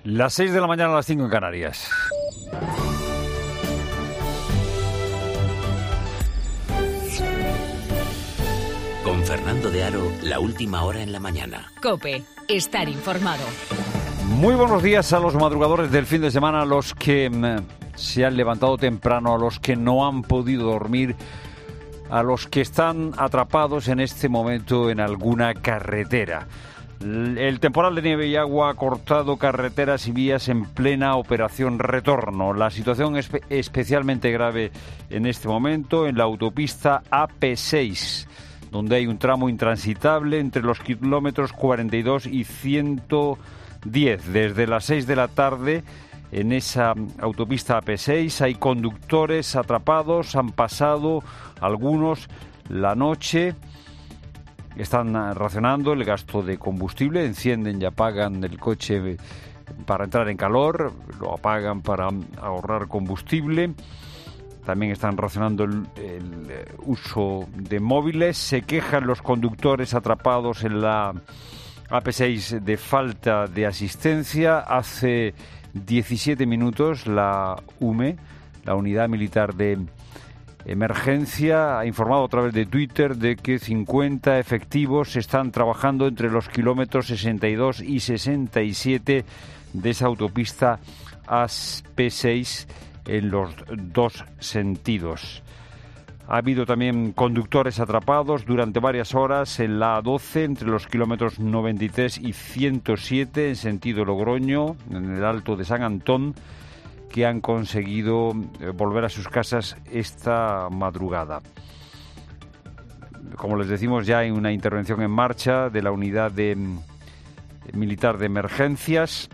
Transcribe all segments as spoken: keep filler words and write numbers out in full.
Las seis de la mañana a las cinco en Canarias. Con Fernando de Aro, la última hora en la mañana. COPE, estar informado. Muy buenos días a los madrugadores del fin de semana, a los que mm, se han levantado temprano, a los que no han podido dormir, a los que están atrapados en este momento en alguna carretera. El temporal de nieve y agua ha cortado carreteras y vías en plena operación retorno. La situación es espe- especialmente grave en este momento en la autopista A P seis, donde hay un tramo intransitable entre los kilómetros cuarenta y dos y ciento diez. Desde las seis de la tarde, en esa autopista A P seis, hay conductores atrapados, han pasado algunos la noche. Están racionando el gasto de combustible, encienden y apagan el coche para entrar en calor, lo apagan para ahorrar combustible. También están racionando el, el uso de móviles. Se quejan los conductores atrapados en la A P seis de falta de asistencia. Hace diecisiete minutos la U M E, la Unidad Militar de Emergencia, ha informado a través de Twitter de que cincuenta efectivos están trabajando entre los kilómetros sesenta y dos y sesenta y siete de esa autopista A P seis en los dos sentidos. Ha habido también conductores atrapados durante varias horas en la A doce entre los kilómetros noventa y tres y ciento siete en sentido Logroño, en el Alto de San Antón, que han conseguido volver a sus casas esta madrugada. Como les decimos, ya hay una intervención en marcha de la Unidad de, Militar de Emergencias,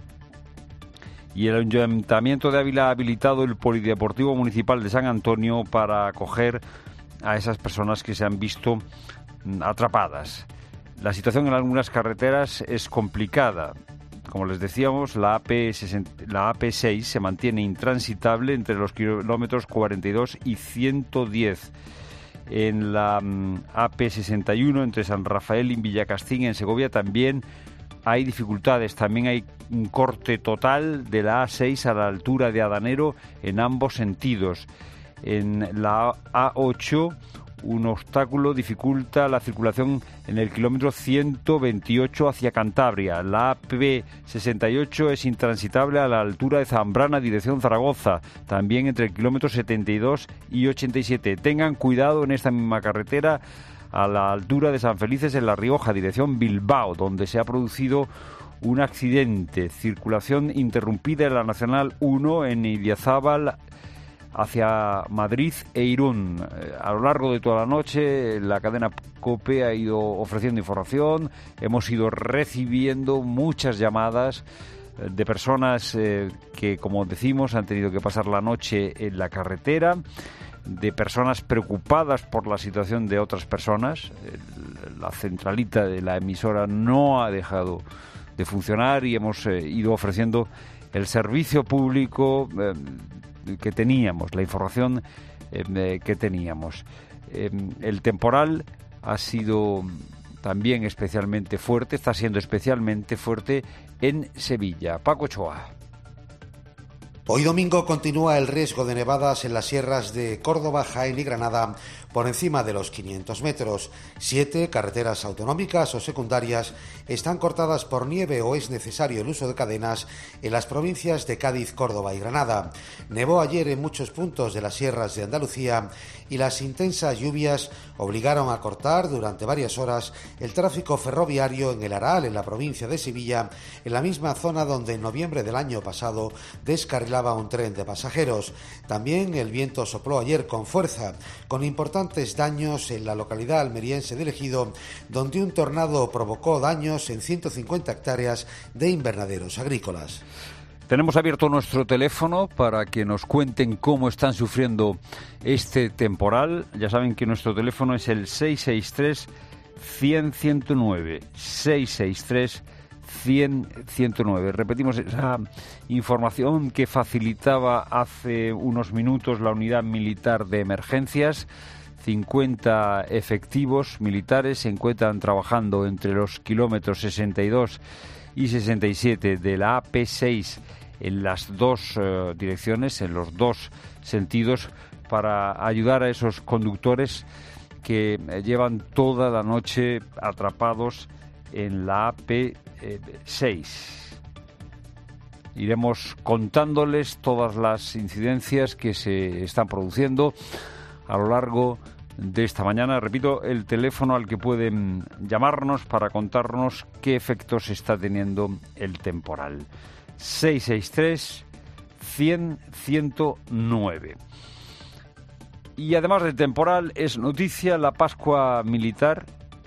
y el Ayuntamiento de Ávila ha habilitado el Polideportivo Municipal de San Antonio para acoger a esas personas que se han visto atrapadas. La situación en algunas carreteras es complicada. Como les decíamos, la A P seis se mantiene intransitable entre los kilómetros cuarenta y dos y ciento diez. En la um, A P sesenta y uno, entre San Rafael y Villacastín, en Segovia, también hay dificultades. También hay un corte total de la A seis a la altura de Adanero en ambos sentidos. En la A ocho, un obstáculo dificulta la circulación en el kilómetro ciento veintiocho hacia Cantabria. La A P sesenta y ocho es intransitable a la altura de Zambrana, dirección Zaragoza, también entre el kilómetro setenta y dos y ochenta y siete. Tengan cuidado en esta misma carretera a la altura de San Felices, en La Rioja, dirección Bilbao, donde se ha producido un accidente. Circulación interrumpida en la Nacional uno en Idiazábal hacia Madrid e Irún. A lo largo de toda la noche la cadena COPE ha ido ofreciendo información, hemos ido recibiendo muchas llamadas de personas eh, que, como decimos, han tenido que pasar la noche en la carretera, de personas preocupadas por la situación de otras personas. La centralita de la emisora no ha dejado de funcionar y hemos eh, ido ofreciendo el servicio público eh, que teníamos, la información eh, que teníamos. Eh, el temporal ha sido también especialmente fuerte, está siendo especialmente fuerte en Sevilla. Paco Ochoa. Hoy domingo continúa el riesgo de nevadas en las sierras de Córdoba, Jaén y Granada por encima de los quinientos metros. Siete carreteras autonómicas o secundarias están cortadas por nieve o es necesario el uso de cadenas en las provincias de Cádiz, Córdoba y Granada. Nevó ayer en muchos puntos de las sierras de Andalucía y las intensas lluvias obligaron a cortar durante varias horas el tráfico ferroviario en el Aral, en la provincia de Sevilla, en la misma zona donde en noviembre del año pasado descarrilaba un tren de pasajeros. También el viento sopló ayer con fuerza, con importantes daños en la localidad almeriense de Ejido, donde un tornado provocó daños en ciento cincuenta hectáreas de invernaderos agrícolas. Tenemos abierto nuestro teléfono para que nos cuenten cómo están sufriendo este temporal. Ya saben que nuestro teléfono es el seis seis tres, cien, ciento nueve, seis seis tres, cien, ciento nueve. Repetimos esa información que facilitaba hace unos minutos la Unidad Militar de Emergencias. cincuenta efectivos militares se encuentran trabajando entre los kilómetros sesenta y dos y sesenta y siete de la A P seis en las dos uh, direcciones, en los dos sentidos, para ayudar a esos conductores que eh, llevan toda la noche atrapados en la A P seis. Iremos contándoles todas las incidencias que se están produciendo a lo largo de esta mañana. Repito, el teléfono al que pueden llamarnos para contarnos qué efectos está teniendo el temporal. seis seis tres, cien, ciento nueve. Y además del temporal, es noticia la Pascua Militar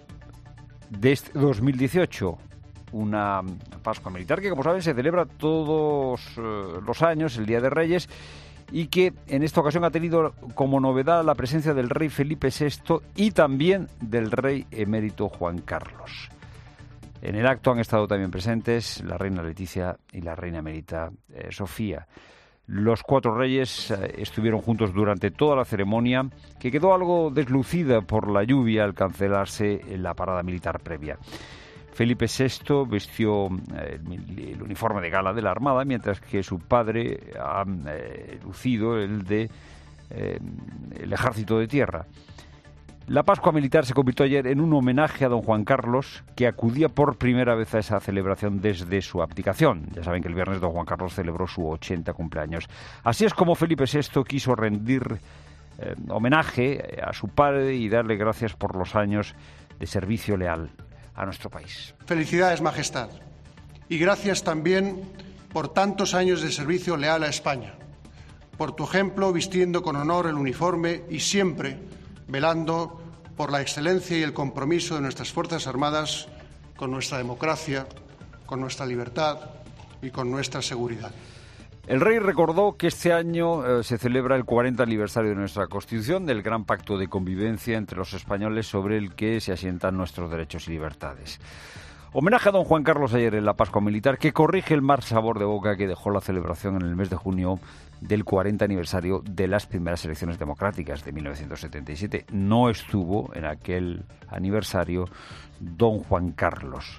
de este dos mil dieciocho. Una Pascua Militar que, como saben, se celebra todos eh, los años, el Día de Reyes, y que en esta ocasión ha tenido como novedad la presencia del rey Felipe sexto y también del rey emérito Juan Carlos. En el acto han estado también presentes la reina Leticia y la reina emérita eh, Sofía. Los cuatro reyes eh, estuvieron juntos durante toda la ceremonia, que quedó algo deslucida por la lluvia al cancelarse la parada militar previa. Felipe sexto vistió eh, el, el uniforme de gala de la Armada, mientras que su padre ha eh, lucido el de eh, el Ejército de Tierra. La Pascua Militar se convirtió ayer en un homenaje a don Juan Carlos, que acudía por primera vez a esa celebración desde su abdicación. Ya saben que el viernes don Juan Carlos celebró su ochenta cumpleaños. Así es como Felipe sexto quiso rendir eh, homenaje a su padre y darle gracias por los años de servicio leal a nuestro país. Felicidades, Majestad, y gracias también por tantos años de servicio leal a España, por tu ejemplo vistiendo con honor el uniforme y siempre velando por la excelencia y el compromiso de nuestras Fuerzas Armadas con nuestra democracia, con nuestra libertad y con nuestra seguridad. El rey recordó que este año eh, se celebra el cuarenta aniversario de nuestra Constitución, del gran pacto de convivencia entre los españoles sobre el que se asientan nuestros derechos y libertades. Homenaje a don Juan Carlos ayer en la Pascua Militar, que corrige el mal sabor de boca que dejó la celebración en el mes de junio del cuarenta aniversario de las primeras elecciones democráticas de mil novecientos setenta y siete. No estuvo en aquel aniversario don Juan Carlos.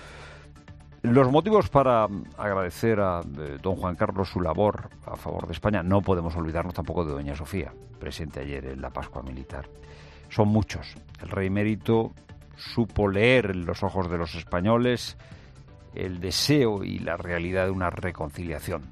Los motivos para agradecer a eh, don Juan Carlos su labor a favor de España, no podemos olvidarnos tampoco de doña Sofía, presente ayer en la Pascua Militar. Son muchos. El rey emérito supo leer en los ojos de los españoles el deseo y la realidad de una reconciliación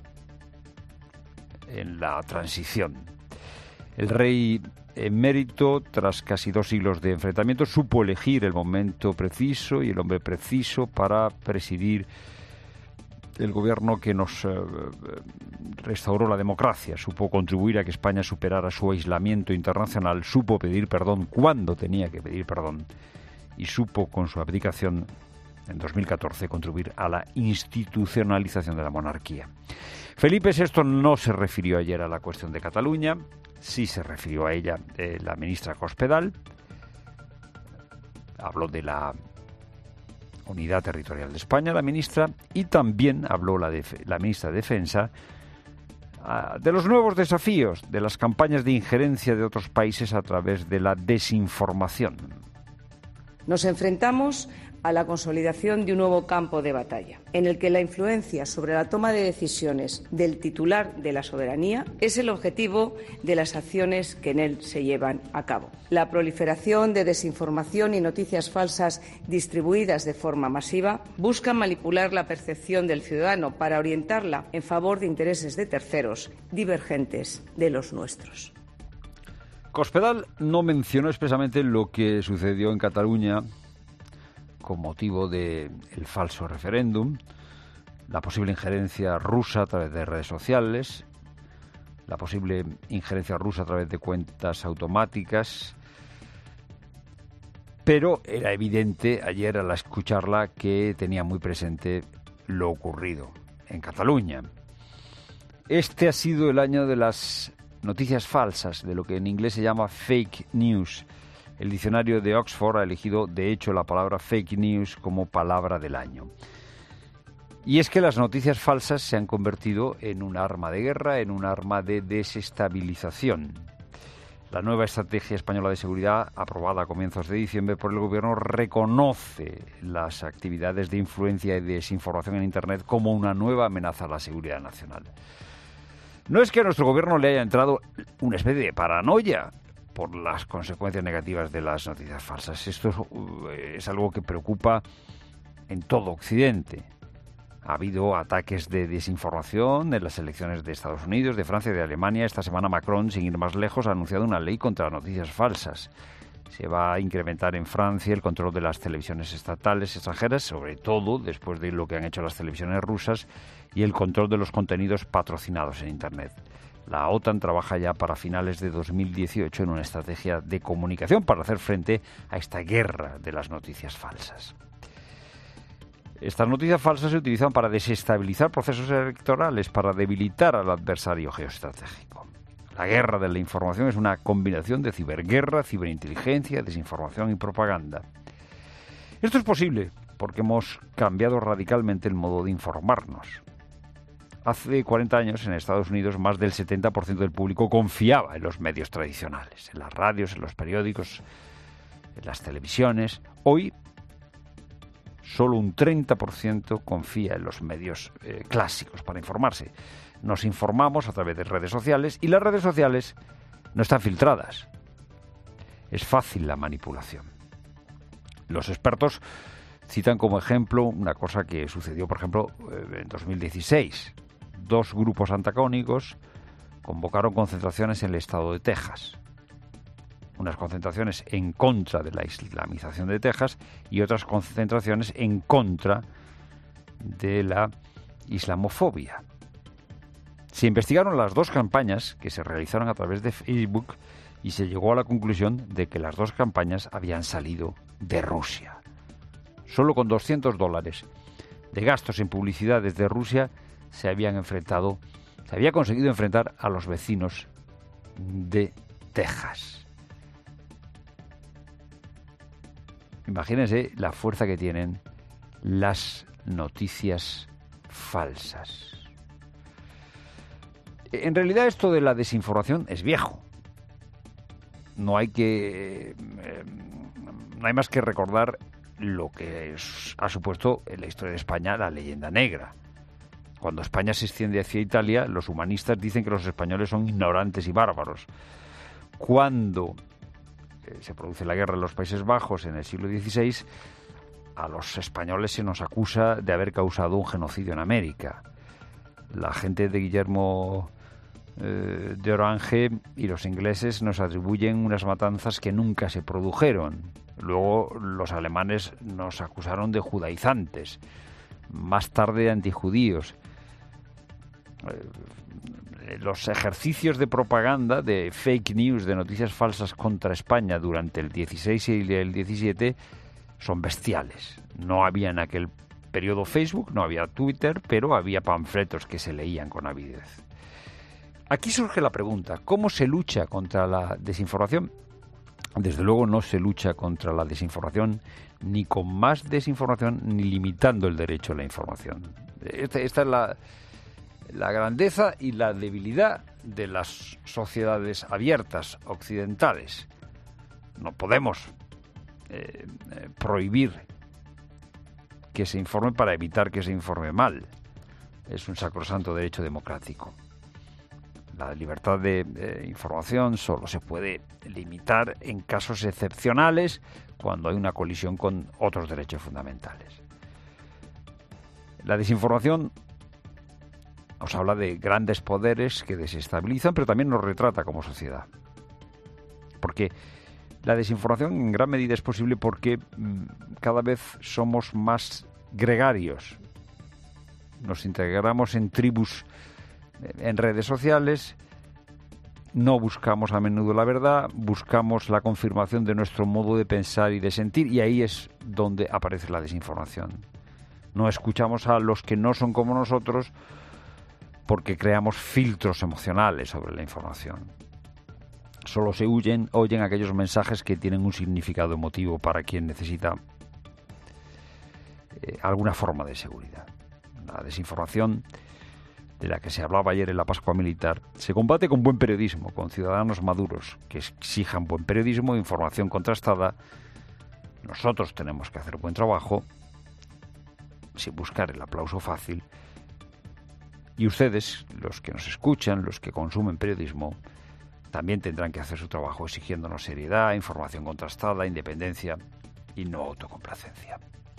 en la transición. El rey emérito, tras casi dos siglos de enfrentamiento, supo elegir el momento preciso y el hombre preciso para presidir el gobierno que nos eh, restauró la democracia. Supo contribuir a que España superara su aislamiento internacional, supo pedir perdón cuando tenía que pedir perdón y supo, con su abdicación en dos mil catorce, contribuir a la institucionalización de la monarquía. Felipe sexto no se refirió ayer a la cuestión de Cataluña. Sí se refirió a ella eh, la ministra Cospedal. Habló de la unidad territorial de España, la ministra, y también habló la, def- la ministra de Defensa uh, de los nuevos desafíos, de las campañas de injerencia de otros países a través de la desinformación. Nos enfrentamos a la consolidación de un nuevo campo de batalla, en el que la influencia sobre la toma de decisiones del titular de la soberanía es el objetivo de las acciones que en él se llevan a cabo. La proliferación de desinformación y noticias falsas distribuidas de forma masiva buscan manipular la percepción del ciudadano para orientarla en favor de intereses de terceros divergentes de los nuestros. Cospedal no mencionó expresamente lo que sucedió en Cataluña con motivo del falso referéndum, la posible injerencia rusa a través de redes sociales, la posible injerencia rusa a través de cuentas automáticas, pero era evidente ayer al escucharla que tenía muy presente lo ocurrido en Cataluña. Este ha sido el año de las noticias falsas, de lo que en inglés se llama fake news. El diccionario de Oxford ha elegido, de hecho, la palabra fake news como palabra del año. Y es que las noticias falsas se han convertido en un arma de guerra, en un arma de desestabilización. La nueva estrategia española de seguridad, aprobada a comienzos de diciembre por el Gobierno, reconoce las actividades de influencia y desinformación en Internet como una nueva amenaza a la seguridad nacional. No es que a nuestro Gobierno le haya entrado una especie de paranoia por las consecuencias negativas de las noticias falsas. Esto es, es algo que preocupa en todo Occidente. Ha habido ataques de desinformación en las elecciones de Estados Unidos, de Francia y de Alemania. Esta semana Macron, sin ir más lejos, ha anunciado una ley contra noticias falsas. Se va a incrementar en Francia el control de las televisiones estatales extranjeras, sobre todo después de lo que han hecho las televisiones rusas, y el control de los contenidos patrocinados en Internet. La OTAN trabaja ya para finales de dos mil dieciocho en una estrategia de comunicación para hacer frente a esta guerra de las noticias falsas. Estas noticias falsas se utilizan para desestabilizar procesos electorales, para debilitar al adversario geoestratégico. La guerra de la información es una combinación de ciberguerra, ciberinteligencia, desinformación y propaganda. Esto es posible porque hemos cambiado radicalmente el modo de informarnos. Hace cuarenta años, en Estados Unidos, más del setenta por ciento del público confiaba en los medios tradicionales, en las radios, en los periódicos, en las televisiones. Hoy, solo un treinta por ciento confía en los medios eh, clásicos para informarse. Nos informamos a través de redes sociales y las redes sociales no están filtradas. Es fácil la manipulación. Los expertos citan como ejemplo una cosa que sucedió, por ejemplo, en dos mil dieciséis. Dos grupos antagónicos convocaron concentraciones en el estado de Texas. Unas concentraciones en contra de la islamización de Texas y otras concentraciones en contra de la islamofobia. Se investigaron las dos campañas que se realizaron a través de Facebook y se llegó a la conclusión de que las dos campañas habían salido de Rusia. Solo con doscientos dólares de gastos en publicidad desde Rusia se habían enfrentado, se había conseguido enfrentar a los vecinos de Texas. Imagínense la fuerza que tienen las noticias falsas. En realidad esto de la desinformación es viejo. No hay que eh, no hay más que recordar lo que es, ha supuesto en la historia de España la leyenda negra. Cuando España se extiende hacia Italia, los humanistas dicen que los españoles son ignorantes y bárbaros. Cuando eh, se produce la guerra en los Países Bajos en el siglo dieciséis, a los españoles se nos acusa de haber causado un genocidio en América. La gente de Guillermo eh, de Orange y los ingleses nos atribuyen unas matanzas que nunca se produjeron. Luego los alemanes nos acusaron de judaizantes, más tarde de antijudíos. Los ejercicios de propaganda, de fake news, de noticias falsas contra España durante el dieciséis y el diecisiete son bestiales. No había en aquel periodo Facebook, no había Twitter, pero había panfletos que se leían con avidez. Aquí surge la pregunta, ¿cómo se lucha contra la desinformación? Desde luego no se lucha contra la desinformación ni con más desinformación ni limitando el derecho a la información. Esta, esta es la, la grandeza y la debilidad de las sociedades abiertas occidentales. No podemos eh, eh, prohibir que se informe para evitar que se informe mal. Es un sacrosanto derecho democrático. La libertad de eh, información solo se puede limitar en casos excepcionales cuando hay una colisión con otros derechos fundamentales. La desinformación nos habla de grandes poderes que desestabilizan, pero también nos retrata como sociedad. Porque la desinformación en gran medida es posible porque mmm, cada vez somos más gregarios. Nos integramos en tribus, en redes sociales, no buscamos a menudo la verdad, buscamos la confirmación de nuestro modo de pensar y de sentir, y ahí es donde aparece la desinformación. No escuchamos a los que no son como nosotros porque creamos filtros emocionales sobre la información. Solo se oyen, oyen aquellos mensajes que tienen un significado emotivo para quien necesita eh, alguna forma de seguridad. La desinformación de la que se hablaba ayer en la Pascua Militar, se combate con buen periodismo, con ciudadanos maduros que exijan buen periodismo, información contrastada. Nosotros tenemos que hacer buen trabajo, sin buscar el aplauso fácil. Y ustedes, los que nos escuchan, los que consumen periodismo, también tendrán que hacer su trabajo exigiéndonos seriedad, información contrastada, independencia y no autocomplacencia.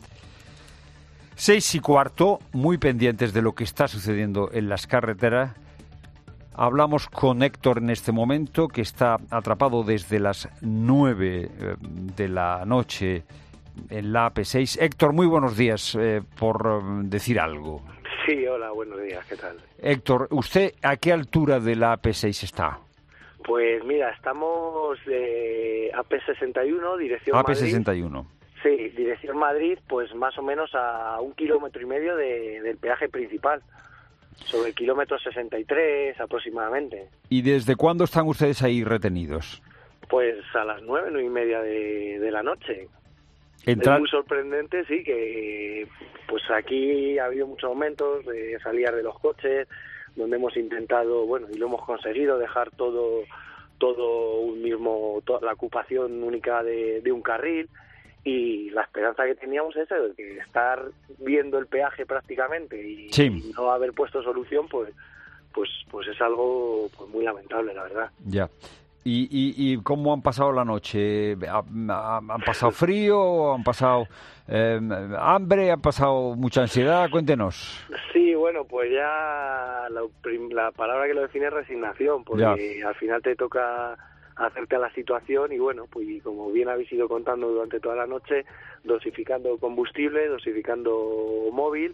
Seis y cuarto, muy pendientes de lo que está sucediendo en las carreteras. Hablamos con Héctor en este momento, que está atrapado desde las nueve de la noche en la A P seis. Héctor, muy buenos días, eh, por decir algo. Sí, hola, buenos días, ¿qué tal? Héctor, ¿usted a qué altura de la A P seis está? Pues mira, estamos de A P sesenta y uno, dirección A P Madrid. sesenta y uno. Sí, dirección Madrid, pues más o menos a un kilómetro y medio de, del peaje principal, sobre el kilómetro sesenta y tres aproximadamente. ¿Y desde cuándo están ustedes ahí retenidos? Pues a las nueve, nueve y media de, de la noche. Entrar... Es muy sorprendente, sí, que pues aquí ha habido muchos momentos de salir de los coches, donde hemos intentado, bueno, y lo hemos conseguido, dejar todo todo un mismo, toda la ocupación única de, de un carril, y la esperanza que teníamos es de que estar viendo el peaje prácticamente y, sí. y no haber puesto solución, pues pues pues es algo pues muy lamentable, la verdad. Ya. ¿Y, y, y cómo han pasado la noche? ¿Han, han pasado frío? ¿Han pasado eh, hambre? ¿Han pasado mucha ansiedad? Cuéntenos. Sí, bueno, pues ya la, la palabra que lo define es resignación, porque ya. Al final te toca hacerte a la situación y bueno, pues como bien habéis ido contando durante toda la noche, dosificando combustible, dosificando móvil,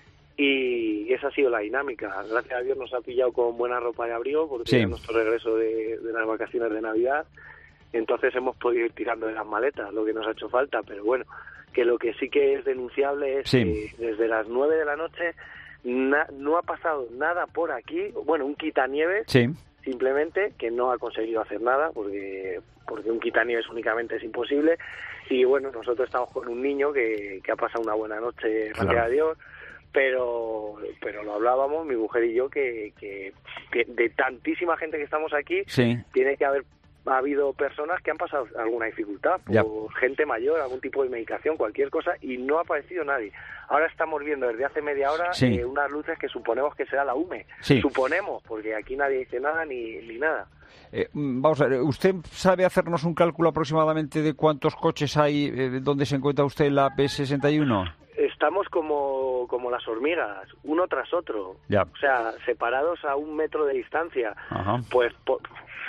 y esa ha sido la dinámica. Gracias a Dios nos ha pillado con buena ropa de abrigo porque sí. era nuestro regreso de, de las vacaciones de Navidad, entonces hemos podido ir tirando de las maletas, lo que nos ha hecho falta, pero bueno, que lo que sí que es denunciable es sí. que desde las nueve de la noche na, no ha pasado nada por aquí, bueno, un quitanieves, sí. simplemente, que no ha conseguido hacer nada porque porque un quitanieves únicamente es imposible, y bueno, nosotros estamos con un niño que, que ha pasado una buena noche, gracias claro. a Dios, pero pero lo hablábamos mi mujer y yo que, que, que de tantísima gente que estamos aquí sí. tiene que haber ha habido personas que han pasado alguna dificultad por ya. gente mayor, algún tipo de medicación, cualquier cosa, y no ha aparecido nadie. Ahora estamos viendo desde hace media hora sí. eh, unas luces que suponemos que será la U M E. Sí. Suponemos, porque aquí nadie dice nada ni, ni nada. Eh, vamos a ver, ¿usted sabe hacernos un cálculo aproximadamente de cuántos coches hay, eh, donde se encuentra usted en la A P sesenta y uno? Estamos como, como las hormigas, uno tras otro. Ya. O sea, separados a un metro de distancia. Ajá. Pues po,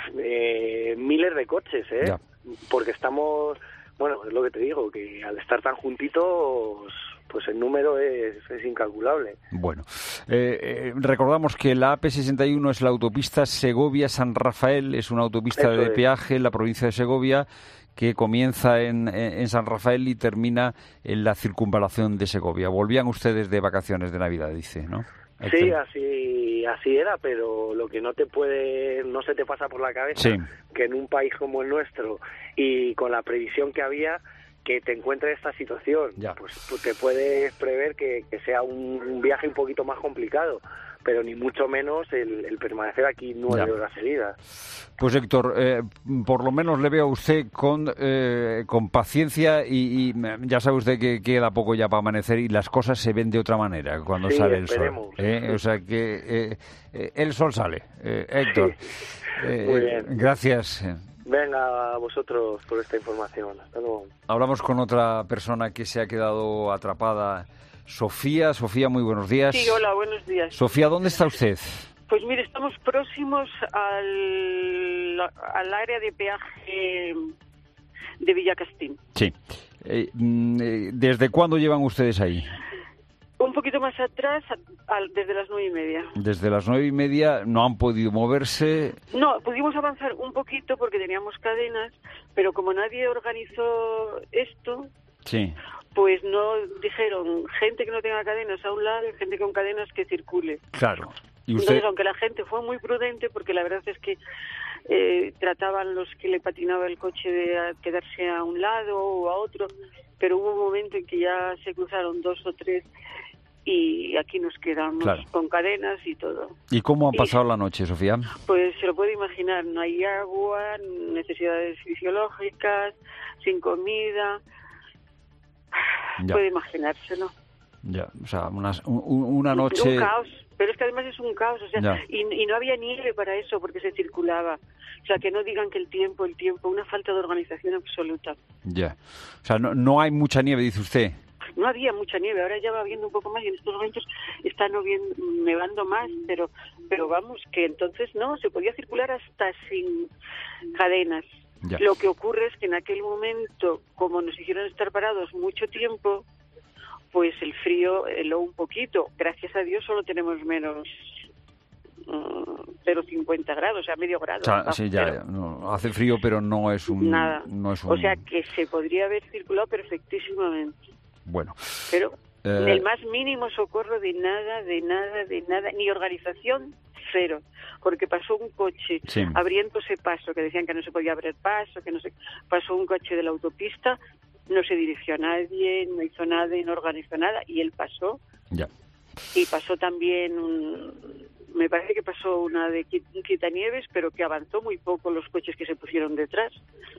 eh, miles de coches, ¿eh? Ya. Porque estamos, bueno, es lo que te digo, que al estar tan juntitos, pues el número es, es incalculable. Bueno, eh, eh, recordamos que la A P sesenta y uno es la autopista Segovia-San Rafael, es una autopista Eso de es. peaje en la provincia de Segovia, que comienza en, en San Rafael y termina en la circunvalación de Segovia. Volvían ustedes de vacaciones de Navidad, dice, ¿no? Sí, así así era, pero lo que no te puede, no se te pasa por la cabeza, sí. que en un país como el nuestro y con la previsión que había, que te encuentres esta situación, ya. pues tú te puedes prever que, que sea un, un viaje un poquito más complicado, pero ni mucho menos el, el permanecer aquí nueve ya. horas seguidas. Pues Héctor, eh, por lo menos le veo a usted con, eh, con paciencia y, y ya sabe usted que queda poco ya para amanecer y las cosas se ven de otra manera cuando sí, sale el esperemos. sol. ¿eh? O sea que eh, eh, el sol sale. Eh, Héctor, sí. eh, Muy bien. Gracias. Venga a vosotros por esta información. Hasta luego. Hablamos con otra persona que se ha quedado atrapada. Sofía, Sofía, muy buenos días. Sí, hola, buenos días. Sofía, ¿dónde está usted? Pues mire, estamos próximos al, al área de peaje de Villacastín. Sí. Eh, ¿Desde cuándo llevan ustedes ahí? Un poquito más atrás, al, desde las nueve y media. Desde las nueve y media no han podido moverse. No, pudimos avanzar un poquito porque teníamos cadenas, pero como nadie organizó esto, sí. pues no dijeron gente que no tenga cadenas a un lado y gente con cadenas que circule. Claro. ¿Y usted? Entonces, aunque la gente fue muy prudente, porque la verdad es que eh, trataban los que le patinaba el coche de quedarse a un lado o a otro, pero hubo un momento en que ya se cruzaron dos o tres y aquí nos quedamos claro. con cadenas y todo. ¿Y cómo ha pasado y, la noche, Sofía? Pues se lo puede imaginar, no hay agua, necesidades fisiológicas, sin comida, ya. puede imaginárselo. Ya, o sea, una, una noche... Un caos, pero es que además es un caos, o sea, y, y no había nieve para eso porque se circulaba. O sea, que no digan que el tiempo, el tiempo, una falta de organización absoluta. Ya, o sea, no, no hay mucha nieve, dice usted. No había mucha nieve, ahora ya va habiendo un poco más y en estos momentos está nevando más, pero pero vamos, que entonces no, se podía circular hasta sin cadenas. Ya. Lo que ocurre es que en aquel momento, como nos hicieron estar parados mucho tiempo, pues el frío heló un poquito. Gracias a Dios solo tenemos menos uh, cero coma cincuenta grados, o sea, medio grado. O sea, ¿no? sí, ya, pero, no, hace frío, pero no es un... Nada. No es un... O sea, que se podría haber circulado perfectísimamente. Bueno. Pero eh... el más mínimo socorro de nada, de nada, de nada, ni organización, cero. Porque pasó un coche sí. abriéndose paso, que decían que no se podía abrir paso, que no se... Pasó un coche de la autopista, no se dirigió a nadie, no hizo nada y no organizó nada, y él pasó. Ya. Y pasó también, un, me parece que pasó una de Quitanieves, pero que avanzó muy poco los coches que se pusieron detrás.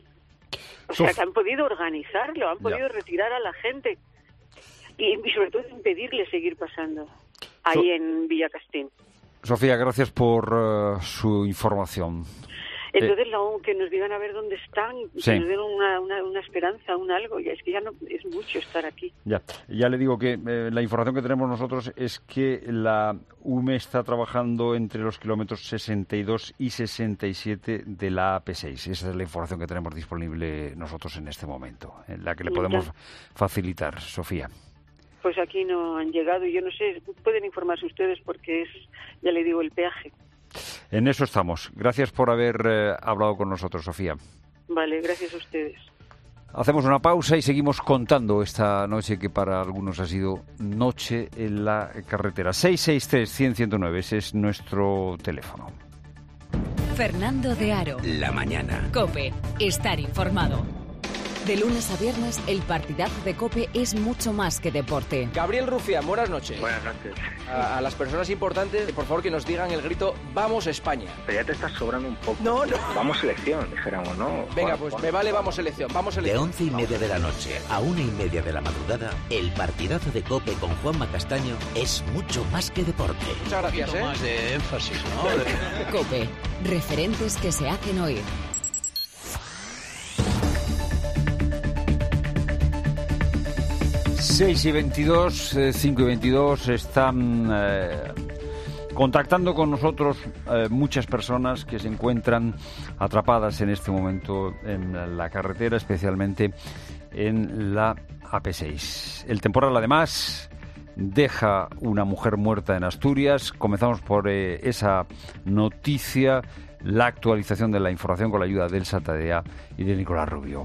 O sea, que han podido organizarlo, han podido ya. retirar a la gente y, y sobre todo impedirle seguir pasando ahí so- en Villacastín. Sofía, gracias por uh, su información. Entonces, eh, lo, que nos digan a ver dónde están, sí. que nos den una, una, una esperanza, un algo. Ya es que ya no es mucho estar aquí. Ya, ya le digo que eh, la información que tenemos nosotros es que la U M E está trabajando entre los kilómetros sesenta y dos y sesenta y siete de la A P seis. Esa es la información que tenemos disponible nosotros en este momento, en la que le podemos ya. facilitar, Sofía. Pues aquí no han llegado y yo no sé, pueden informarse ustedes porque es, ya le digo, el peaje. En eso estamos. Gracias por haber eh, hablado con nosotros, Sofía. Vale, gracias a ustedes. Hacemos una pausa y seguimos contando esta noche que para algunos ha sido noche en la carretera. seis seis tres, cien, ciento nueve, ese es nuestro teléfono. Fernando de Aro. La mañana. COPE. Estar informado. De lunes a viernes, el partidazo de COPE es mucho más que deporte. Gabriel Rufián, buenas noches. Buenas noches. A, a las personas importantes, por favor, que nos digan el grito ¡Vamos España! Pero ya te estás sobrando un poco. No, no. Vamos selección, dijéramos, ¿no? Venga, pues me vale Vamos selección, vamos selección. De once y media de la noche a una y media de la madrugada, el partidazo de COPE con Juanma Castaño es mucho más que deporte. Muchas gracias, ¿eh? más de énfasis, ¿no? COPE. Referentes que se hacen oír. seis y veintidós, cinco y veintidós, están eh, contactando con nosotros eh, muchas personas que se encuentran atrapadas en este momento en la carretera, especialmente en la A P seis. El temporal, además, deja una mujer muerta en Asturias. Comenzamos por eh, esa noticia, la actualización de la información con la ayuda del Satadea y de Nicolás Rubio.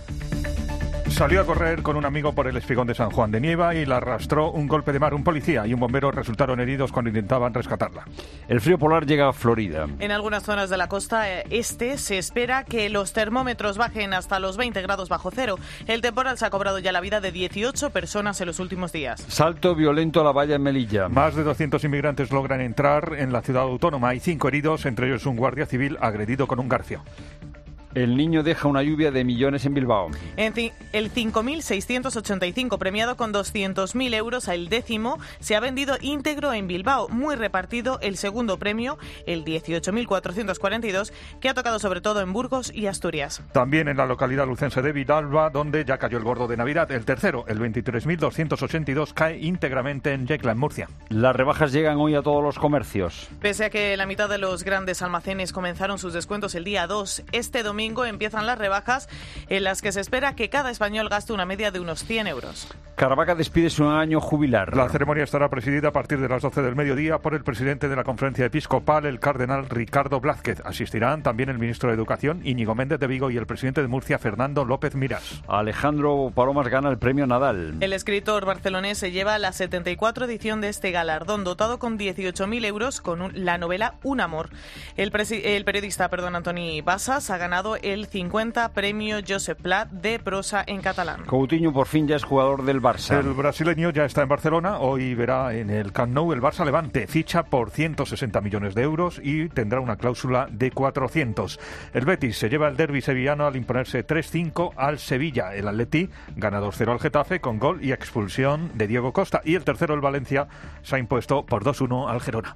Salió a correr con un amigo por el Espigón de San Juan de Nieva y la arrastró un golpe de mar. Un policía y un bombero resultaron heridos cuando intentaban rescatarla. El frío polar llega a Florida. En algunas zonas de la costa este se espera que los termómetros bajen hasta los veinte grados bajo cero. El temporal se ha cobrado ya la vida de dieciocho personas en los últimos días. Salto violento a la valla en Melilla. Más de doscientos inmigrantes logran entrar en la ciudad autónoma. Hay cinco heridos, entre ellos un guardia civil agredido con un garfio. El Niño deja una lluvia de millones en Bilbao. En ci- el cinco mil seiscientos ochenta y cinco, premiado con doscientos mil euros al décimo, se ha vendido íntegro en Bilbao. Muy repartido el segundo premio, el dieciocho mil cuatrocientos cuarenta y dos, que ha tocado sobre todo en Burgos y Asturias. También en la localidad lucense de Vidalba, donde ya cayó el gordo de Navidad. El tercero, el veintitrés mil doscientos ochenta y dos, cae íntegramente en Yecla, en Murcia. Las rebajas llegan hoy a todos los comercios. Pese a que la mitad de los grandes almacenes comenzaron sus descuentos el día dos, este domingo empiezan las rebajas en las que se espera que cada español gaste una media de unos cien euros. Caravaca despide su año jubilar. La ceremonia estará presidida a partir de las doce del mediodía por el presidente de la Conferencia Episcopal, el cardenal Ricardo Blázquez. Asistirán también el ministro de Educación, Íñigo Méndez de Vigo, y el presidente de Murcia, Fernando López Miras. Alejandro Palomas gana el premio Nadal. El escritor barcelonés se lleva la setenta y cuatro edición de este galardón, dotado con dieciocho mil euros con un, la novela Un amor. El, presi- el periodista perdón, Antoni Bassas ha ganado el cincuenta premio Josep Pla de prosa en catalán. Coutinho por fin ya es jugador del Barça. Barça. El brasileño ya está en Barcelona, hoy verá en el Camp Nou el Barça Levante, ficha por ciento sesenta millones de euros y tendrá una cláusula de cuatrocientos. El Betis se lleva el derbi sevillano al imponerse tres cinco al Sevilla. El Atleti gana dos cero al Getafe con gol y expulsión de Diego Costa. Y el tercero, el Valencia, se ha impuesto por dos uno al Gerona.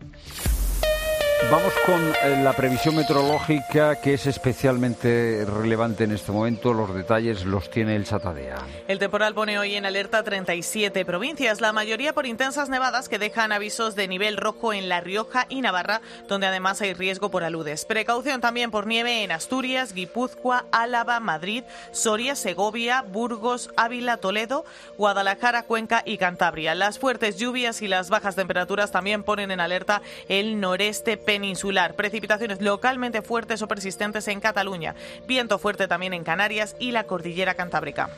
Vamos con la previsión meteorológica, que es especialmente relevante en este momento. Los detalles los tiene el Chatadea. El temporal pone hoy en alerta treinta y siete provincias, la mayoría por intensas nevadas que dejan avisos de nivel rojo en La Rioja y Navarra, donde además hay riesgo por aludes. Precaución también por nieve en Asturias, Guipúzcoa, Álava, Madrid, Soria, Segovia, Burgos, Ávila, Toledo, Guadalajara, Cuenca y Cantabria. Las fuertes lluvias y las bajas temperaturas también ponen en alerta el noreste peninsular. Precipitaciones localmente fuertes o persistentes en Cataluña. Viento fuerte también en Canarias y la cordillera cantábrica.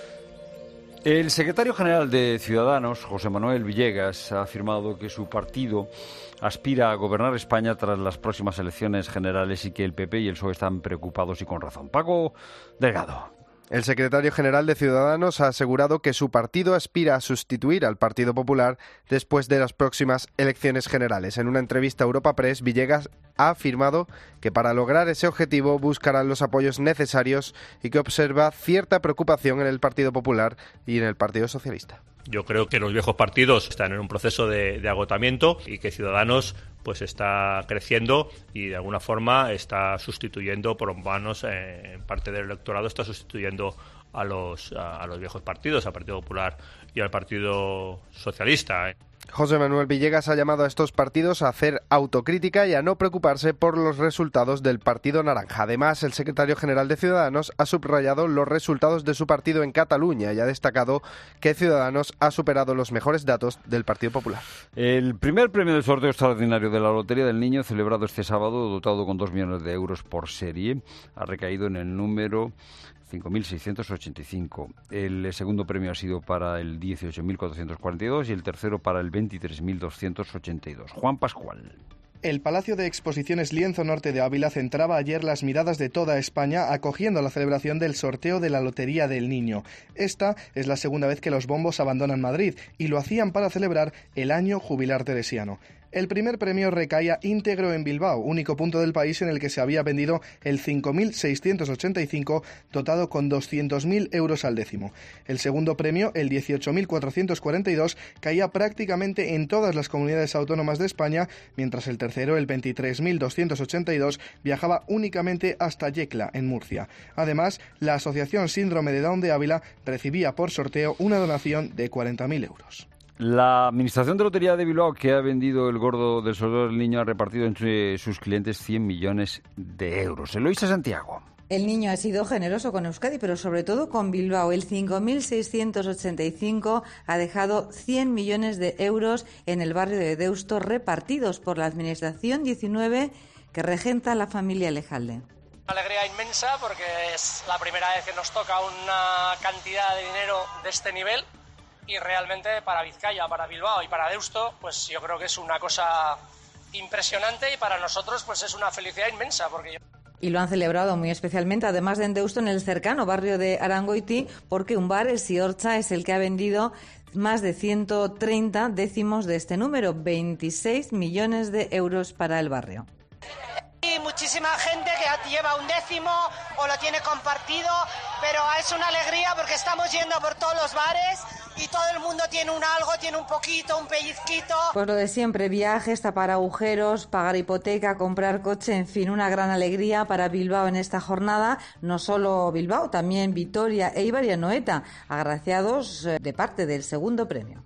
El secretario general de Ciudadanos, José Manuel Villegas, ha afirmado que su partido aspira a gobernar España tras las próximas elecciones generales y que el P P y el P S O E están preocupados y con razón. Paco Delgado. El secretario general de Ciudadanos ha asegurado que su partido aspira a sustituir al Partido Popular después de las próximas elecciones generales. En una entrevista a Europa Press, Villegas ha afirmado que para lograr ese objetivo buscarán los apoyos necesarios y que observa cierta preocupación en el Partido Popular y en el Partido Socialista. Yo creo que los viejos partidos están en un proceso de, de agotamiento y que Ciudadanos pues está creciendo y de alguna forma está sustituyendo, por lo menos eh, en parte del electorado está sustituyendo a los a, a los viejos partidos, al Partido Popular y al Partido Socialista. José Manuel Villegas ha llamado a estos partidos a hacer autocrítica y a no preocuparse por los resultados del Partido Naranja. Además, el secretario general de Ciudadanos ha subrayado los resultados de su partido en Cataluña y ha destacado que Ciudadanos ha superado los mejores datos del Partido Popular. El primer premio del sorteo extraordinario de la Lotería del Niño, celebrado este sábado, dotado con dos millones de euros por serie, ha recaído en el número cinco mil seiscientos ochenta y cinco. El segundo premio ha sido para el dieciocho mil cuatrocientos cuarenta y dos y el tercero para el veintitrés mil doscientos ochenta y dos. Juan Pascual. El Palacio de Exposiciones Lienzo Norte de Ávila centraba ayer las miradas de toda España acogiendo la celebración del sorteo de la Lotería del Niño. Esta es la segunda vez que los bombos abandonan Madrid y lo hacían para celebrar el año jubilar teresiano. El primer premio recaía íntegro en Bilbao, único punto del país en el que se había vendido el cinco mil seiscientos ochenta y cinco, dotado con doscientos mil euros al décimo. El segundo premio, el dieciocho mil cuatrocientos cuarenta y dos, caía prácticamente en todas las comunidades autónomas de España, mientras el tercero, el veintitrés mil doscientos ochenta y dos, viajaba únicamente hasta Yecla, en Murcia. Además, la Asociación Síndrome de Down de Ávila recibía por sorteo una donación de cuarenta mil euros. La Administración de Lotería de Bilbao, que ha vendido el gordo del sorteo del niño, ha repartido entre sus clientes cien millones de euros. Eloísa Santiago. El niño ha sido generoso con Euskadi, pero sobre todo con Bilbao. El cinco mil seiscientos ochenta y cinco ha dejado cien millones de euros en el barrio de Deusto, repartidos por la Administración diecinueve que regenta la familia Lejalde. Una alegría inmensa porque es la primera vez que nos toca una cantidad de dinero de este nivel. Y realmente para Vizcaya, para Bilbao y para Deusto, pues yo creo que es una cosa impresionante y para nosotros pues es una felicidad inmensa. Porque yo... Y lo han celebrado muy especialmente, además de en Deusto, en el cercano barrio de Arangoiti, porque un bar, el Siorcha, es el que ha vendido más de ciento treinta décimos de este número, veintiséis millones de euros para el barrio. Hay muchísima gente que lleva un décimo o lo tiene compartido, pero es una alegría porque estamos yendo por todos los bares y todo el mundo tiene un algo, tiene un poquito, un pellizquito. Pues lo de siempre, viajes, tapar agujeros, pagar hipoteca, comprar coche, en fin, una gran alegría para Bilbao en esta jornada. No solo Bilbao, también Vitoria, Eibar y Anoeta, agraciados de parte del segundo premio.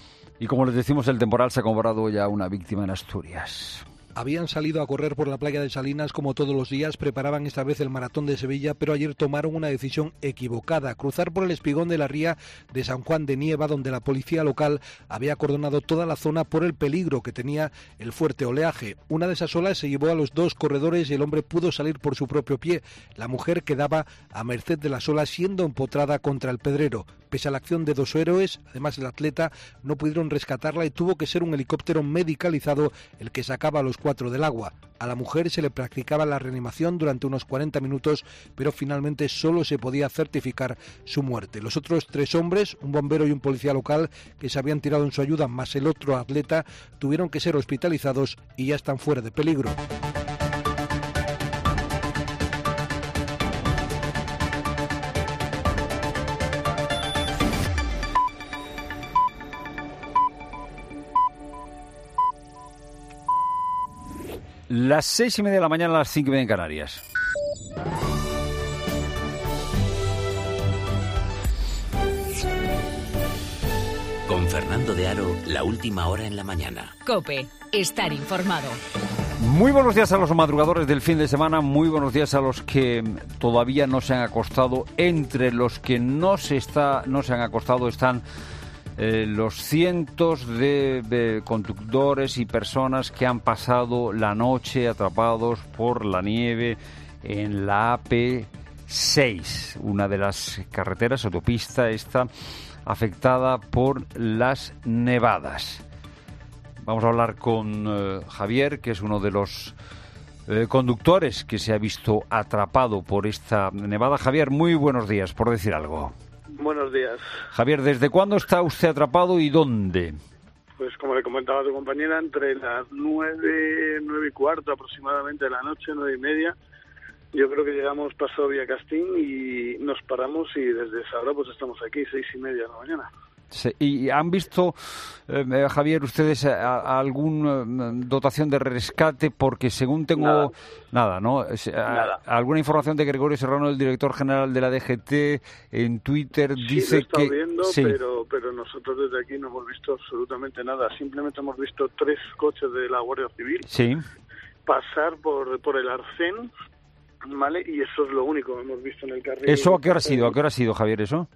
Y como les decimos, el temporal se ha cobrado ya una víctima en Asturias. Habían salido a correr por la playa de Salinas como todos los días, preparaban esta vez el maratón de Sevilla, pero ayer tomaron una decisión equivocada: cruzar por el espigón de la ría de San Juan de Nieva, donde la policía local había acordonado toda la zona por el peligro que tenía el fuerte oleaje. Una de esas olas se llevó a los dos corredores y el hombre pudo salir por su propio pie. La mujer quedaba a merced de las olas, siendo empotrada contra el pedrero. Pese a la acción de dos héroes, además el atleta, no pudieron rescatarla y tuvo que ser un helicóptero medicalizado el que sacaba a los cuatro del agua. A la mujer se le practicaba la reanimación durante unos cuarenta minutos, pero finalmente solo se podía certificar su muerte. Los otros tres hombres, un bombero y un policía local que se habían tirado en su ayuda, más el otro atleta, tuvieron que ser hospitalizados y ya están fuera de peligro. Las seis y media de la mañana, a las cinco y media en Canarias. Con Fernando de Aro, la última hora en la mañana. COPE, estar informado. Muy buenos días a los madrugadores del fin de semana, muy buenos días a los que todavía no se han acostado. Entre los que no se, está, no se han acostado están Eh, los cientos de, de conductores y personas que han pasado la noche atrapados por la nieve en la A P seis, una de las carreteras, autopista esta, afectada por las nevadas. Vamos a hablar con eh, Javier, que es uno de los eh, conductores que se ha visto atrapado por esta nevada. Javier, muy buenos días, por decir algo. Buenos días. Javier, ¿desde cuándo está usted atrapado y dónde? Pues como le comentaba a tu compañera, entre las nueve, nueve y cuarto aproximadamente de la noche, nueve y media, yo creo que llegamos pasado Vía Castín y nos paramos y desde esa hora pues estamos aquí, seis y media de la mañana. Sí, ¿y han visto, eh, Javier, ustedes alguna dotación de rescate? Porque según tengo... Nada, nada ¿no? Nada. Alguna información de Gregorio Serrano, el director general de la D G T, en Twitter sí, dice lo he estado que... viendo, sí, pero, pero nosotros desde aquí no hemos visto absolutamente nada. Simplemente hemos visto tres coches de la Guardia Civil sí. pasar por, por el arcén, ¿vale? Y eso es lo único que hemos visto en el carril. ¿Eso a qué hora ha sido? ¿A qué hora ha sido, Javier, eso?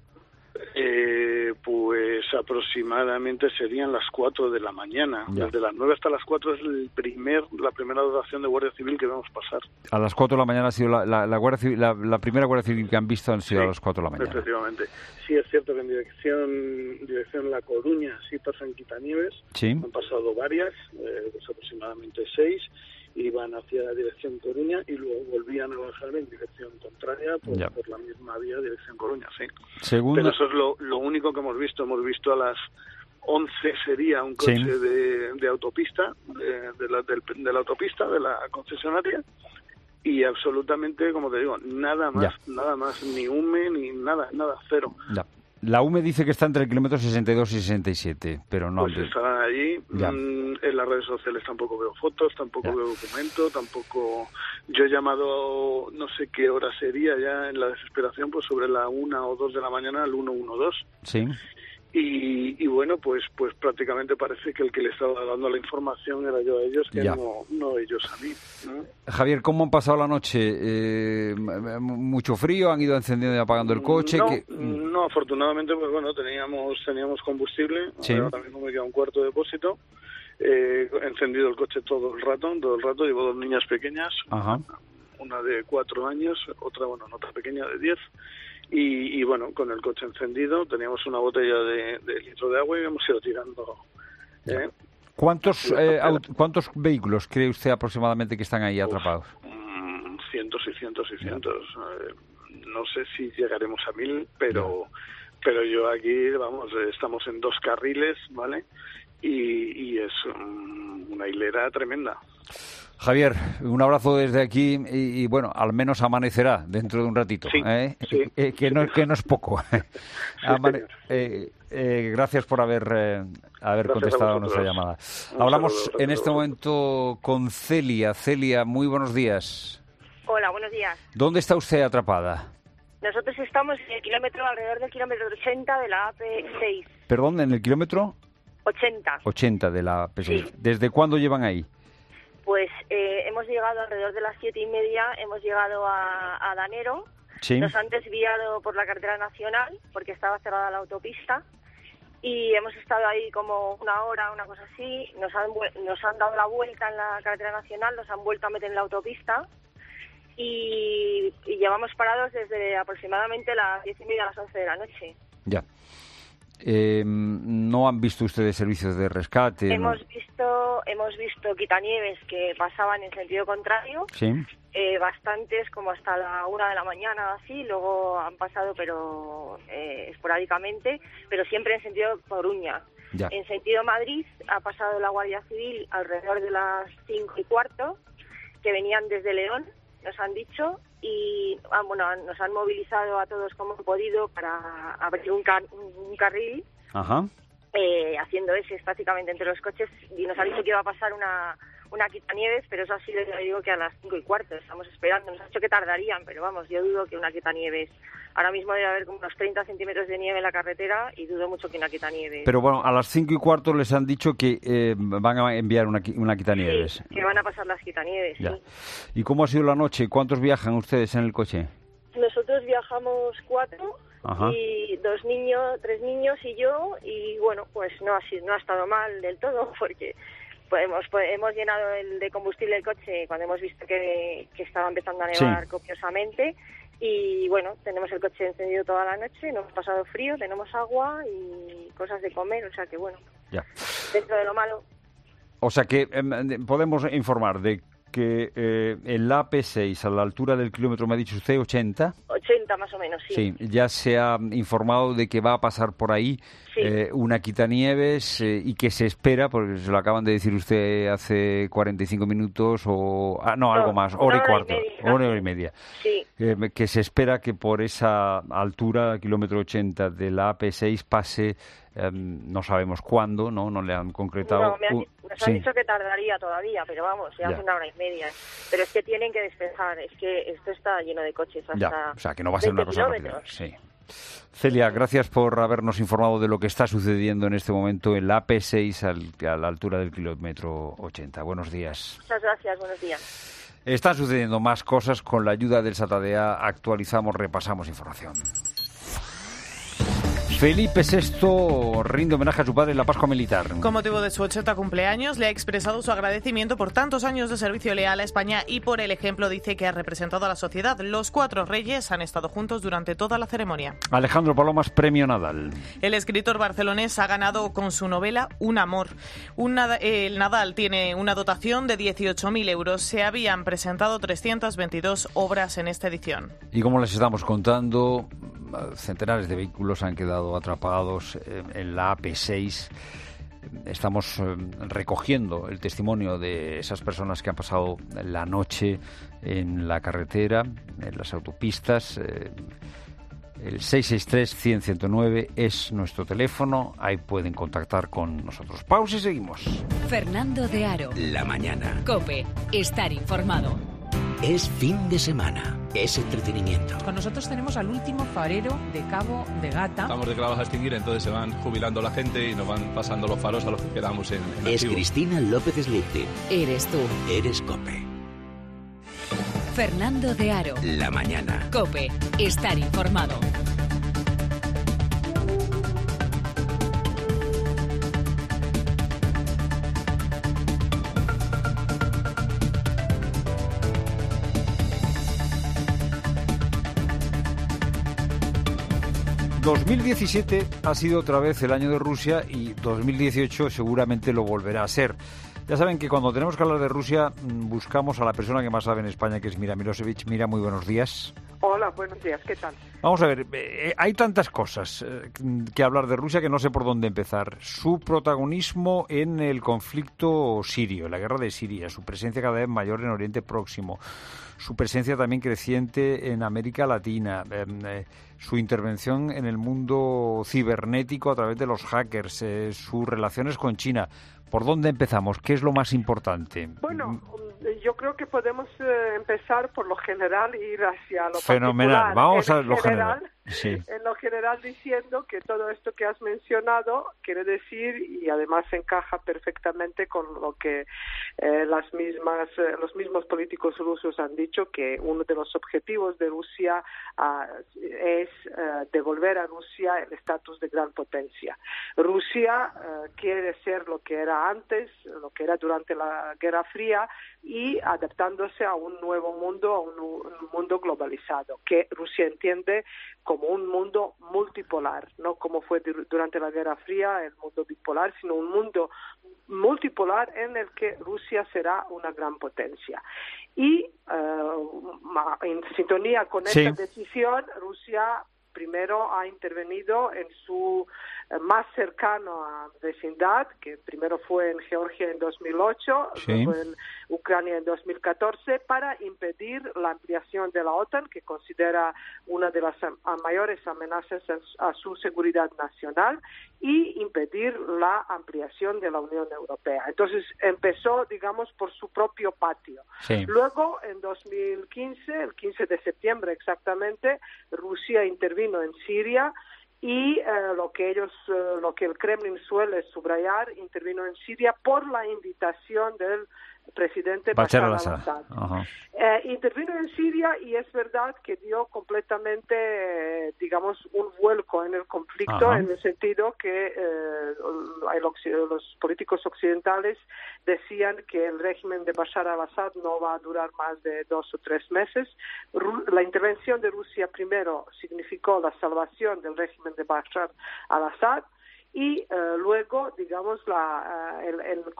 Eh, pues aproximadamente serían las cuatro de la mañana. Ya. Desde las nueve hasta las cuatro es el primer, la primera dotación de Guardia Civil que vemos pasar. A las cuatro de la mañana ha sido la, la, la, Guardia Civil, la, la primera Guardia Civil que han visto han sido sí, a las cuatro de la mañana. Efectivamente. Sí, es cierto que en dirección dirección La Coruña sí pasan Quitanieves. Sí. Han pasado varias, eh, pues aproximadamente seis. Iban hacia la dirección Coruña y luego volvían a bajar en dirección contraria por, por la misma vía, dirección Coruña, sí. Segundo... Pero eso es lo, lo único que hemos visto. Hemos visto a las once sería un coche sí. de, de autopista, de, de, la, de, de la autopista, de la concesionaria, y absolutamente, como te digo, nada más, ya. nada más, ni hume, ni nada, nada, cero. Ya. La U M E dice que está entre el kilómetro sesenta y dos y sesenta y siete, pero no... Pues estarán allí. Mm, en las redes sociales tampoco veo fotos, tampoco ya. veo documento, tampoco... Yo he llamado, no sé qué hora sería ya en la desesperación, pues sobre la una o dos de la mañana al uno uno dos. Sí. Y, y bueno, pues pues prácticamente parece que el que le estaba dando la información era yo a ellos, que no, no ellos a mí, ¿no? Javier, ¿cómo han pasado la noche? Eh, ¿Mucho frío? ¿Han ido encendiendo y apagando el coche? No, que... no, afortunadamente, pues bueno, teníamos teníamos combustible, sí. Ahora mismo me queda un cuarto de depósito, eh, he encendido el coche todo el rato, todo el rato, llevo dos niñas pequeñas, Ajá. una de cuatro años, otra, bueno, otra pequeña de diez. Y, y bueno, con el coche encendido, teníamos una botella de, de litro de agua y hemos ido tirando. ¿eh? ¿Cuántos eh, aut- cuántos vehículos cree usted aproximadamente que están ahí atrapados? Uf, mmm, cientos y cientos y cientos. Eh, no sé si llegaremos a mil, pero ya. pero yo aquí, vamos, estamos en dos carriles, ¿vale? Y, y es um, una hilera tremenda. Javier, un abrazo desde aquí y, y bueno, al menos amanecerá dentro de un ratito, sí, ¿eh? Sí. Eh, que, no, que no es poco. Amane- eh, eh, gracias por haber, eh, haber gracias contestado a a nuestra llamada. Un Hablamos saludo, en este momento con Celia. Celia, muy buenos días. Hola, buenos días. ¿Dónde está usted atrapada? Nosotros estamos en el kilómetro, alrededor del kilómetro ochenta de la A P seis. Perdón, ¿en el kilómetro? ochenta. ochenta de la A P seis. Sí. ¿Desde cuándo llevan ahí? Pues eh, hemos llegado alrededor de las siete y media, hemos llegado a, a Danero, sí. Nos han desviado por la carretera nacional porque estaba cerrada la autopista y hemos estado ahí como una hora, una cosa así, nos han, nos han dado la vuelta en la carretera nacional, nos han vuelto a meter en la autopista y, y llevamos parados desde aproximadamente las diez y media a las once de la noche. Ya. Eh, ¿No han visto ustedes servicios de rescate? Hemos ¿no? visto visto hemos visto quitanieves que pasaban en sentido contrario, sí. eh, bastantes como hasta la una de la mañana así, luego han pasado pero eh, esporádicamente, pero siempre en sentido Coruña. Ya. En sentido Madrid ha pasado la Guardia Civil alrededor de las cinco y cuarto, que venían desde León, nos han dicho, y ah, bueno, nos han movilizado a todos como han podido para abrir un, car un carril. Ajá. Eh, haciendo ese prácticamente entre los coches, y nos ha dicho que iba a pasar una, una quitanieves, pero eso ha sido, yo digo, que a las cinco y cuarto estamos esperando. Nos ha dicho que tardarían, pero vamos, yo dudo que una quitanieves. Ahora mismo debe haber como unos treinta centímetros de nieve en la carretera y dudo mucho que una quitanieves. Pero bueno, a las cinco y cuarto les han dicho que eh, van a enviar una, una quitanieves. Sí, que van a pasar las quitanieves, ya. Sí. ¿Y cómo ha sido la noche? ¿Cuántos viajan ustedes en el coche? Nosotros viajamos cuatro. Ajá. Y dos niños, tres niños y yo, y bueno, pues no ha sido, no ha estado mal del todo, porque pues hemos, pues, hemos llenado el de combustible el coche cuando hemos visto que, que estaba empezando a nevar sí. copiosamente, y bueno, tenemos el coche encendido toda la noche, no hemos pasado frío, tenemos agua y cosas de comer, o sea que bueno, ya. Dentro de lo malo. O sea que eh, podemos informar de que eh, en la A P seis, a la altura del kilómetro, me ha dicho usted, ochenta. ochenta más o menos, sí. Sí, ya se ha informado de que va a pasar por ahí sí. eh, una quitanieves eh, y que se espera, porque se lo acaban de decir usted hace cuarenta y cinco minutos o... Ah, no, no algo más, hora y cuarto, hora y media. Sí. Eh, que se espera que por esa altura, kilómetro ochenta de la A P seis, pase... Eh, no sabemos cuándo, ¿no? No le han concretado. No, me han, nos han sí. dicho que tardaría todavía, pero vamos, ya, ya hace una hora y media. Pero es que tienen que despejar, es que esto está lleno de coches hasta ya, o sea, que no va a ser una cosa rápida. Sí. Celia, gracias por habernos informado de lo que está sucediendo en este momento en la A P seis al, a la altura del kilómetro ochenta. Buenos días. Muchas gracias, buenos días. Están sucediendo más cosas. Con la ayuda del Satadea actualizamos, repasamos información. Felipe sexto rinde homenaje a su padre en la Pascua Militar. Con motivo de su ochenta cumpleaños, le ha expresado su agradecimiento por tantos años de servicio leal a España y por el ejemplo, dice, que ha representado a la sociedad. Los cuatro reyes han estado juntos durante toda la ceremonia. Alejandro Palomas, premio Nadal. El escritor barcelonés ha ganado con su novela Un amor. Un Nadal, el Nadal tiene una dotación de dieciocho mil euros. Se habían presentado trescientas veintidós obras en esta edición. Y como les estamos contando, centenares de vehículos han quedado atrapados en la A P seis. Estamos recogiendo el testimonio de esas personas que han pasado la noche en la carretera, en las autopistas. El seis seis tres, cien, ciento nueve es nuestro teléfono. Ahí pueden contactar con nosotros. Pausa y seguimos. Fernando de Aro. La mañana. COPE. Estar informado. Es fin de semana, es entretenimiento. Con nosotros tenemos al último farero de Cabo de Gata. Estamos declarados a extinguir, entonces se van jubilando la gente y nos van pasando los faros a los que quedamos en, en Es activo. Cristina López Slichting. Eres tú. Eres COPE. Fernando de Aro. La mañana. COPE. Estar informado. dos mil diecisiete ha sido otra vez el año de Rusia y dos mil dieciocho seguramente lo volverá a ser. Ya saben que cuando tenemos que hablar de Rusia buscamos a la persona que más sabe en España, que es Mira Milosevic. Mira, muy buenos días. Hola, buenos días, ¿qué tal? Vamos a ver, eh, hay tantas cosas eh, que hablar de Rusia que no sé por dónde empezar. Su protagonismo en el conflicto sirio, la guerra de Siria, su presencia cada vez mayor en Oriente Próximo, su presencia también creciente en América Latina, eh, eh, su intervención en el mundo cibernético a través de los hackers, eh, sus relaciones con China. ¿Por dónde empezamos? ¿Qué es lo más importante? Bueno, yo creo que podemos eh, empezar por lo general e ir hacia lo Fenomenal. particular. Vamos en a lo general. general. Sí. En lo general diciendo que todo esto que has mencionado quiere decir, y además encaja perfectamente con lo que eh, las mismas eh, los mismos políticos rusos han dicho, que uno de los objetivos de Rusia uh, es uh, devolver a Rusia el estatus de gran potencia. Rusia uh, quiere ser lo que era antes, lo que era durante la Guerra Fría, y adaptándose a un nuevo mundo, a un, un mundo globalizado, que Rusia entiende como un mundo multipolar, no como fue durante la Guerra Fría el mundo bipolar, sino un mundo multipolar en el que Rusia será una gran potencia. Y uh, en sintonía con sí. esta decisión, Rusia primero ha intervenido en su eh, más cercano a vecindad, que primero fue en Georgia en dos mil ocho, sí. luego en Ucrania en dos mil catorce, para impedir la ampliación de la OTAN, que considera una de las a, mayores amenazas a, a su seguridad nacional, y impedir la ampliación de la Unión Europea. Entonces empezó, digamos, por su propio patio. Sí. Luego, en dos mil quince, el quince de septiembre exactamente, Rusia intervino en Siria y eh, lo que ellos, eh, lo que el Kremlin suele subrayar, intervino en Siria por la invitación del presidente Bashar al-Assad. Eh, intervino en Siria y es verdad que dio completamente, eh, digamos, un vuelco en el conflicto, Ajá. en el sentido que eh, los políticos occidentales decían que el régimen de Bashar al-Assad no va a durar más de dos o tres meses. Ru- la intervención de Rusia primero significó la salvación del régimen de Bashar al-Assad, y uh, luego, digamos, la, uh, el, el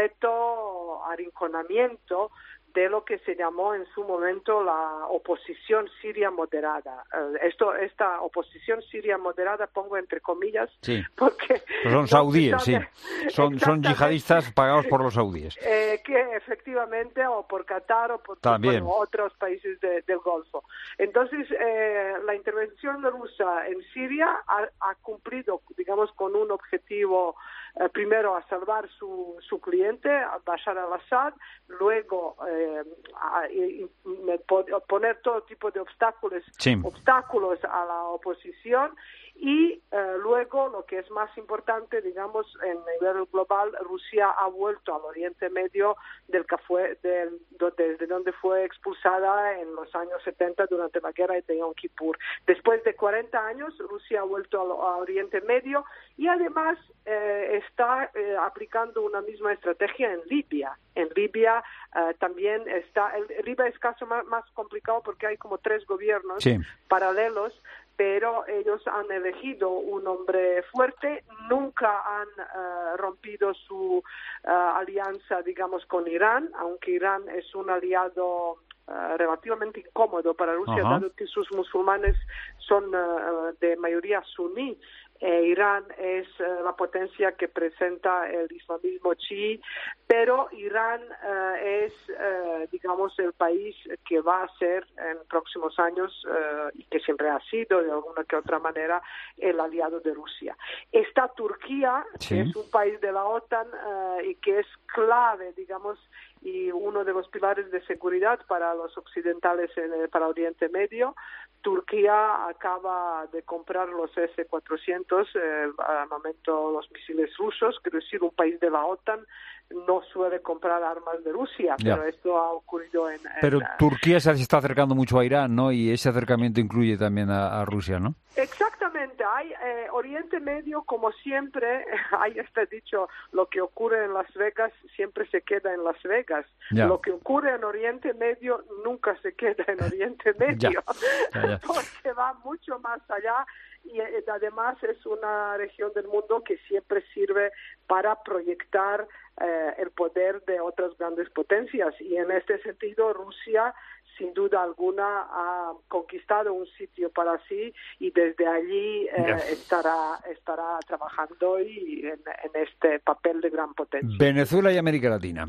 completo arrinconamiento de lo que se llamó en su momento la oposición siria moderada. Uh, esto, esta oposición siria moderada pongo entre comillas, sí. porque... Pues son no saudíes, sí. Son, son yihadistas pagados por los saudíes. Eh, que efectivamente, o por Qatar o por También. Bueno, otros países de, del Golfo. Entonces, eh, la intervención rusa en Siria ha, ha cumplido, digamos, con un objetivo, eh, primero a salvar su, su cliente, a Bashar al-Assad, luego eh, a, y, y, poner todo tipo de obstáculos, sí. obstáculos a la oposición. Y eh, luego, lo que es más importante, digamos, en nivel global, Rusia ha vuelto al Oriente Medio del que fue, del, desde donde fue expulsada en los años setenta durante la guerra de Yom Kippur. Después de cuarenta años, Rusia ha vuelto al, al Oriente Medio y además eh, está eh, aplicando una misma estrategia en Libia. En Libia eh, también está, el, Libia es caso más, más complicado porque hay como tres gobiernos sí. paralelos, pero ellos han elegido un hombre fuerte, nunca han uh, rompido su uh, alianza, digamos, con Irán, aunque Irán es un aliado uh, relativamente incómodo para Rusia, Ajá. dado que sus musulmanes son uh, de mayoría suní. Eh, Irán es eh, la potencia que presenta el islamismo chií, pero Irán eh, es, eh, digamos, el país que va a ser en próximos años, eh, y que siempre ha sido de alguna que otra manera, el aliado de Rusia. Está Turquía, sí. que es un país de la OTAN eh, y que es clave, digamos, y uno de los pilares de seguridad para los occidentales en el, para Oriente Medio. Turquía acaba de comprar los ese cuatrocientos, eh, al momento los misiles rusos, quiero decir, un país de la OTAN no suele comprar armas de Rusia, ya. pero esto ha ocurrido en... Pero en, Turquía se está acercando mucho a Irán, ¿no? Y ese acercamiento incluye también a, a Rusia, ¿no? Exactamente. Hay eh, Oriente Medio, como siempre, hay este dicho, lo que ocurre en Las Vegas siempre se queda en Las Vegas. Ya. Lo que ocurre en Oriente Medio nunca se queda en Oriente Medio, ya. Ya, ya. porque va mucho más allá. Y eh, además es una región del mundo que siempre sirve para proyectar eh, el poder de otras grandes potencias. Y en este sentido, Rusia, sin duda alguna, ha conquistado un sitio para sí y desde allí eh, yeah. estará estará trabajando y en, en este papel de gran potencia. Venezuela y América Latina.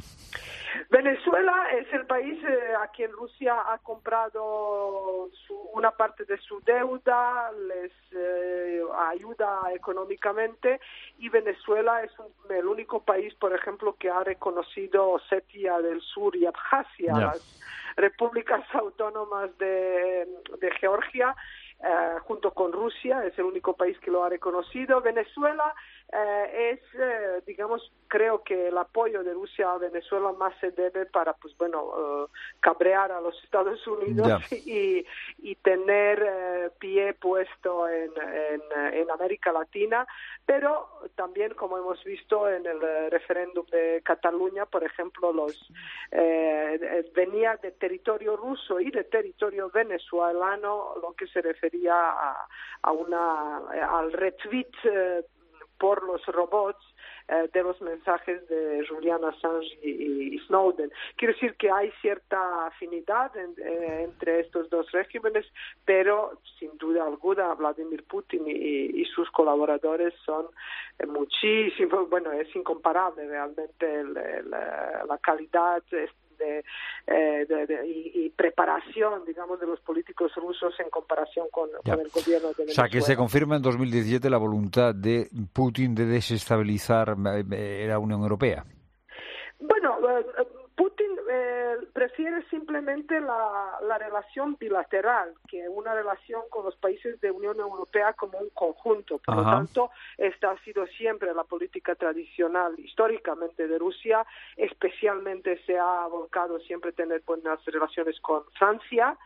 Venezuela es el país eh, a quien Rusia ha comprado su, una parte de su deuda, les eh, ayuda económicamente, y Venezuela es un, el único país, por ejemplo, que ha reconocido Osetia del Sur y Abjasia, yeah. las repúblicas autónomas de, de Georgia, eh, junto con Rusia, es el único país que lo ha reconocido. Venezuela eh, es, eh, digamos, creo que el apoyo de Rusia a Venezuela más se debe para, pues bueno, uh, cabrear a los Estados Unidos yeah. y, y tener eh, pie puesto en, en, en América Latina, pero también, como hemos visto en el referéndum de Cataluña, por ejemplo, los eh, venía de territorio ruso y de territorio venezolano, lo que se refería a, a una al retweet eh, por los robots eh, de los mensajes de Julian Assange y, y Snowden. Quiero decir que hay cierta afinidad en, eh, entre estos dos regímenes, pero sin duda alguna Vladimir Putin y, y sus colaboradores son eh, muchísimo, bueno, es incomparable realmente el, el, la calidad De, eh, de, de, y, y preparación, digamos, de los políticos rusos en comparación con, con el gobierno de Venezuela. O sea, que se confirma en dos mil diecisiete la voluntad de Putin de desestabilizar eh, la Unión Europea. Bueno, eh, Putin eh, prefiere simplemente la, la relación bilateral que una relación con los países de Unión Europea como un conjunto. Por Ajá. lo tanto, esta ha sido siempre la política tradicional históricamente de Rusia. Especialmente se ha volcado siempre tener buenas relaciones con Francia,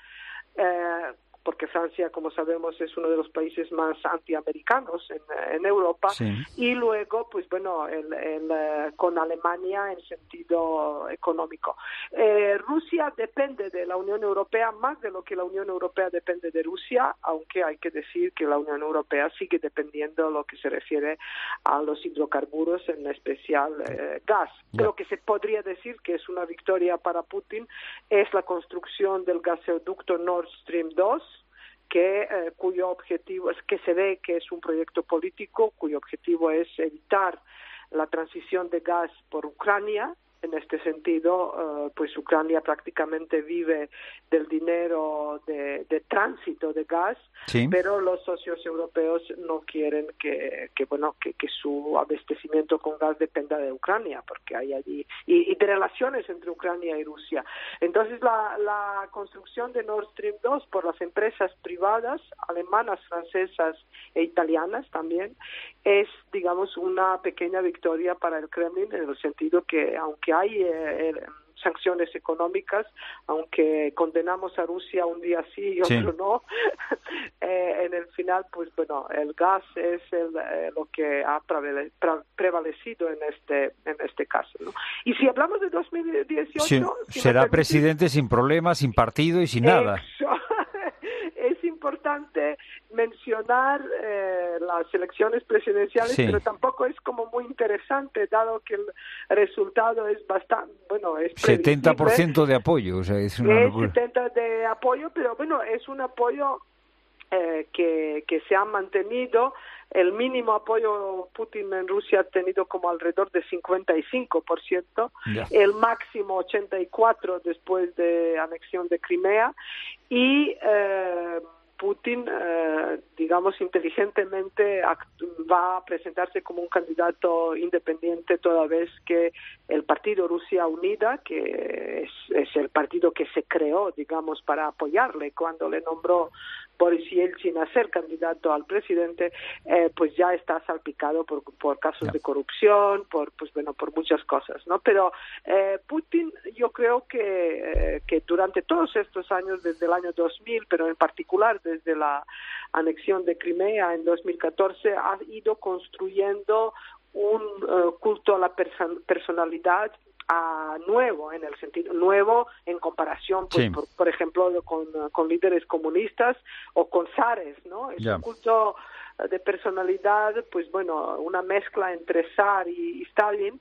eh, porque Francia, como sabemos, es uno de los países más antiamericanos en, en Europa, sí. y luego, pues bueno, el, el, uh, con Alemania en sentido económico. Eh, Rusia depende de la Unión Europea más de lo que la Unión Europea depende de Rusia, aunque hay que decir que la Unión Europea sigue dependiendo lo que se refiere a los hidrocarburos, en especial eh, gas. Yeah. Lo que se podría decir que es una victoria para Putin es la construcción del gasoducto Nord Stream dos, que eh, cuyo objetivo es que se ve que es un proyecto político cuyo objetivo es evitar la transición de gas por Ucrania. En este sentido, uh, pues Ucrania prácticamente vive del dinero de, de tránsito de gas, sí. pero los socios europeos no quieren que, que bueno, que, que su abastecimiento con gas dependa de Ucrania, porque hay allí y, y de relaciones entre Ucrania y Rusia. Entonces, la, la construcción de Nord Stream dos por las empresas privadas alemanas, francesas e italianas también es, digamos, una pequeña victoria para el Kremlin, en el sentido que, aunque hay eh, sanciones económicas, aunque condenamos a Rusia un día sí y otro sí. no, eh, en el final, pues bueno, el gas es el, eh, lo que ha prevale, pre, prevalecido en este en este caso, ¿no? Y si hablamos de dos mil dieciocho... Sí, si será permitís, presidente sin problemas, sin partido y sin nada. Eso. Es importante mencionar eh, las elecciones presidenciales, sí. pero tampoco es como muy interesante, dado que el resultado es bastante, bueno, es setenta por ciento de apoyo, o sea, es una es setenta por ciento de apoyo, pero bueno, es un apoyo eh, que, que se ha mantenido. El mínimo apoyo Putin en Rusia ha tenido como alrededor de cincuenta y cinco por ciento, yeah. el máximo ochenta y cuatro por ciento después de anexión de Crimea, y eh, Putin, eh, digamos, inteligentemente va a presentarse como un candidato independiente, toda vez que el partido Rusia Unida, que es, es el partido que se creó, digamos, para apoyarle cuando le nombró Boris Yeltsin a ser candidato al presidente, eh, pues ya está salpicado por, por casos yeah. de corrupción, por pues bueno, por muchas cosas, ¿no? Pero eh, Putin, yo creo que eh, que durante todos estos años, desde el año dos mil, pero en particular desde la anexión de Crimea en dos mil catorce, ha ido construyendo un uh, culto a la perso- personalidad a nuevo, en el sentido nuevo en comparación, pues, sí. por, por ejemplo, con, con líderes comunistas o con zares, ¿no? Es yeah. un culto de personalidad, pues bueno, una mezcla entre zar y, y Stalin,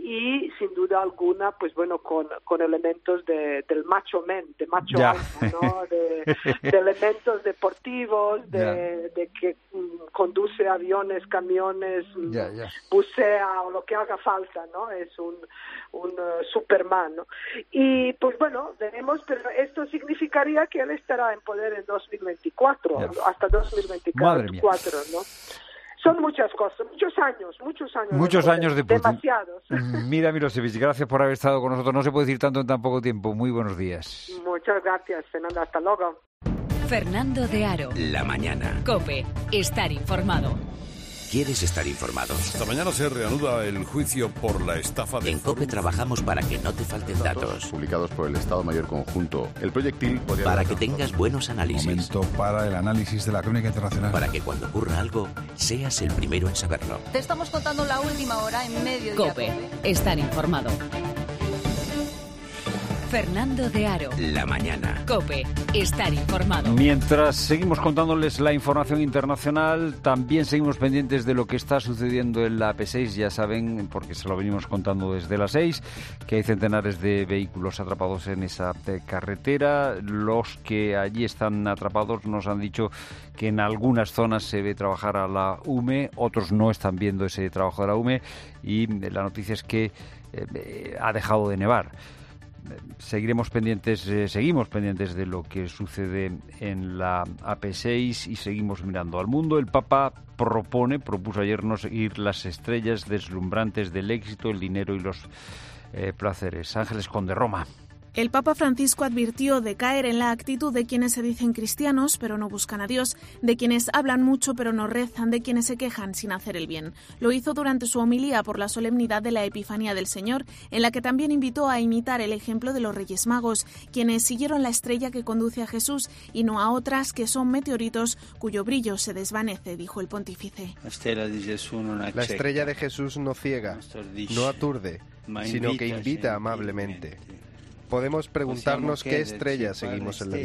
y sin duda alguna, pues bueno, con, con elementos de, del macho men, de macho yeah. alfa, ¿no? De, de elementos deportivos, de, yeah. de que um, conduce aviones, camiones, yeah, yeah. bucea o lo que haga falta, ¿no? Es un, un uh, Superman, ¿no? Y pues bueno, veremos, pero esto significaría que él estará en poder en dos mil veinticuatro, yeah. hasta dos mil veinticuatro, ¿no? Son muchas cosas, muchos años, muchos años. Muchos de años de Putin. Demasiados. Mira, Milosevic, gracias por haber estado con nosotros. No se puede decir tanto en tan poco tiempo. Muy buenos días. Muchas gracias, Fernando. Hasta luego. Fernando de Aro. La mañana. COPE. Estar informado. ¿Quieres estar informado? Esta mañana se reanuda el juicio por la estafa de... En COPE trabajamos para que no te falten datos. Publicados por el Estado Mayor Conjunto. El proyectil... Para que tengas buenos análisis. Momento para el análisis de la crónica internacional. Para que cuando ocurra algo, seas el primero en saberlo. Te estamos contando la última hora en medio de COPE. Estar informado. Fernando de Aro. La mañana. COPE. Estar informado. Mientras seguimos contándoles la información internacional, también seguimos pendientes de lo que está sucediendo en la A P seis. Ya saben, porque se lo venimos contando desde las seis, que hay centenares de vehículos atrapados en esa carretera. Los que allí están atrapados nos han dicho que en algunas zonas se ve trabajar a la U M E, otros no están viendo ese trabajo de la U M E, y la noticia es que eh, ha dejado de nevar. Seguiremos pendientes, eh, seguimos pendientes de lo que sucede en la A P seis y seguimos mirando al mundo. El Papa propone, propuso ayer no seguir las estrellas deslumbrantes del éxito, el dinero y los eh, placeres. Ángeles Conde, Roma. El Papa Francisco advirtió de caer en la actitud de quienes se dicen cristianos pero no buscan a Dios, de quienes hablan mucho pero no rezan, de quienes se quejan sin hacer el bien. Lo hizo durante su homilía por la solemnidad de la Epifanía del Señor, en la que también invitó a imitar el ejemplo de los Reyes Magos, quienes siguieron la estrella que conduce a Jesús y no a otras que son meteoritos cuyo brillo se desvanece, dijo el pontífice. La estrella de Jesús no ciega, no aturde, sino que invita amablemente. Podemos preguntarnos qué estrella seguimos en la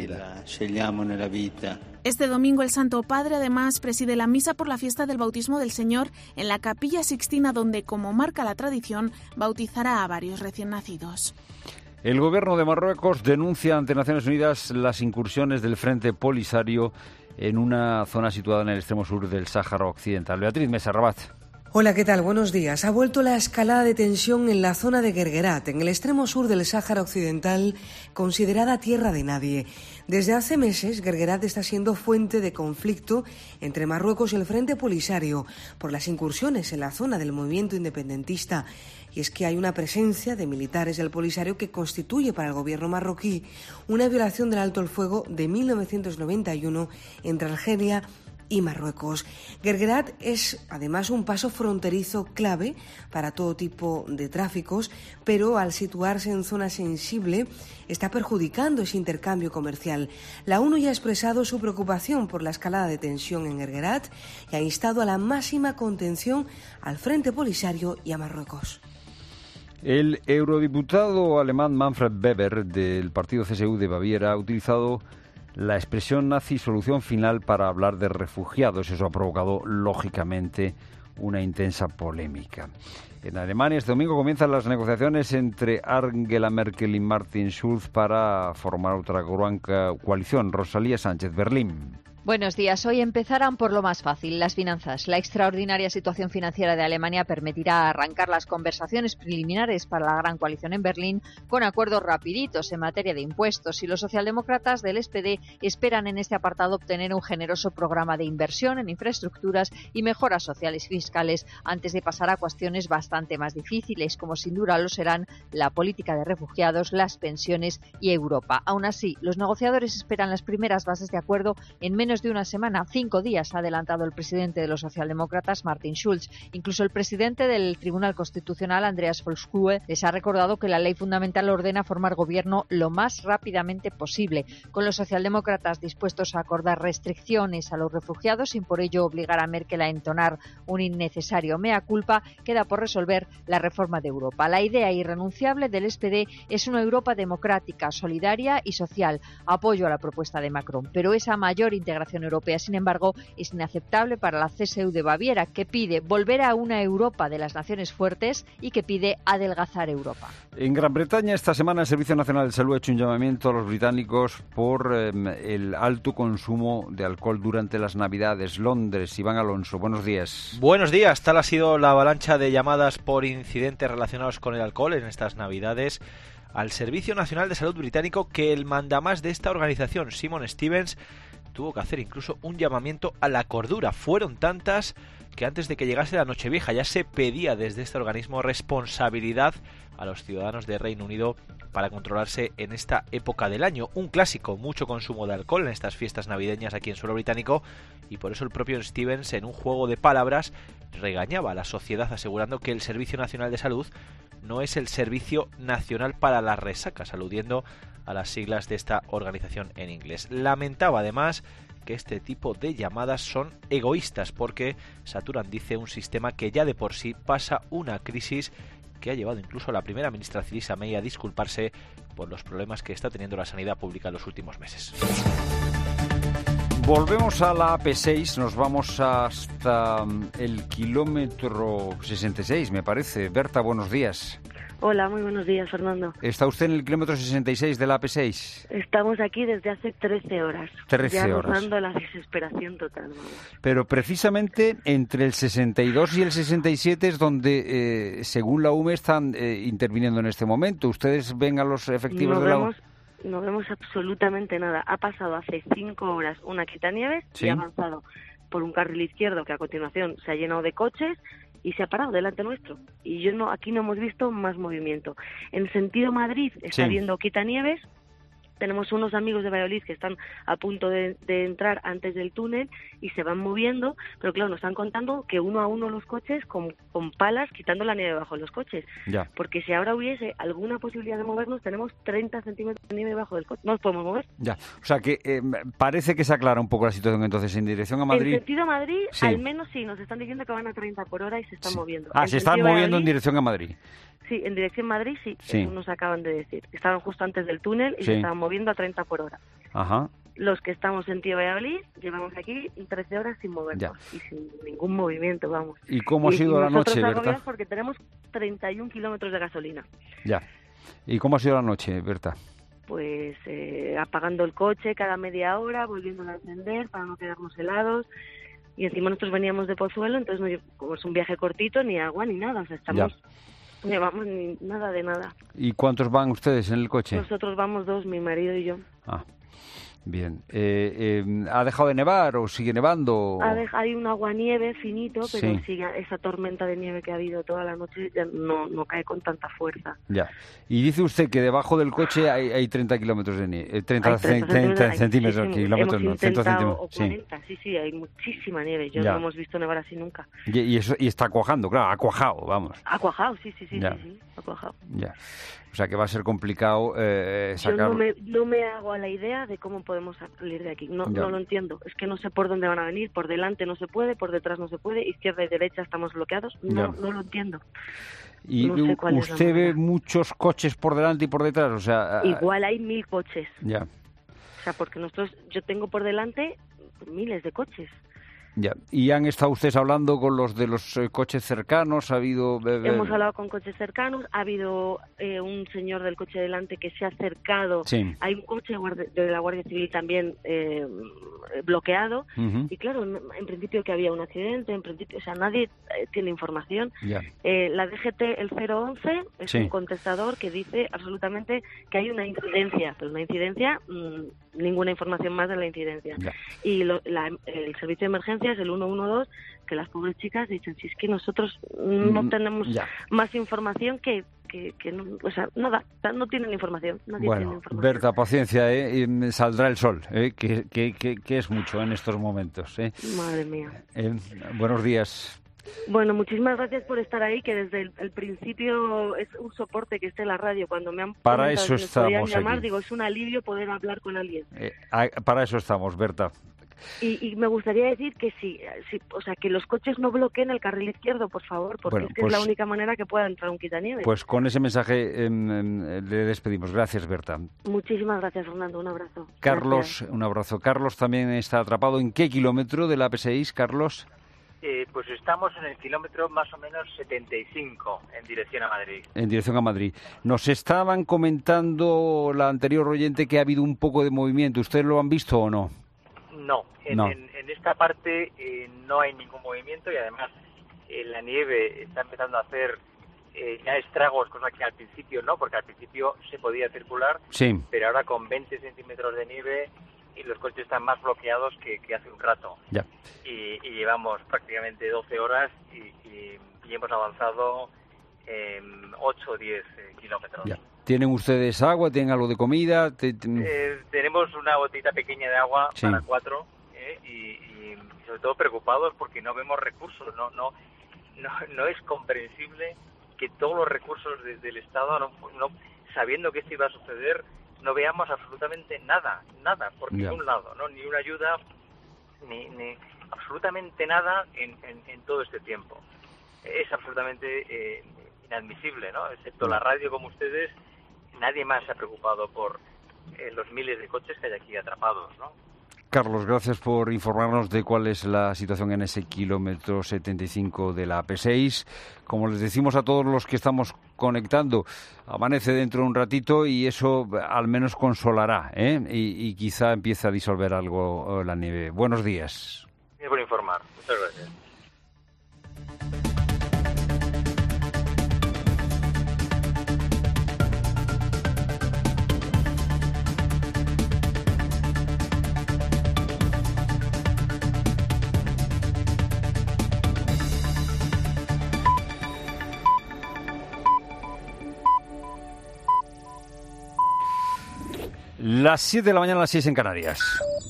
vida. Este domingo el Santo Padre además preside la misa por la fiesta del bautismo del Señor en la Capilla Sixtina, donde, como marca la tradición, bautizará a varios recién nacidos. El gobierno de Marruecos denuncia ante Naciones Unidas las incursiones del Frente Polisario en una zona situada en el extremo sur del Sáhara Occidental. Beatriz Mesa, Rabat. Hola, ¿qué tal? Buenos días. Ha vuelto la escalada de tensión en la zona de Guerguerat, en el extremo sur del Sáhara Occidental, considerada tierra de nadie. Desde hace meses, Guerguerat está siendo fuente de conflicto entre Marruecos y el Frente Polisario por las incursiones en la zona del movimiento independentista. Y es que hay una presencia de militares del Polisario que constituye para el gobierno marroquí una violación del alto el fuego de mil novecientos noventa y uno entre Argelia y Marruecos. Guerguerat es además un paso fronterizo clave para todo tipo de tráficos, pero al situarse en zona sensible está perjudicando ese intercambio comercial. La ONU ya ha expresado su preocupación por la escalada de tensión en Guerguerat y ha instado a la máxima contención al Frente Polisario y a Marruecos. El eurodiputado alemán Manfred Weber del partido C S U de Baviera ha utilizado la expresión nazi solución final para hablar de refugiados. Eso ha provocado, lógicamente, una intensa polémica. En Alemania este domingo comienzan las negociaciones entre Angela Merkel y Martin Schulz para formar otra gran coalición. Rosalía Sánchez, Berlín. Buenos días. Hoy empezarán por lo más fácil, las finanzas. La extraordinaria situación financiera de Alemania permitirá arrancar las conversaciones preliminares para la gran coalición en Berlín con acuerdos rapiditos en materia de impuestos, y los socialdemócratas del S P D esperan en este apartado obtener un generoso programa de inversión en infraestructuras y mejoras sociales y fiscales antes de pasar a cuestiones bastante más difíciles, como sin duda lo serán la política de refugiados, las pensiones y Europa. Aún así, los negociadores esperan las primeras bases de acuerdo en menos de una semana, cinco días, ha adelantado el presidente de los socialdemócratas, Martin Schulz. Incluso el presidente del Tribunal Constitucional, Andreas Volkskrue, les ha recordado que la ley fundamental ordena formar gobierno lo más rápidamente posible, con los socialdemócratas dispuestos a acordar restricciones a los refugiados sin por ello obligar a Merkel a entonar un innecesario mea culpa. Queda por resolver la reforma de Europa. La idea irrenunciable del S P D es una Europa democrática, solidaria y social. Apoyo a la propuesta de Macron, pero esa mayor integración europea, sin embargo, es inaceptable para la C S U de Baviera, que pide volver a una Europa de las naciones fuertes y que pide adelgazar Europa. En Gran Bretaña, esta semana, el Servicio Nacional de Salud ha hecho un llamamiento a los británicos por eh, el alto consumo de alcohol durante las Navidades. Londres, Iván Alonso, buenos días. Buenos días. Tal ha sido la avalancha de llamadas por incidentes relacionados con el alcohol en estas Navidades al Servicio Nacional de Salud británico, que el mandamás de esta organización, Simon Stevens, tuvo que hacer incluso un llamamiento a la cordura. Fueron tantas que antes de que llegase la Nochevieja ya se pedía desde este organismo responsabilidad a los ciudadanos de Reino Unido para controlarse en esta época del año. Un clásico, mucho consumo de alcohol en estas fiestas navideñas aquí en suelo británico, y por eso el propio Stevens, en un juego de palabras, regañaba a la sociedad asegurando que el Servicio Nacional de Salud no es el Servicio Nacional para las Resacas, aludiendo a las siglas de esta organización en inglés. Lamentaba además que este tipo de llamadas son egoístas porque saturan, dice, un sistema que ya de por sí pasa una crisis que ha llevado incluso a la primera ministra Theresa May a disculparse por los problemas que está teniendo la sanidad pública en los últimos meses. Volvemos a la A P seis, nos vamos hasta el kilómetro sesenta y seis, me parece. Berta, buenos días. Hola, muy buenos días, Fernando. ¿Está usted en el kilómetro sesenta y seis de la A P seis? Estamos aquí desde hace trece horas. trece ya horas. rozando la desesperación total. Vamos. Pero precisamente entre el sesenta y dos y el sesenta y siete es donde, eh, según la U M E, están eh, interviniendo en este momento. ¿Ustedes ven a los efectivos no de la vemos, No vemos absolutamente nada. Ha pasado hace cinco horas una quitanieves ¿Sí? y ha avanzado por un carril izquierdo que a continuación se ha llenado de coches y se ha parado delante nuestro. Y yo no aquí no hemos visto más movimiento. En sentido Madrid está Sí. habiendo quitanieves. Tenemos unos amigos de Valladolid que están a punto de, de entrar antes del túnel y se van moviendo, pero claro, nos están contando que uno a uno los coches con, con palas quitando la nieve debajo de los coches. Ya. Porque si ahora hubiese alguna posibilidad de movernos, tenemos treinta centímetros de nieve debajo del coche. No nos podemos mover. Ya, o sea que eh, parece que se aclara un poco la situación entonces en dirección a Madrid. En sentido Madrid, Sí. al menos sí, nos están diciendo que van a treinta por hora y se están moviendo. Ah, En se están sentido moviendo en Valladolid, dirección a Madrid. Sí, en dirección Madrid sí, Sí. eso nos acaban de decir. Estaban justo antes del túnel y Sí. se estaban moviendo a treinta por hora. Ajá. Los que estamos en Tío Valladolid llevamos aquí trece horas sin movernos y sin ningún movimiento, vamos. ¿Y cómo ha Y- sido y la nosotros noche, agobiados Berta? porque tenemos treinta y un kilómetros de gasolina. Ya. ¿Y cómo ha sido la noche, Berta? Pues eh, apagando el coche cada media hora, volviéndolo a encender para no quedarnos helados. Y encima nosotros veníamos de Pozuelo, entonces no, lle- como es un viaje cortito, ni agua ni nada. O sea, estamos, no llevamos ni nada de nada. ¿Y cuántos van ustedes en el coche? Nosotros vamos dos, mi marido y yo. Ah, bien. Eh, eh, ¿Ha dejado de nevar o sigue nevando? Ha dej- hay un aguanieve finito, pero Sí. sí, esa tormenta de nieve que ha habido toda la noche ya no, no cae con tanta fuerza. Ya. Y dice usted que debajo del coche hay, hay treinta kilómetros de nieve. Eh, treinta, Hay treinta cen- treinta hay centímetros, muchísimo. kilómetros, Hemos no, ciento intentado, centímetros. o Sí. cuarenta, sí, sí, hay muchísima nieve. Yo Ya. no hemos visto nevar así nunca. Y, y eso, y está cuajando, claro, ha cuajado, vamos. Ha cuajado, sí, sí, sí, Ya. sí, sí, ha cuajado. Ya. O sea que va a ser complicado eh, Yo sacar. no me, no me hago a la idea de cómo podemos salir de aquí. No, Ya. no lo entiendo. Es que no sé por dónde van a venir. Por delante no se puede, por detrás no se puede, izquierda y derecha estamos bloqueados. No, Ya. no lo entiendo. Y no sé cuál es la usted ve muchos coches por delante y por detrás, o sea. Igual hay mil coches. Ya, O sea, porque nosotros, yo tengo por delante miles de coches. ya. ¿Y han estado ustedes hablando con los de los eh, coches cercanos? ¿Ha habido...? eh, eh, Hemos hablado con coches cercanos, ha habido eh, un señor del coche delante que se ha acercado, Sí. hay un coche guardia- de la Guardia Civil también eh, bloqueado, Ujú. y claro, no- en principio que había un accidente, en principio, o sea, nadie eh, tiene información. Ya. Eh, la D G T, el cero once, es Sí. un contestador que dice absolutamente que hay una incidencia, pero una incidencia, mmm, ninguna información más de la incidencia. Ya. Y lo- la- el servicio de emergencias, el uno uno dos, que las pobres chicas dicen, si es que nosotros no Mm, tenemos ya. más información que, que, que no, o sea, nada, no tienen información, nadie tiene Bueno, información. Berta, paciencia, ¿eh? Y saldrá el sol, ¿eh? que, que, que, que es mucho en estos momentos. ¿eh? Madre mía. Eh, buenos días. Bueno, muchísimas gracias por estar ahí, que desde el, el principio es un soporte que esté en la radio. Cuando me han Para comentado eso que me podían estamos llamar, aquí. digo, es un alivio poder hablar con alguien. Eh, ah, para eso estamos, Berta. Y, y me gustaría decir que sí, sí, o sea, que los coches no bloqueen el carril izquierdo, por favor, porque Bueno, es que pues- es la única manera que pueda entrar un quitanieves. Pues con ese mensaje em, em, le despedimos. Gracias, Berta. Muchísimas gracias, Fernando. Un abrazo. Carlos, un abrazo. Carlos también está atrapado. ¿En qué kilómetro de la A P seis, Carlos? Eh, pues estamos en el kilómetro más o menos setenta y cinco en dirección a Madrid. En dirección a Madrid. Nos estaban comentando la anterior oyente que ha habido un poco de movimiento. ¿Ustedes lo han visto o no? No, en, No. en- en esta parte eh, no hay ningún movimiento y además eh, la nieve está empezando a hacer eh, ya estragos, cosa que al principio no, porque al principio se podía circular, Sí. pero ahora con veinte centímetros de nieve y los coches están más bloqueados que, que hace un rato. Ya. Y, y llevamos prácticamente doce horas y, y- y hemos avanzado en ocho o diez eh, kilómetros. Ya. ¿Tienen ustedes agua? ¿Tienen algo de comida? Te- te- Eh, tenemos una botita pequeña de agua Sí. para cuatro eh, y, y sobre todo preocupados porque no vemos recursos. No, no, no, no es comprensible que todos los recursos de- del Estado, no, no, sabiendo que esto iba a suceder, no veamos absolutamente nada, nada, por Ya. ningún lado, ¿no? Ni una ayuda, ni, ni absolutamente nada en, en, en todo este tiempo. Es absolutamente eh, inadmisible, ¿no? Excepto la radio como ustedes, nadie más se ha preocupado por eh, los miles de coches que hay aquí atrapados, ¿no? Carlos, gracias por informarnos de cuál es la situación en ese kilómetro setenta y cinco de la A P seis. Como les decimos a todos los que estamos conectando, amanece dentro de un ratito y eso al menos consolará, ¿eh? y, y quizá empiece a disolver algo la nieve. Buenos días. Gracias por informar. Muchas gracias. Las siete de la mañana, las seis en Canarias.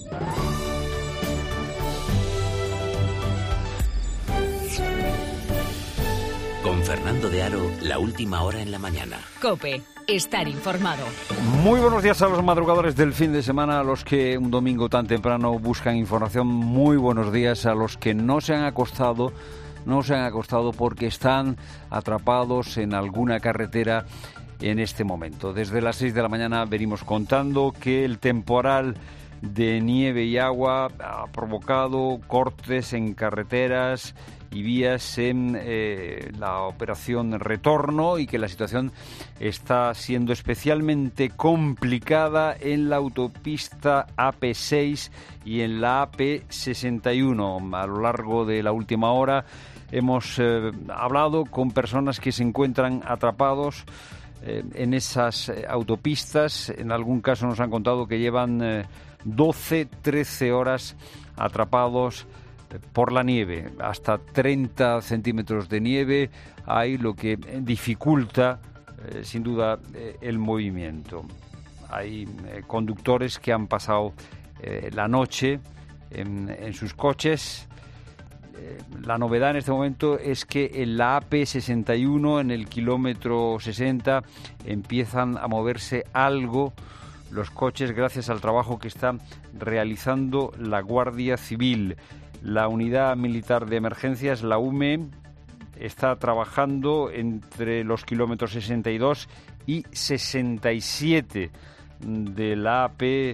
Con Fernando de Aro, la última hora en la mañana. COPE, estar informado. Muy buenos días a los madrugadores del fin de semana, a los que un domingo tan temprano buscan información. Muy buenos días a los que no se han acostado, no se han acostado porque están atrapados en alguna carretera en este momento. Desde las seis de la mañana venimos contando que el temporal de nieve y agua ha provocado cortes en carreteras y vías en eh, la operación Retorno y que la situación está siendo especialmente complicada en la autopista A P seis y en la A P sesenta y uno. A lo largo de la última hora hemos eh, hablado con personas que se encuentran atrapados eh, en esas eh, autopistas. En algún caso nos han contado que llevan eh, doce, trece horas atrapados por la nieve, hasta treinta centímetros de nieve hay, lo que dificulta eh, sin duda eh, el movimiento. Hay eh, conductores que han pasado eh, la noche en, en sus coches. Eh, la novedad en este momento es que en la A P sesenta y uno, en el kilómetro sesenta, empiezan a moverse algo los coches gracias al trabajo que está realizando la Guardia Civil. La Unidad Militar de Emergencias, la U M E, está trabajando entre los kilómetros sesenta y dos y sesenta y siete de la A P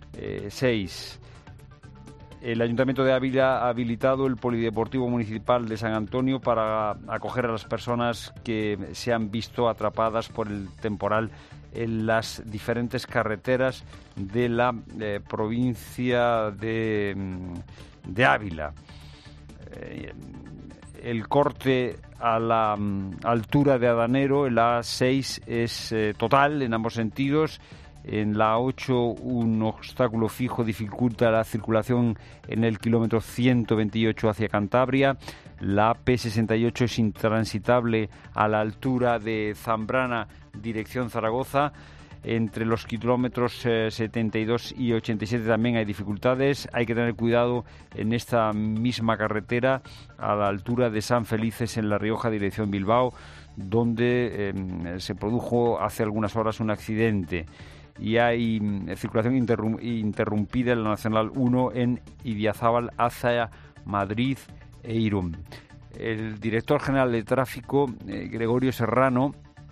seis. El Ayuntamiento de Ávila ha habilitado el Polideportivo Municipal de San Antonio para acoger a las personas que se han visto atrapadas por el temporal en las diferentes carreteras de la eh, provincia de... de Ávila. Eh, el corte a la um, altura de Adanero, en la A seis, es eh, total en ambos sentidos. En la A ocho, un obstáculo fijo dificulta la circulación en el kilómetro ciento veintiocho hacia Cantabria. La A P sesenta y ocho es intransitable a la altura de Zambrana, dirección Zaragoza. Entre los kilómetros eh, setenta y dos y ochenta y siete también hay dificultades. Hay que tener cuidado en esta misma carretera a la altura de San Felices, en La Rioja, dirección Bilbao, donde eh, se produjo hace algunas horas un accidente. Y hay eh, circulación interrum- interrumpida en la Nacional uno en Idiazábal hacia Madrid e Irún. El director general de tráfico, eh, Gregorio Serrano,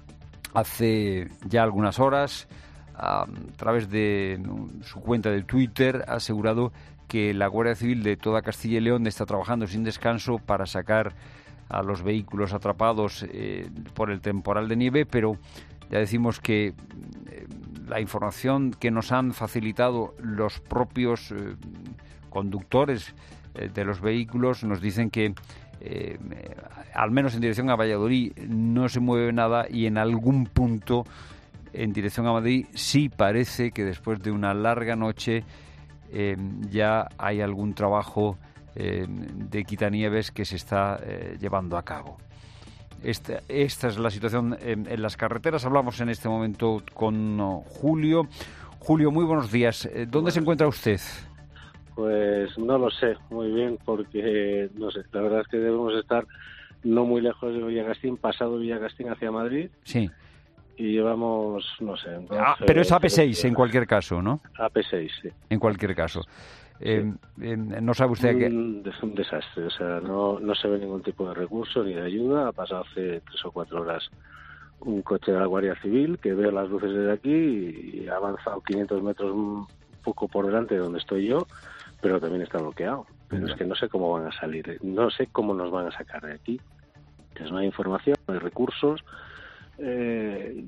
hace ya algunas horas, a través de su cuenta de Twitter, ha asegurado que la Guardia Civil de toda Castilla y León está trabajando sin descanso para sacar a los vehículos atrapados eh, por el temporal de nieve, pero ya decimos que eh, la información que nos han facilitado los propios eh, conductores eh, de los vehículos nos dicen que Eh, al menos en dirección a Valladolid no se mueve nada, y en algún punto en dirección a Madrid sí parece que después de una larga noche eh, ya hay algún trabajo eh, de quitanieves que se está eh, llevando a cabo. Esta, esta es la situación en, en las carreteras. Hablamos en este momento con uh, Julio. Julio, muy buenos días. ¿Dónde se encuentra usted? Pues no lo sé muy bien, porque no sé, la verdad es que debemos estar no muy lejos de Villagastín, pasado Villagastín hacia Madrid. Sí. y llevamos, no sé... doce, ah, pero es A P seis trece, en cualquier caso, ¿no? A P seis, sí. En cualquier caso. Eh, eh, ¿No sabe usted que...? Un, un desastre, o sea, no, no se ve ningún tipo de recurso ni de ayuda. Ha pasado hace tres o cuatro horas un coche de la Guardia Civil que veo las luces desde aquí y ha avanzado quinientos metros un poco por delante de donde estoy yo, pero también está bloqueado. Pero es que no sé cómo van a salir, no sé cómo nos van a sacar de aquí. Entonces no hay información, no hay recursos. Eh,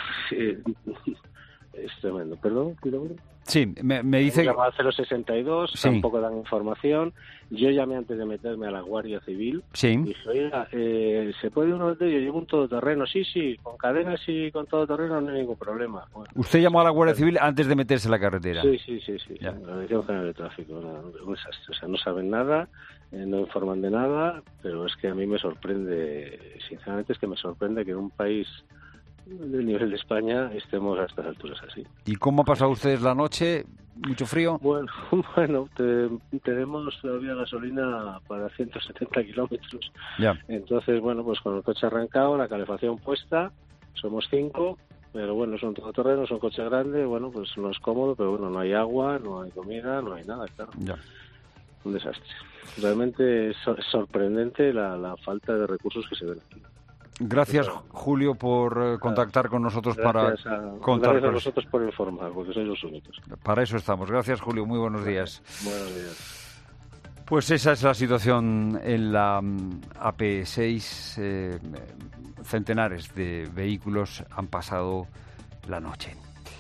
es tremendo. Perdón, perdón. Sí, me, me dice... Llamado al cero sesenta y dos, sí. Tampoco dan información. Yo llamé antes de meterme a la Guardia Civil. Sí. Dije, oiga, eh, ¿se puede uno de ellos? Llevo un todoterreno. Sí, sí, con cadenas y con todoterreno no hay ningún problema. Bueno, ¿Usted llamó a la Guardia Civil antes de meterse en la carretera? Sí, sí, sí, sí. Ya. La Dirección General de Tráfico, una, un desastre. O sea, no saben nada, eh, no informan de nada, pero es que a mí me sorprende, sinceramente es que me sorprende que en un país del nivel de España estemos a estas alturas así. ¿Y cómo ha pasado ustedes la noche? ¿Mucho frío? Bueno, bueno te, tenemos todavía gasolina para ciento setenta kilómetros. Ya. Entonces, bueno, pues con el coche arrancado, la calefacción puesta, somos cinco, pero bueno, son todoterrenos, son coches grandes, bueno, pues no es cómodo, pero bueno, no hay agua, no hay comida, no hay nada, claro. Ya. Un desastre. Realmente es sorprendente la, la falta de recursos que se ven aquí. Gracias, Julio, por contactar con nosotros gracias para a, contar. Gracias a vosotros por informar, porque sois los únicos. Para eso estamos. Gracias, Julio. Muy buenos días. Buenos días. Pues esa es la situación en la A P seis. Eh, centenares de vehículos han pasado la noche.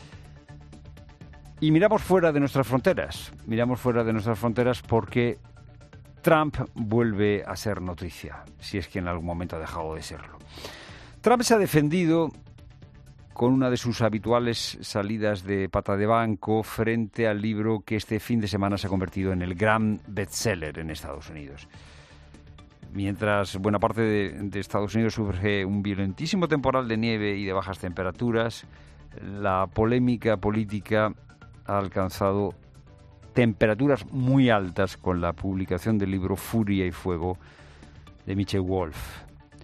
Y miramos fuera de nuestras fronteras. Miramos fuera de nuestras fronteras porque Trump vuelve a ser noticia, si es que en algún momento ha dejado de serlo. Trump se ha defendido con una de sus habituales salidas de pata de banco frente al libro que este fin de semana se ha convertido en el gran bestseller en Estados Unidos. Mientras buena parte de, de Estados Unidos sufre un violentísimo temporal de nieve y de bajas temperaturas, la polémica política ha alcanzado temperaturas muy altas con la publicación del libro Furia y Fuego de Michelle Wolf.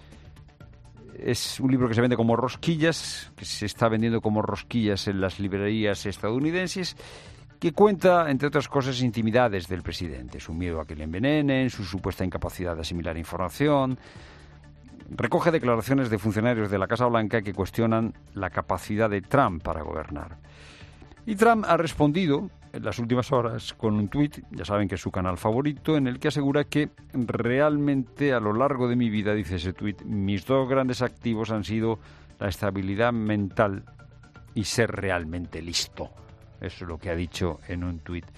Es un libro que se vende como rosquillas, que se está vendiendo como rosquillas en las librerías estadounidenses, que cuenta, entre otras cosas, intimidades del presidente, su miedo a que le envenenen, su supuesta incapacidad de asimilar información. Recoge declaraciones de funcionarios de la Casa Blanca que cuestionan la capacidad de Trump para gobernar. Y Trump ha respondido en las últimas horas con un tuit, ya saben que es su canal favorito, en el que asegura que realmente a lo largo de mi vida, dice ese tuit, mis dos grandes activos han sido la estabilidad mental y ser realmente listo. Eso es lo que ha dicho en un tuit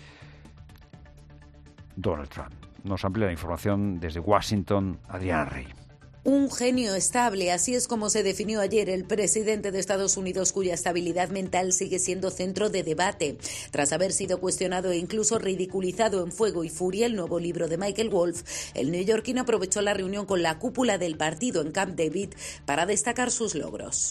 Donald Trump. Nos amplía la información desde Washington, Adriana Rey. Un genio estable, así es como se definió ayer el presidente de Estados Unidos, cuya estabilidad mental sigue siendo centro de debate. Tras haber sido cuestionado e incluso ridiculizado en Fuego y Furia, el nuevo libro de Michael Wolff, el neoyorquino aprovechó la reunión con la cúpula del partido en Camp David para destacar sus logros.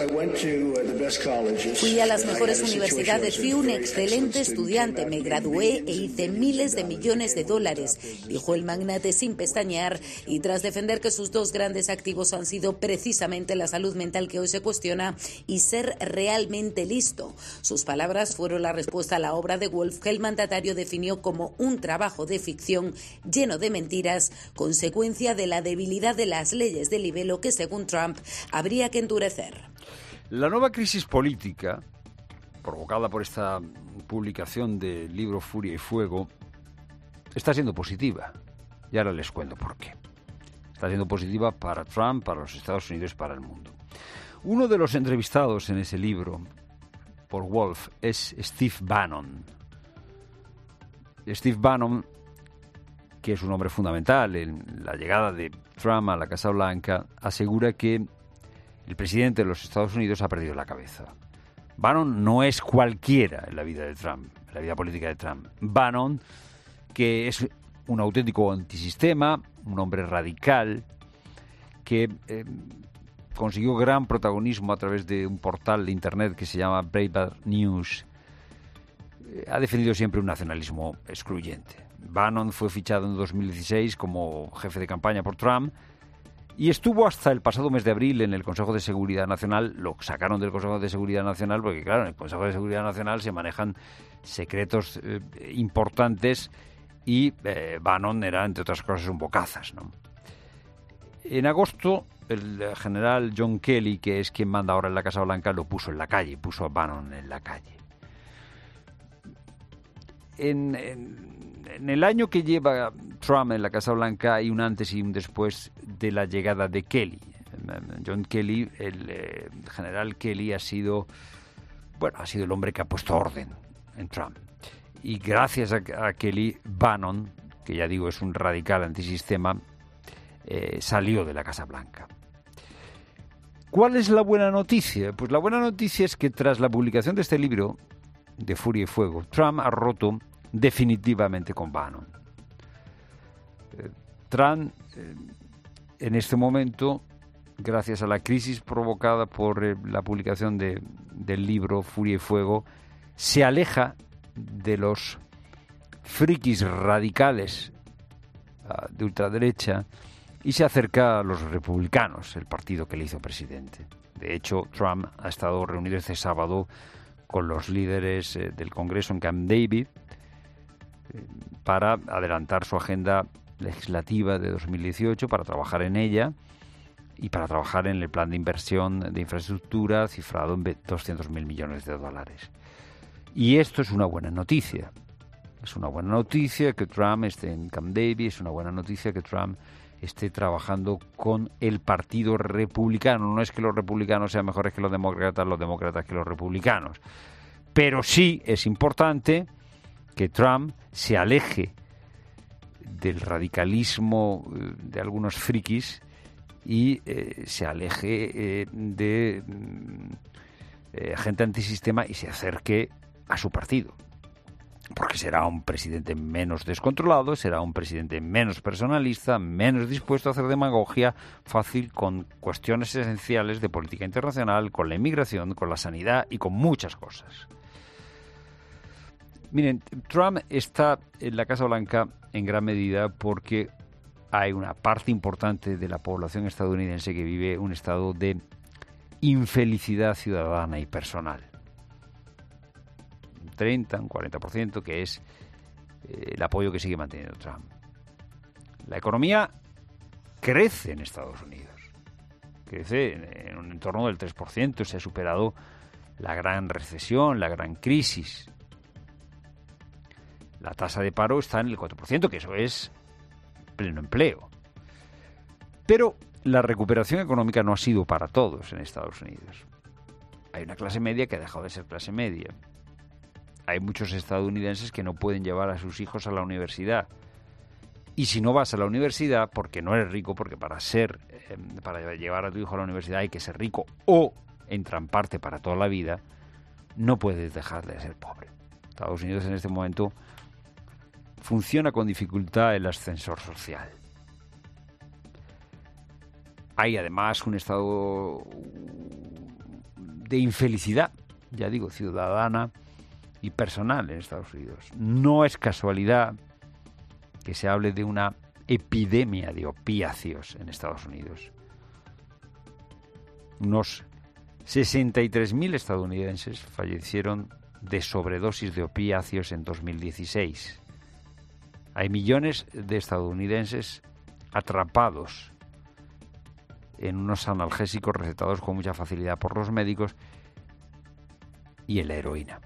Fui a las mejores universidades, fui un excelente estudiante, me gradué e hice miles de millones de dólares, dijo el magnate sin pestañear, y tras defender que sus dos grandes activos han sido precisamente la salud mental que hoy se cuestiona y ser realmente listo. Sus palabras fueron la respuesta a la obra de Wolff, que el mandatario definió como un trabajo de ficción lleno de mentiras, consecuencia de la debilidad de las leyes del libelo que, según Trump, habría que endurecer. La nueva crisis política, provocada por esta publicación del libro Furia y Fuego, está siendo positiva. Y ahora les cuento por qué. Está siendo positiva para Trump, para los Estados Unidos y para el mundo. Uno de los entrevistados en ese libro por Wolff es Steve Bannon. Steve Bannon, que es un hombre fundamental en la llegada de Trump a la Casa Blanca, asegura que el presidente de los Estados Unidos ha perdido la cabeza. Bannon no es cualquiera en la vida de Trump, en la vida política de Trump. Bannon, que es un auténtico antisistema, un hombre radical, que eh, consiguió gran protagonismo a través de un portal de internet que se llama Breitbart News. Eh, ha defendido siempre un nacionalismo excluyente. Bannon fue fichado en dos mil dieciséis como jefe de campaña por Trump Y estuvo hasta el pasado mes de abril en el Consejo de Seguridad Nacional. Lo sacaron del Consejo de Seguridad Nacional porque, claro, en el Consejo de Seguridad Nacional se manejan secretos eh, importantes y eh, Bannon era, entre otras cosas, un bocazas, ¿no? En agosto, el general John Kelly, que es quien manda ahora en la Casa Blanca, lo puso en la calle, puso a Bannon en la calle. En, en, en el año que lleva Trump en la Casa Blanca hay un antes y un después de la llegada de Kelly. John Kelly, el eh, general Kelly ha sido, bueno, ha sido el hombre que ha puesto orden en Trump. Y gracias a, a Kelly, Bannon, que ya digo es un radical antisistema, eh, salió de la Casa Blanca. ¿Cuál es la buena noticia? Pues la buena noticia es que tras la publicación de este libro, de Furia y Fuego, Trump ha roto definitivamente con Bannon. Eh, Trump, eh, en este momento, gracias a la crisis provocada por eh, la publicación de, del libro Furia y Fuego, se aleja de los frikis radicales uh, de ultraderecha y se acerca a los republicanos, el partido que le hizo presidente. De hecho, Trump ha estado reunido este sábado con los líderes eh, del Congreso en Camp David eh, para adelantar su agenda legislativa de dos mil dieciocho, para trabajar en ella y para trabajar en el plan de inversión de infraestructura cifrado en doscientos mil millones de dólares. Y esto es una buena noticia. Es una buena noticia que Trump esté en Camp David, es una buena noticia que Trump esté trabajando con el Partido Republicano. No es que los republicanos sean mejores que los demócratas, los demócratas que los republicanos. Pero sí es importante que Trump se aleje del radicalismo de algunos frikis y eh, se aleje eh, de eh, gente antisistema y se acerque a su partido, porque será un presidente menos descontrolado, será un presidente menos personalista, menos dispuesto a hacer demagogia fácil con cuestiones esenciales de política internacional, con la inmigración, con la sanidad y con muchas cosas. Miren, Trump está en la Casa Blanca en gran medida porque hay una parte importante de la población estadounidense que vive un estado de infelicidad ciudadana y personal. treinta, un cuarenta por ciento, que es eh, el apoyo que sigue manteniendo Trump. La economía crece en Estados Unidos. Crece en, en un entorno del tres por ciento. Se ha superado la gran recesión, la gran crisis. La tasa de paro está en el cuatro por ciento, que eso es pleno empleo. Pero la recuperación económica no ha sido para todos en Estados Unidos. Hay una clase media que ha dejado de ser clase media. Hay muchos estadounidenses que no pueden llevar a sus hijos a la universidad. Y si no vas a la universidad, porque no eres rico, porque para ser, eh, para llevar a tu hijo a la universidad hay que ser rico o entramparte para toda la vida, no puedes dejar de ser pobre. Estados Unidos en este momento funciona con dificultad el ascensor social. Hay además un estado de infelicidad, ya digo, ciudadana y personal en Estados Unidos. No es casualidad que se hable de una epidemia de opiáceos en Estados Unidos. Unos sesenta y tres mil estadounidenses fallecieron de sobredosis de opiáceos en dos mil dieciséis. Hay millones de estadounidenses atrapados en unos analgésicos recetados con mucha facilidad por los médicos y en la heroína.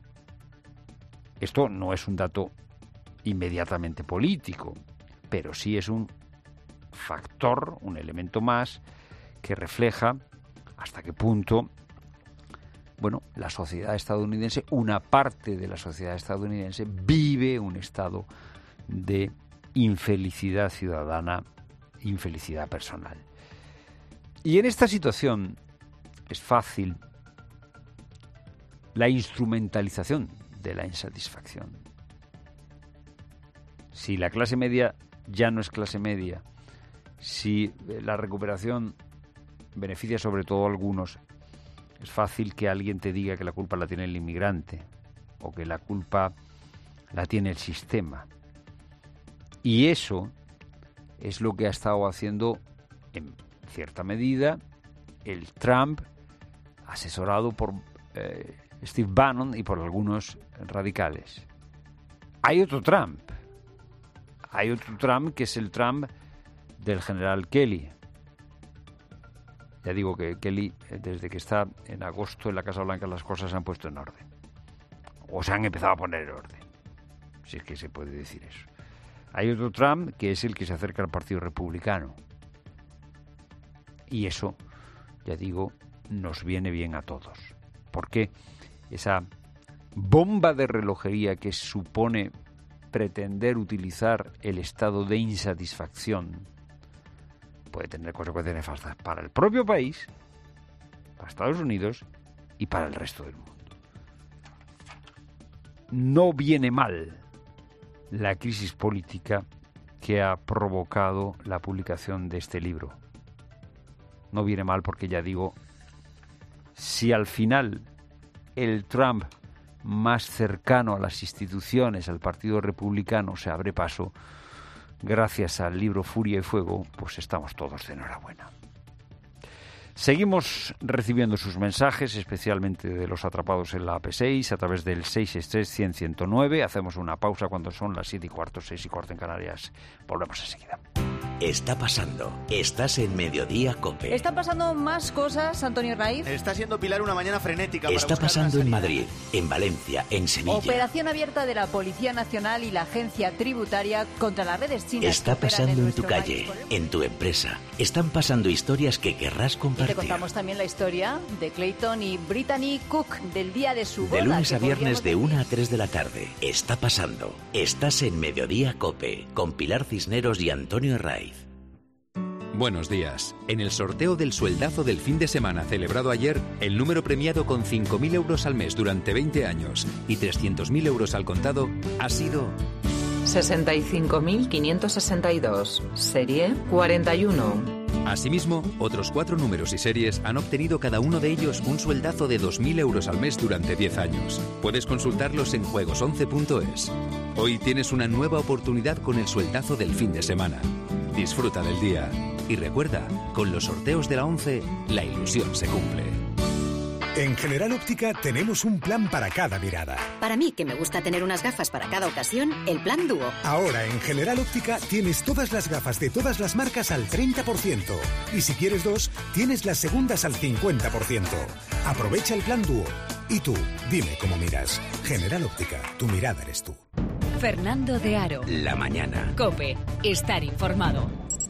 Esto no es un dato inmediatamente político, pero sí es un factor, un elemento más que refleja hasta qué punto, bueno, la sociedad estadounidense, una parte de la sociedad estadounidense vive un estado de infelicidad ciudadana, infelicidad personal. Y en esta situación es fácil la instrumentalización de la insatisfacción. Si la clase media ya no es clase media, si la recuperación beneficia sobre todo a algunos, es fácil que alguien te diga que la culpa la tiene el inmigrante o que la culpa la tiene el sistema. Y eso es lo que ha estado haciendo en cierta medida, el Trump asesorado por eh, Steve Bannon y por algunos radicales. Hay otro Trump. Hay otro Trump que es el Trump del general Kelly. Ya digo que Kelly, desde que está en agosto en la Casa Blanca, las cosas se han puesto en orden. O se han empezado a poner en orden. Si es que se puede decir eso. Hay otro Trump que es el que se acerca al Partido Republicano. Y eso, ya digo, nos viene bien a todos. Porque esa bomba de relojería que supone pretender utilizar el estado de insatisfacción puede tener consecuencias nefastas para el propio país, para Estados Unidos y para el resto del mundo. No viene mal la crisis política que ha provocado la publicación de este libro. No viene mal porque, ya digo, si al final el Trump más cercano a las instituciones, al Partido Republicano, se abre paso gracias al libro Furia y Fuego, pues estamos todos de enhorabuena. Seguimos recibiendo sus mensajes, especialmente de los atrapados en la A P seis, a través del seis seis tres, cien, ciento nueve. Hacemos una pausa cuando son las siete y cuarto, seis y cuarto en Canarias. Volvemos enseguida. Está pasando. Estás en Mediodía COPE. Están pasando más cosas, Antonio Raiz. Está siendo Pilar una mañana frenética. Está para pasando en Madrid, en Valencia, en Sevilla. Operación abierta de la Policía Nacional y la Agencia Tributaria contra las redes chinas. Está pasando en, en tu calle, en tu empresa. Están pasando historias que querrás compartir. Y te contamos también la historia de Clayton y Brittany Cook del día de su boda. De lunes a viernes de una a tres de la tarde. Está pasando. Estás en Mediodía COPE con Pilar Cisneros y Antonio Raiz. Buenos días. En el sorteo del sueldazo del fin de semana celebrado ayer, el número premiado con cinco mil euros al mes durante veinte años y trescientos mil euros al contado ha sido sesenta y cinco mil quinientos sesenta y dos, serie cuarenta y uno. Asimismo, otros cuatro números y series han obtenido cada uno de ellos un sueldazo de dos mil euros al mes durante diez años. Puedes consultarlos en juegos once punto es. Hoy tienes una nueva oportunidad con el sueldazo del fin de semana. Disfruta del día. Y recuerda, con los sorteos de la ONCE, la ilusión se cumple. En General Óptica tenemos un plan para cada mirada. Para mí, que me gusta tener unas gafas para cada ocasión, el plan Dúo. Ahora en General Óptica tienes todas las gafas de todas las marcas al treinta por ciento. Y si quieres dos, tienes las segundas al cincuenta por ciento. Aprovecha el plan Dúo. Y tú, dime cómo miras. General Óptica, tu mirada eres tú. Fernando de Aro. La mañana. COPE. Estar informado.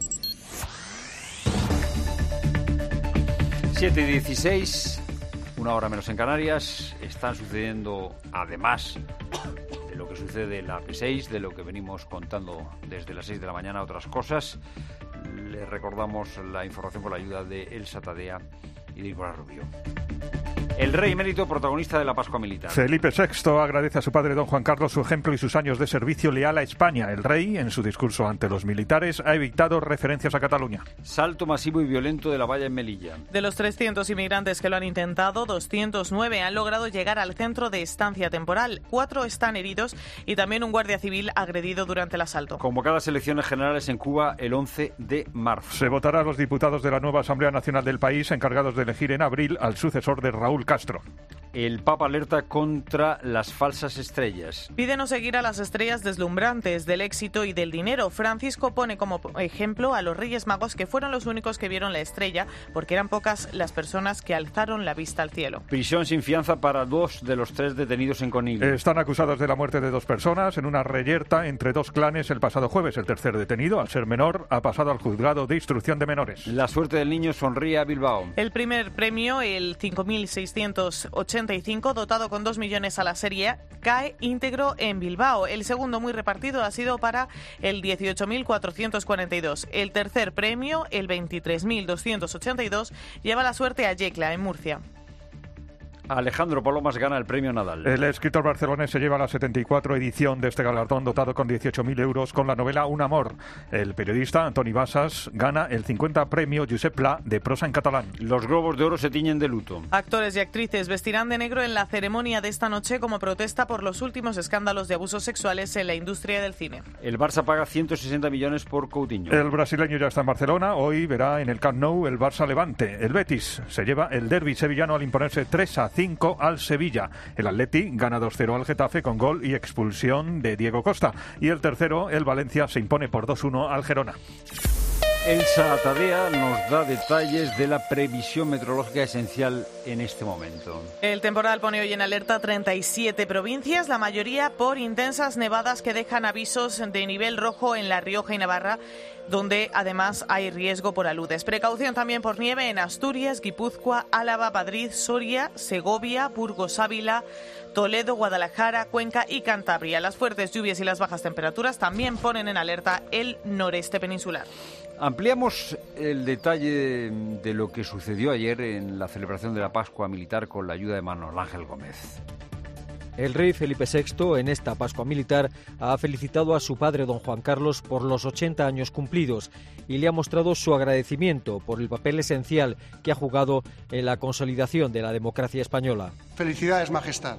siete y dieciséis, una hora menos en Canarias. Están sucediendo, además de lo que sucede en la A P seis, de lo que venimos contando desde las seis de la mañana, otras cosas. Les recordamos la información con la ayuda de Elsa Tadea y de Nicolás Rubio. El rey emérito, protagonista de la Pascua Militar. Felipe sexto agradece a su padre don Juan Carlos su ejemplo y sus años de servicio leal a España. El rey, en su discurso ante los militares, ha evitado referencias a Cataluña. Salto masivo y violento de la valla en Melilla. De los trescientos inmigrantes que lo han intentado, doscientos nueve han logrado llegar al centro de estancia temporal. Cuatro están heridos y también un guardia civil agredido durante el asalto. Convocadas elecciones generales en Cuba el once de marzo. Se votará a los diputados de la nueva Asamblea Nacional del país, encargados de elegir en abril al sucesor de Raúl Castro. El Papa alerta contra las falsas estrellas. Pide no seguir a las estrellas deslumbrantes del éxito y del dinero. Francisco pone como ejemplo a los Reyes Magos, que fueron los únicos que vieron la estrella, porque eran pocas las personas que alzaron la vista al cielo. Prisión sin fianza para dos de los tres detenidos en Conil. Están acusados de la muerte de dos personas en una reyerta entre dos clanes el pasado jueves. El tercer detenido, al ser menor, ha pasado al juzgado de instrucción de menores. La suerte del niño sonríe a Bilbao. El primer premio, el cinco mil seiscientos ochenta y cinco, dotado con dos millones a la serie, cae íntegro en Bilbao. El segundo, muy repartido, ha sido para el dieciocho mil cuatrocientos cuarenta y dos. El tercer premio, el veintitrés mil doscientos ochenta y dos, lleva la suerte a Yecla, en Murcia. Alejandro Palomas gana el premio Nadal. El escritor barcelonés se lleva la setenta y cuatro edición de este galardón, dotado con dieciocho mil euros con la novela Un amor. El periodista Antoni Bassas gana el cincuenta premio Josep Pla de prosa en catalán. Los Globos de Oro se tiñen de luto. Actores y actrices vestirán de negro en la ceremonia de esta noche como protesta por los últimos escándalos de abusos sexuales en la industria del cine. El Barça paga ciento sesenta millones por Coutinho. El brasileño ya está en Barcelona. Hoy verá en el Camp Nou el Barça Levante. El Betis se lleva el derbi sevillano al imponerse tres a cinco al Sevilla. El Atleti gana dos cero al Getafe con gol y expulsión de Diego Costa. Y el tercero, el Valencia, se impone por dos uno al Gerona. Elsa Tadea nos da detalles de la previsión meteorológica esencial en este momento. El temporal pone hoy en alerta treinta y siete provincias, la mayoría por intensas nevadas que dejan avisos de nivel rojo en La Rioja y Navarra, donde además hay riesgo por aludes. Precaución también por nieve en Asturias, Guipúzcoa, Álava, Madrid, Soria, Segovia, Burgos, Ávila, Toledo, Guadalajara, Cuenca y Cantabria. Las fuertes lluvias y las bajas temperaturas también ponen en alerta el noreste peninsular. Ampliamos el detalle de lo que sucedió ayer en la celebración de la Pascua Militar con la ayuda de Manuel Ángel Gómez. El rey Felipe sexto, en esta Pascua Militar, ha felicitado a su padre don Juan Carlos por los ochenta años cumplidos y le ha mostrado su agradecimiento por el papel esencial que ha jugado en la consolidación de la democracia española. Felicidades, Majestad,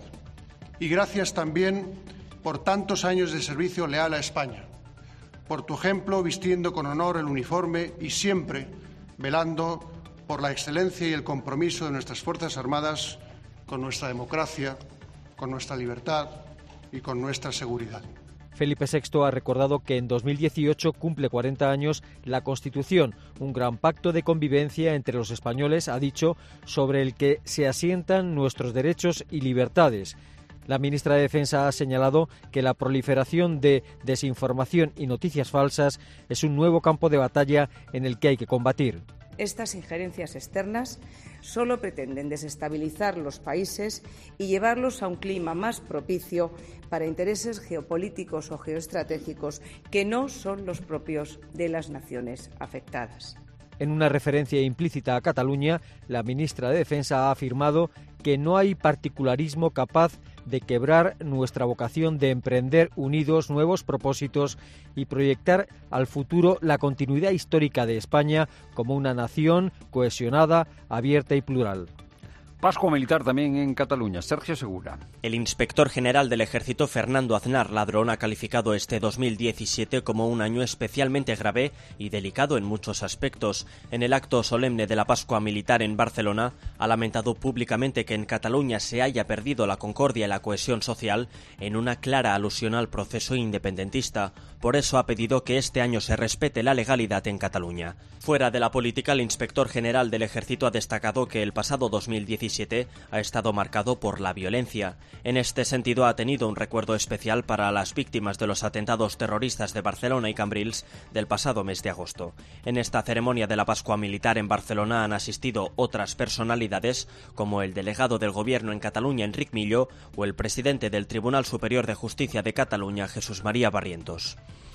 y gracias también por tantos años de servicio leal a España, por tu ejemplo vistiendo con honor el uniforme y siempre velando por la excelencia y el compromiso de nuestras Fuerzas Armadas con nuestra democracia, con nuestra libertad y con nuestra seguridad. Felipe sexto ha recordado que en dos mil dieciocho cumple cuarenta años la Constitución, un gran pacto de convivencia entre los españoles, ha dicho, sobre el que se asientan nuestros derechos y libertades. La ministra de Defensa ha señalado que la proliferación de desinformación y noticias falsas es un nuevo campo de batalla en el que hay que combatir. Estas injerencias externas solo pretenden desestabilizar los países y llevarlos a un clima más propicio para intereses geopolíticos o geoestratégicos que no son los propios de las naciones afectadas. En una referencia implícita a Cataluña, la ministra de Defensa ha afirmado que no hay particularismo capaz de quebrar nuestra vocación de emprender unidos nuevos propósitos y proyectar al futuro la continuidad histórica de España como una nación cohesionada, abierta y plural. Pascua Militar también en Cataluña. Sergio Segura. El inspector general del Ejército, Fernando Aznar Ladrón, ha calificado este dos mil diecisiete como un año especialmente grave y delicado en muchos aspectos. En el acto solemne de la Pascua Militar en Barcelona, ha lamentado públicamente que en Cataluña se haya perdido la concordia y la cohesión social en una clara alusión al proceso independentista. Por eso ha pedido que este año se respete la legalidad en Cataluña. Fuera de la política, el inspector general del Ejército ha destacado que el pasado dos mil diecisiete ha estado marcado por la violencia. En este sentido, ha tenido un recuerdo especial para las víctimas de los atentados terroristas de Barcelona y Cambrils del pasado mes de agosto. En esta ceremonia de la Pascua Militar en Barcelona han asistido otras personalidades como el delegado del Gobierno en Cataluña, Enric Millo, o el presidente del Tribunal Superior de Justicia de Cataluña, Jesús María Barrientos.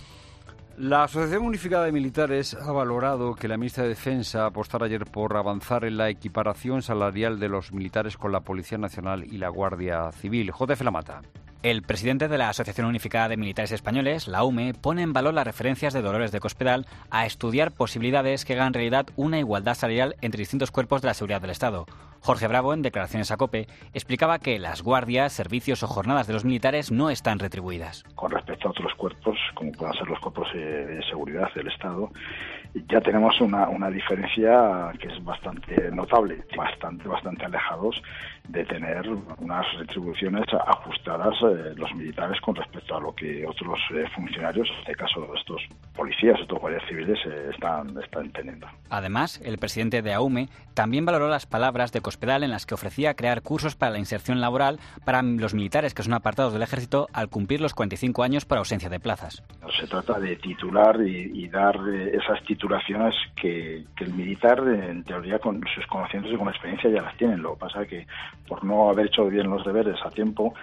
La Asociación Unificada de Militares ha valorado que la ministra de Defensa apostara ayer por avanzar en la equiparación salarial de los militares con la Policía Nacional y la Guardia Civil. J F Lamata. El presidente de la Asociación Unificada de Militares Españoles, la U M E, pone en valor las referencias de Dolores de Cospedal a estudiar posibilidades que hagan realidad una igualdad salarial entre distintos cuerpos de la seguridad del Estado. Jorge Bravo, en declaraciones a COPE, explicaba que las guardias, servicios o jornadas de los militares no están retribuidas. Con respecto a otros cuerpos, como puedan ser los cuerpos de seguridad del Estado, ya tenemos una, una diferencia que es bastante notable, bastante, bastante alejados de tener unas retribuciones ajustadas eh, los militares con respecto a lo que otros eh, funcionarios, en este caso estos policías, estos guardias civiles, eh, están, están teniendo. Además, el presidente de A U M E también valoró las palabras de Cospedal en las que ofrecía crear cursos para la inserción laboral para los militares que son apartados del ejército al cumplir los cuarenta y cinco años por ausencia de plazas. Se trata de titular y, y dar eh, esas titulaciones que, que el militar, eh, en teoría, con sus conocimientos y con experiencia ya las tienen. Lo que pasa es que por no haber hecho bien los deberes a tiempo,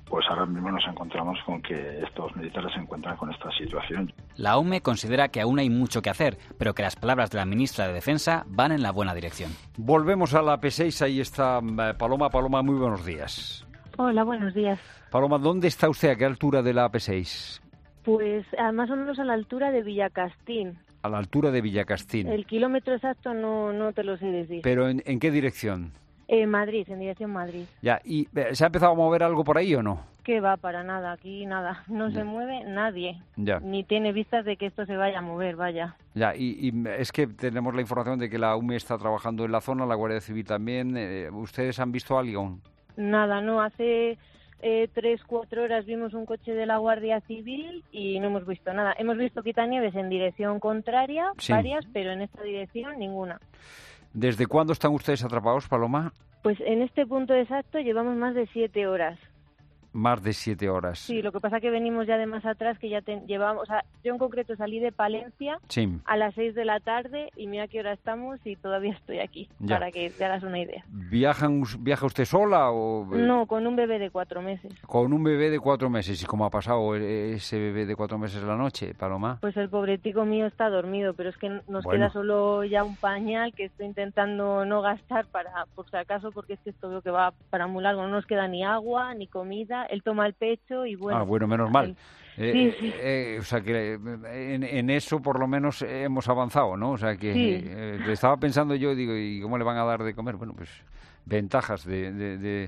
pues ahora mismo nos encontramos con que estos militares se encuentran con esta situación. La U M E considera que aún hay mucho que hacer, pero que las palabras de la ministra de Defensa van en la buena dirección. Volvemos a la A P seis, ahí está Paloma. Paloma, muy buenos días. Hola, buenos días. Paloma, ¿dónde está usted? ¿A qué altura de la A P seis? Pues más o menos a la altura de Villacastín. A la altura de Villacastín. El kilómetro exacto no, no te lo sé decir. ¿Pero en, en qué dirección? En Madrid, en dirección Madrid. Ya, ¿y se ha empezado a mover algo por ahí o no? Que va, para nada, aquí nada, no ya. Se mueve nadie, ya. Ni tiene vistas de que esto se vaya a mover, vaya. Ya, y, y es que tenemos la información de que la U M E está trabajando en la zona, la Guardia Civil también. Eh, ¿Ustedes han visto algo? Nada, no, hace eh, tres, cuatro horas vimos un coche de la Guardia Civil y no hemos visto nada. Hemos visto quitanieves en dirección contraria, sí. Varias, pero en esta dirección ninguna. ¿Desde cuándo están ustedes atrapados, Paloma? Pues en este punto exacto llevamos más de siete horas. Más de siete horas. Sí, lo que pasa que venimos ya de más atrás, que ya te, llevamos... O sea, yo en concreto salí de Palencia sí. a las seis de la tarde y mira qué hora estamos y todavía estoy aquí, ya. Para que te hagas una idea. ¿Viajan, ¿Viaja usted sola o...? No, con un bebé de cuatro meses. Con un bebé de cuatro meses. ¿Y cómo ha pasado ese bebé de cuatro meses la noche, Paloma? Pues el pobretico mío está dormido, pero es que nos bueno. queda solo ya un pañal que estoy intentando no gastar para, por si acaso, porque es que esto veo que va para muy largo. No nos queda ni agua, ni comida. Él toma el pecho y bueno... Ah, bueno, menos mal. Eh, sí, sí. Eh, o sea que en, en eso por lo menos hemos avanzado, ¿no? O sea que sí. eh, estaba pensando yo, digo, ¿y cómo le van a dar de comer? Bueno, pues ventajas de, de, de,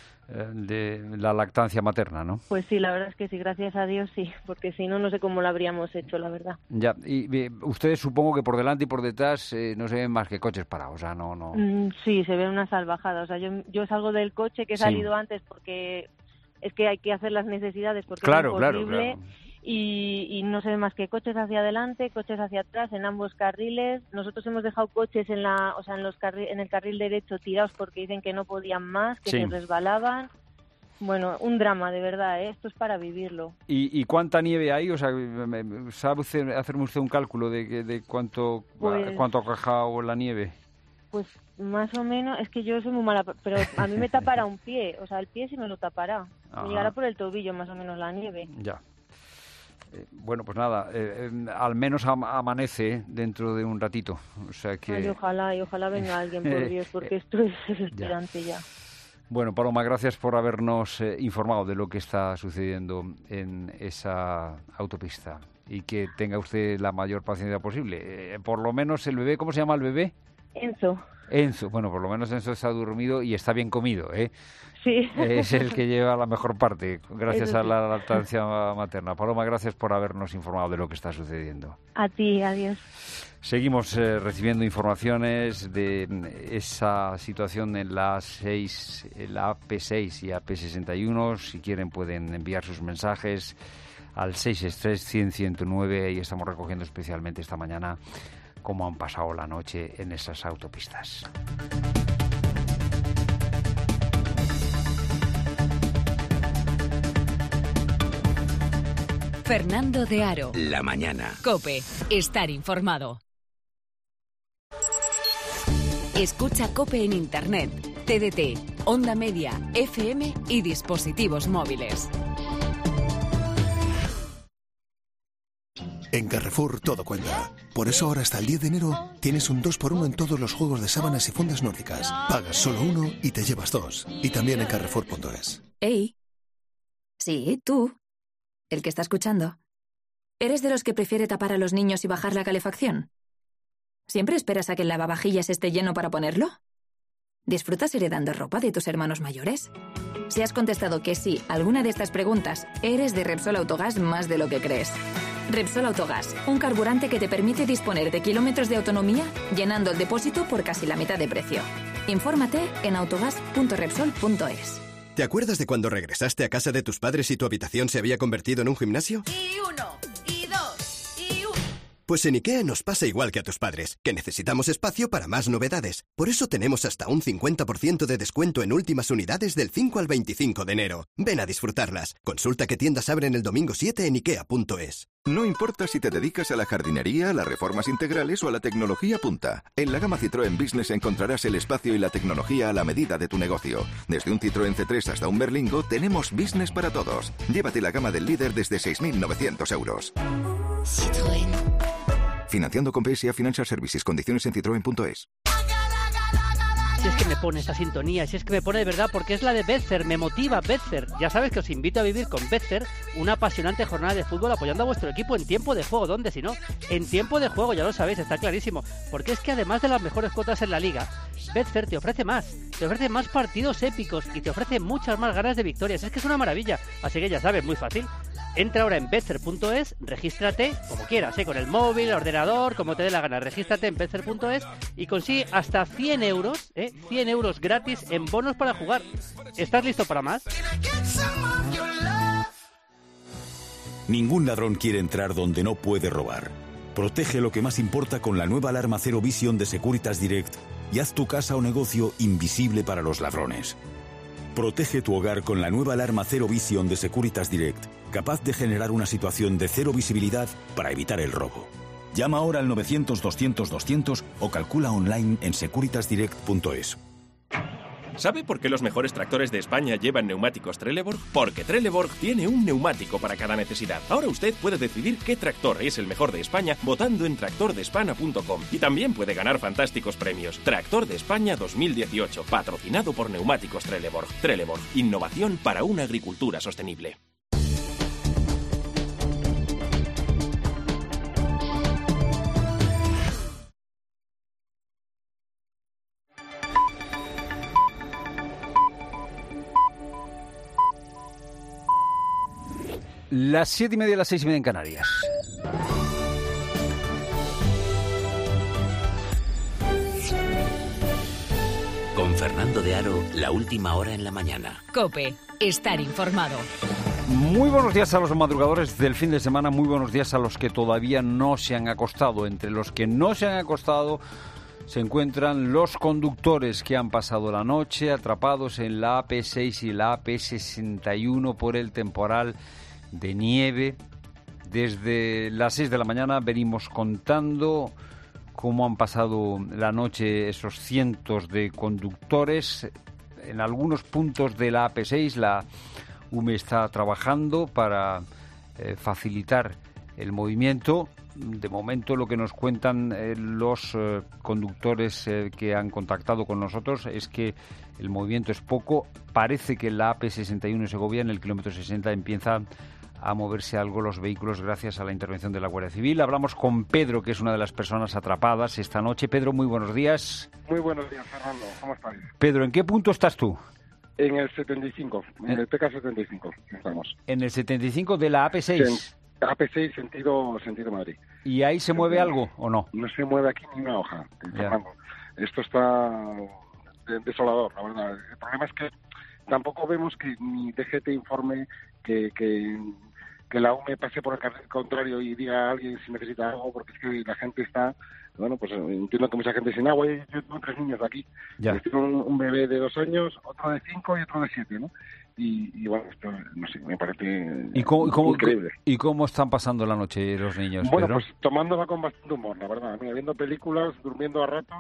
de la lactancia materna, ¿no? Pues sí, la verdad es que sí, gracias a Dios sí, porque si no, no sé cómo lo habríamos hecho, la verdad. Ya, y eh, ustedes supongo que por delante y por detrás eh, no se ven más que coches parados, o sea, no... no... Mm, sí, se ve una salvajada, o sea, yo, yo salgo del coche que he salido sí. antes porque... Es que hay que hacer las necesidades porque claro, es imposible claro, claro. Y, y no se ve más que coches hacia adelante, coches hacia atrás en ambos carriles. Nosotros hemos dejado coches en la, o sea, en los carri- en el carril derecho tirados porque dicen que no podían más, que sí. se resbalaban. Bueno, un drama de verdad, ¿eh? Esto es para vivirlo. ¿Y, y cuánta nieve hay? O sea, ¿sabe usted, hacerme usted un cálculo de, de cuánto pues, cuánto ha cajado la nieve? Pues más o menos, es que yo soy muy mala, pero a mí me tapará un pie, o sea, el pie sí me lo tapará. Me llegará por el tobillo más o menos la nieve. Ya. Eh, bueno, pues nada, eh, eh, al menos am- amanece dentro de un ratito. O sea que... Ay, ojalá, y ojalá venga alguien, por Dios, porque esto es desesperante ya. ya. Bueno, Paloma, gracias por habernos eh, informado de lo que está sucediendo en esa autopista y que tenga usted la mayor paciencia posible. Eh, por lo menos el bebé, ¿cómo se llama el bebé? Enzo. Enzo, bueno, por lo menos Enzo está dormido y está bien comido, ¿eh? Sí. Es el que lleva la mejor parte, gracias sí. a la lactancia materna. Paloma, gracias por habernos informado de lo que está sucediendo. A ti, adiós. Seguimos eh, recibiendo informaciones de esa situación en la seis, en la A P seis y A P sesenta y uno. Si quieren pueden enviar sus mensajes al seis seis tres, cien, ciento nueve y estamos recogiendo especialmente esta mañana cómo han pasado la noche en esas autopistas. Fernando de Aro. La mañana. COPE. Estar informado. Escucha COPE en Internet, T D T, Onda Media, F M y dispositivos móviles. En Carrefour todo cuenta. Por eso ahora hasta el diez de enero tienes un dos por uno en todos los juegos de sábanas y fundas nórdicas. Pagas solo uno y te llevas dos. Y también en carrefour punto es. Ey. Sí, tú. El que está escuchando. ¿Eres de los que prefiere tapar a los niños y bajar la calefacción? ¿Siempre esperas a que el lavavajillas esté lleno para ponerlo? ¿Disfrutas heredando ropa de tus hermanos mayores? Si has contestado que sí a alguna de estas preguntas, eres de Repsol Autogás más de lo que crees. Repsol Autogás, un carburante que te permite disponer de kilómetros de autonomía llenando el depósito por casi la mitad de precio. Infórmate en autogás punto repsol punto es. ¿Te acuerdas de cuando regresaste a casa de tus padres y tu habitación se había convertido en un gimnasio? Y uno, y dos, y uno. Pues en IKEA nos pasa igual que a tus padres, que necesitamos espacio para más novedades. Por eso tenemos hasta un cincuenta por ciento de descuento en últimas unidades del cinco al veinticinco de enero. Ven a disfrutarlas. Consulta qué tiendas abren el domingo siete en ikea punto es. No importa si te dedicas a la jardinería, a las reformas integrales o a la tecnología punta. En la gama Citroën Business encontrarás el espacio y la tecnología a la medida de tu negocio. Desde un Citroën C tres hasta un Berlingo, tenemos business para todos. Llévate la gama del líder desde seis mil novecientos euros. Citroën. Financiando con P S A Financial Services. Condiciones en citroen punto es. Si es que me pone esta sintonía, si es que me pone de verdad, porque es la de Betfair, me motiva Betfair. Ya sabes que os invito a vivir con Betfair una apasionante jornada de fútbol apoyando a vuestro equipo en tiempo de juego. ¿Dónde si no? En tiempo de juego, ya lo sabéis, está clarísimo. Porque es que además de las mejores cuotas en la liga, Betfair te ofrece más, te ofrece más partidos épicos y te ofrece muchas más ganas de victorias. Es que es una maravilla, así que ya sabes, muy fácil. Entra ahora en betfair punto es, regístrate como quieras, ¿eh? Con el móvil, el ordenador, como te dé la gana. Regístrate en betfair punto es y consigue hasta cien euros, ¿eh? cien euros gratis en bonos para jugar. ¿Estás listo para más? Ningún ladrón quiere entrar donde no puede robar. Protege lo que más importa con la nueva alarma Zero Vision de Securitas Direct y haz tu casa o negocio invisible para los ladrones. Protege tu hogar con la nueva alarma Zero Vision de Securitas Direct, capaz de generar una situación de cero visibilidad para evitar el robo. Llama ahora al novecientos doscientos doscientos o calcula online en securitas direct punto es. ¿Sabe por qué los mejores tractores de España llevan neumáticos Trelleborg? Porque Trelleborg tiene un neumático para cada necesidad. Ahora usted puede decidir qué tractor es el mejor de España votando en tractor de españa punto com y también puede ganar fantásticos premios. Tractor de España dos mil dieciocho, patrocinado por Neumáticos Trelleborg. Trelleborg, innovación para una agricultura sostenible. Las siete y media, las seis y media en Canarias. Con Fernando de Aro, la última hora en la mañana. COPE, estar informado. Muy buenos días a los madrugadores del fin de semana, muy buenos días a los que todavía no se han acostado. Entre los que no se han acostado se encuentran los conductores que han pasado la noche atrapados en la A P seis y la A P sesenta y uno por el temporal de nieve. Desde las seis de la mañana venimos contando cómo han pasado la noche esos cientos de conductores. En algunos puntos de la A P seis la U M E está trabajando para eh, facilitar el movimiento. De momento lo que nos cuentan eh, los eh, conductores eh, que han contactado con nosotros es que el movimiento es poco. Parece que en la A P sesenta y uno en Segovia, en el kilómetro sesenta, empieza a moverse algo los vehículos gracias a la intervención de la Guardia Civil. Hablamos con Pedro, que es una de las personas atrapadas esta noche. Pedro, muy buenos días. Muy buenos días, Fernando. ¿Cómo estáis? Pedro, ¿en qué punto estás tú? En el setenta y cinco, en el P K setenta y cinco estamos. En el setenta y cinco de la A P seis. En A P seis, sentido, sentido Madrid. ¿Y ahí se mueve algo o no? No se mueve aquí ni una hoja, Fernando. Esto está desolador, la verdad. El problema es que tampoco vemos que ni D G T informe que... que que la U M E pase por el carril contrario y diga a alguien si necesita algo, porque es que la gente está, bueno, pues entiendo que mucha gente sin agua. Yo tengo tres niños aquí. Ya. Tengo un, un bebé de dos años, otro de cinco y otro de siete, ¿no? Y, y bueno, esto, no sé, me parece ¿Y cómo, y cómo, increíble. ¿Y cómo están pasando la noche los niños, Bueno, Pedro? Pues tomándola con bastante humor, la verdad. Mira, viendo películas, durmiendo a ratos,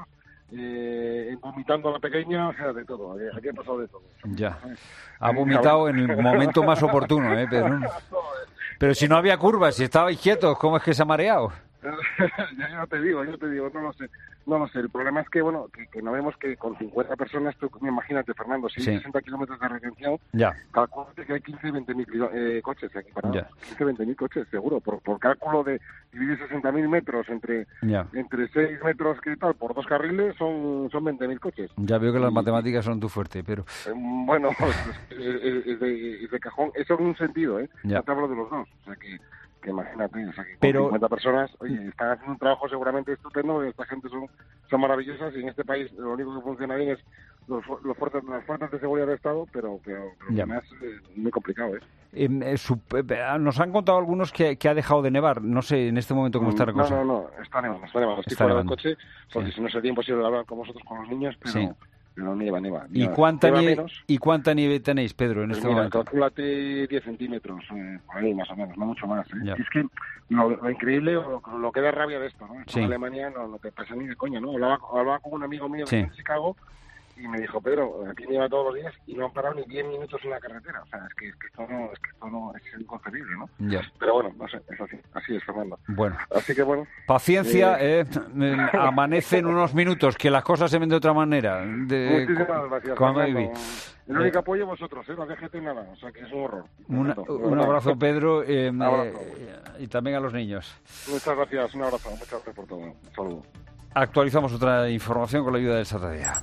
eh, vomitando a la pequeña, o sea, de todo. Aquí ha pasado de todo. Ya. Ha vomitado en el momento más oportuno, ¿eh, Pedro? Pero si no había curvas, si estabais quietos, ¿cómo es que se ha mareado? ya, ya te digo, yo te digo, no lo sé. No lo sé, el problema es que, bueno, que, que no vemos que con cincuenta personas, tú imagínate, Fernando, si hay sí. sesenta kilómetros de retención, calculate que hay quince, veinte mil eh, coches aquí parados. Ya. quince, veinte mil coches, seguro, por, por cálculo de dividir sesenta mil metros entre ya. entre seis metros que tal, por dos carriles, son, son veinte mil coches. Ya veo que las y, matemáticas son tu fuerte, pero... Eh, bueno, es, es, es, de, es de cajón, eso en un sentido, ¿eh? Ya, ya te hablo de los dos, o sea que... que imagínate, o sea, que con Pero... cincuenta personas, oye, están haciendo un trabajo seguramente estupendo, esta gente son, son maravillosas y en este país lo único que funciona bien es los, los fuerzas, las fuerzas de seguridad del Estado, pero, pero, pero además es eh, muy complicado, ¿eh? Eh, eh, su, eh, nos han contado algunos que, que ha dejado de nevar, no sé en este momento cómo está la cosa. No, no, no, está nevando, está nevando, estoy fuera del coche, porque sí. si no sería imposible hablar con vosotros, con los niños, pero... Sí. pero nieva, nieva. ¿Y nieva. cuánta Nieva nieve, menos. ¿Y cuánta nieve tenéis, Pedro, en Pues este mira, momento? calcúlate diez centímetros, eh, por ahí más o menos, no mucho más. ¿eh? Ya. Y es que lo, lo increíble, o lo, lo que da rabia de esto, ¿no? Esto Sí. en Alemania no, no te pasa ni de coña, ¿no? Hablaba, hablaba con un amigo mío Sí. de Chicago y me dijo, Pedro, aquí nieva todos los días y no han parado ni diez minutos en la carretera. O sea, es que, es que esto no es que esto no es inconcebible, ¿no? Ya. Pero bueno, no sé, es así, así es, Fernando. Bueno. Así que bueno. Paciencia, eh, eh, amanece en unos minutos, que las cosas se ven de otra manera. De, Muchísimas gracias, cuando Fernando. viví. El único apoyo vosotros, ¿eh? No D G T nada, o sea que es un horror. Una- Fernando, de un verdad. abrazo, Pedro, eh, Abrazo. eh, y también a los niños. Muchas gracias, un abrazo, muchas gracias por todo. Un saludo. Actualizamos otra información con la ayuda del Satadea.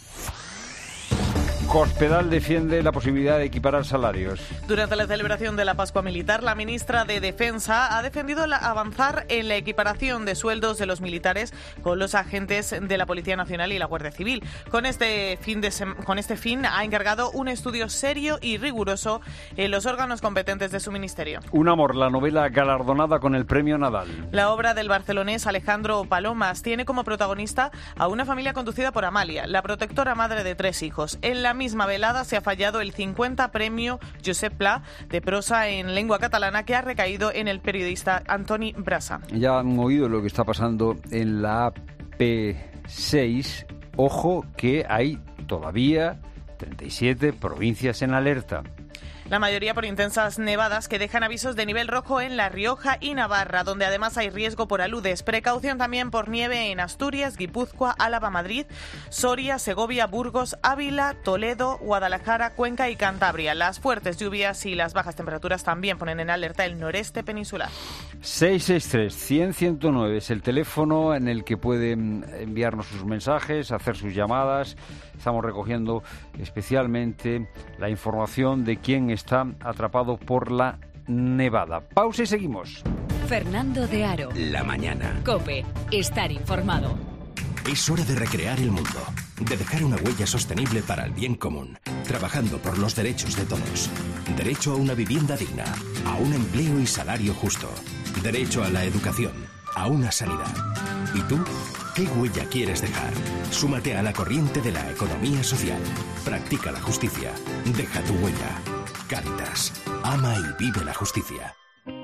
Cospedal defiende la posibilidad de equiparar salarios. Durante la celebración de la Pascua Militar, la ministra de Defensa ha defendido la- avanzar en la equiparación de sueldos de los militares con los agentes de la Policía Nacional y la Guardia Civil. Con este fin, de sem- con este fin ha encargado un estudio serio y riguroso en los órganos competentes de su ministerio. Un amor, la novela galardonada con el premio Nadal. La obra del barcelonés Alejandro Palomas tiene como protagonista a una familia conducida por Amalia, la protectora madre de tres hijos. En la misma velada se ha fallado el cincuenta premio Josep Pla de prosa en lengua catalana que ha recaído en el periodista Antoni Brasa. Ya han oído lo que está pasando en la A P seis. Ojo que hay todavía treinta y siete provincias en alerta. La mayoría por intensas nevadas que dejan avisos de nivel rojo en La Rioja y Navarra, donde además hay riesgo por aludes. Precaución también por nieve en Asturias, Guipúzcoa, Álava, Madrid, Soria, Segovia, Burgos, Ávila, Toledo, Guadalajara, Cuenca y Cantabria. Las fuertes lluvias y las bajas temperaturas también ponen en alerta el noreste peninsular. seis seis tres, cien, ciento nueve es el teléfono en el que pueden enviarnos sus mensajes, hacer sus llamadas. Estamos recogiendo especialmente la información de quién está atrapado por la nevada. Pausa y seguimos. Fernando de Aro. La mañana. COPE. Estar informado. Es hora de recrear el mundo, de dejar una huella sostenible para el bien común, trabajando por los derechos de todos. Derecho a una vivienda digna, a un empleo y salario justo. Derecho a la educación, a una sanidad. ¿Y tú? ¿Qué huella quieres dejar? Súmate a la corriente de la economía social. Practica la justicia. Deja tu huella. Cáritas. Ama y vive la justicia.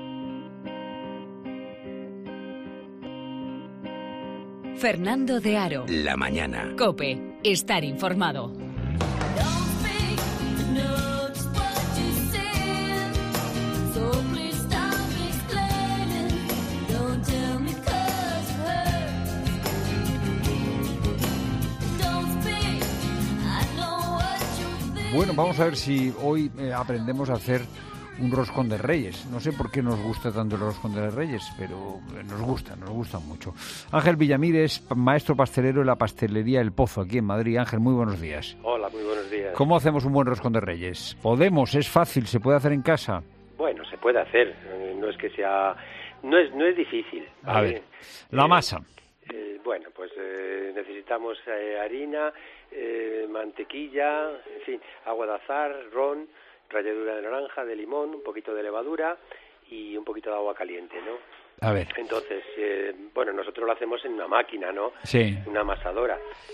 Fernando de Aro. La mañana. COPE. Estar informado. Bueno, vamos a ver si hoy eh, aprendemos a hacer un roscón de reyes. No sé por qué nos gusta tanto el roscón de reyes, pero eh, nos gusta, nos gusta mucho. Ángel Villamírez, maestro pastelero en la pastelería El Pozo, aquí en Madrid. Ángel, muy buenos días. Hola, muy buenos días. ¿Cómo hacemos un buen roscón de reyes? ¿Podemos? ¿Es fácil? ¿Se puede hacer en casa? Bueno, se puede hacer. Eh, No es que sea... No es, no es difícil. A ¿vale? ver, la masa. Eh, bueno, pues eh, necesitamos eh, harina, eh, mantequilla, en fin, agua de azahar, ron, ralladura de naranja, de limón, un poquito de levadura y un poquito de agua caliente, ¿no? A ver. Entonces, eh, bueno, nosotros lo hacemos en una máquina, ¿no? Sí. Una amasadora.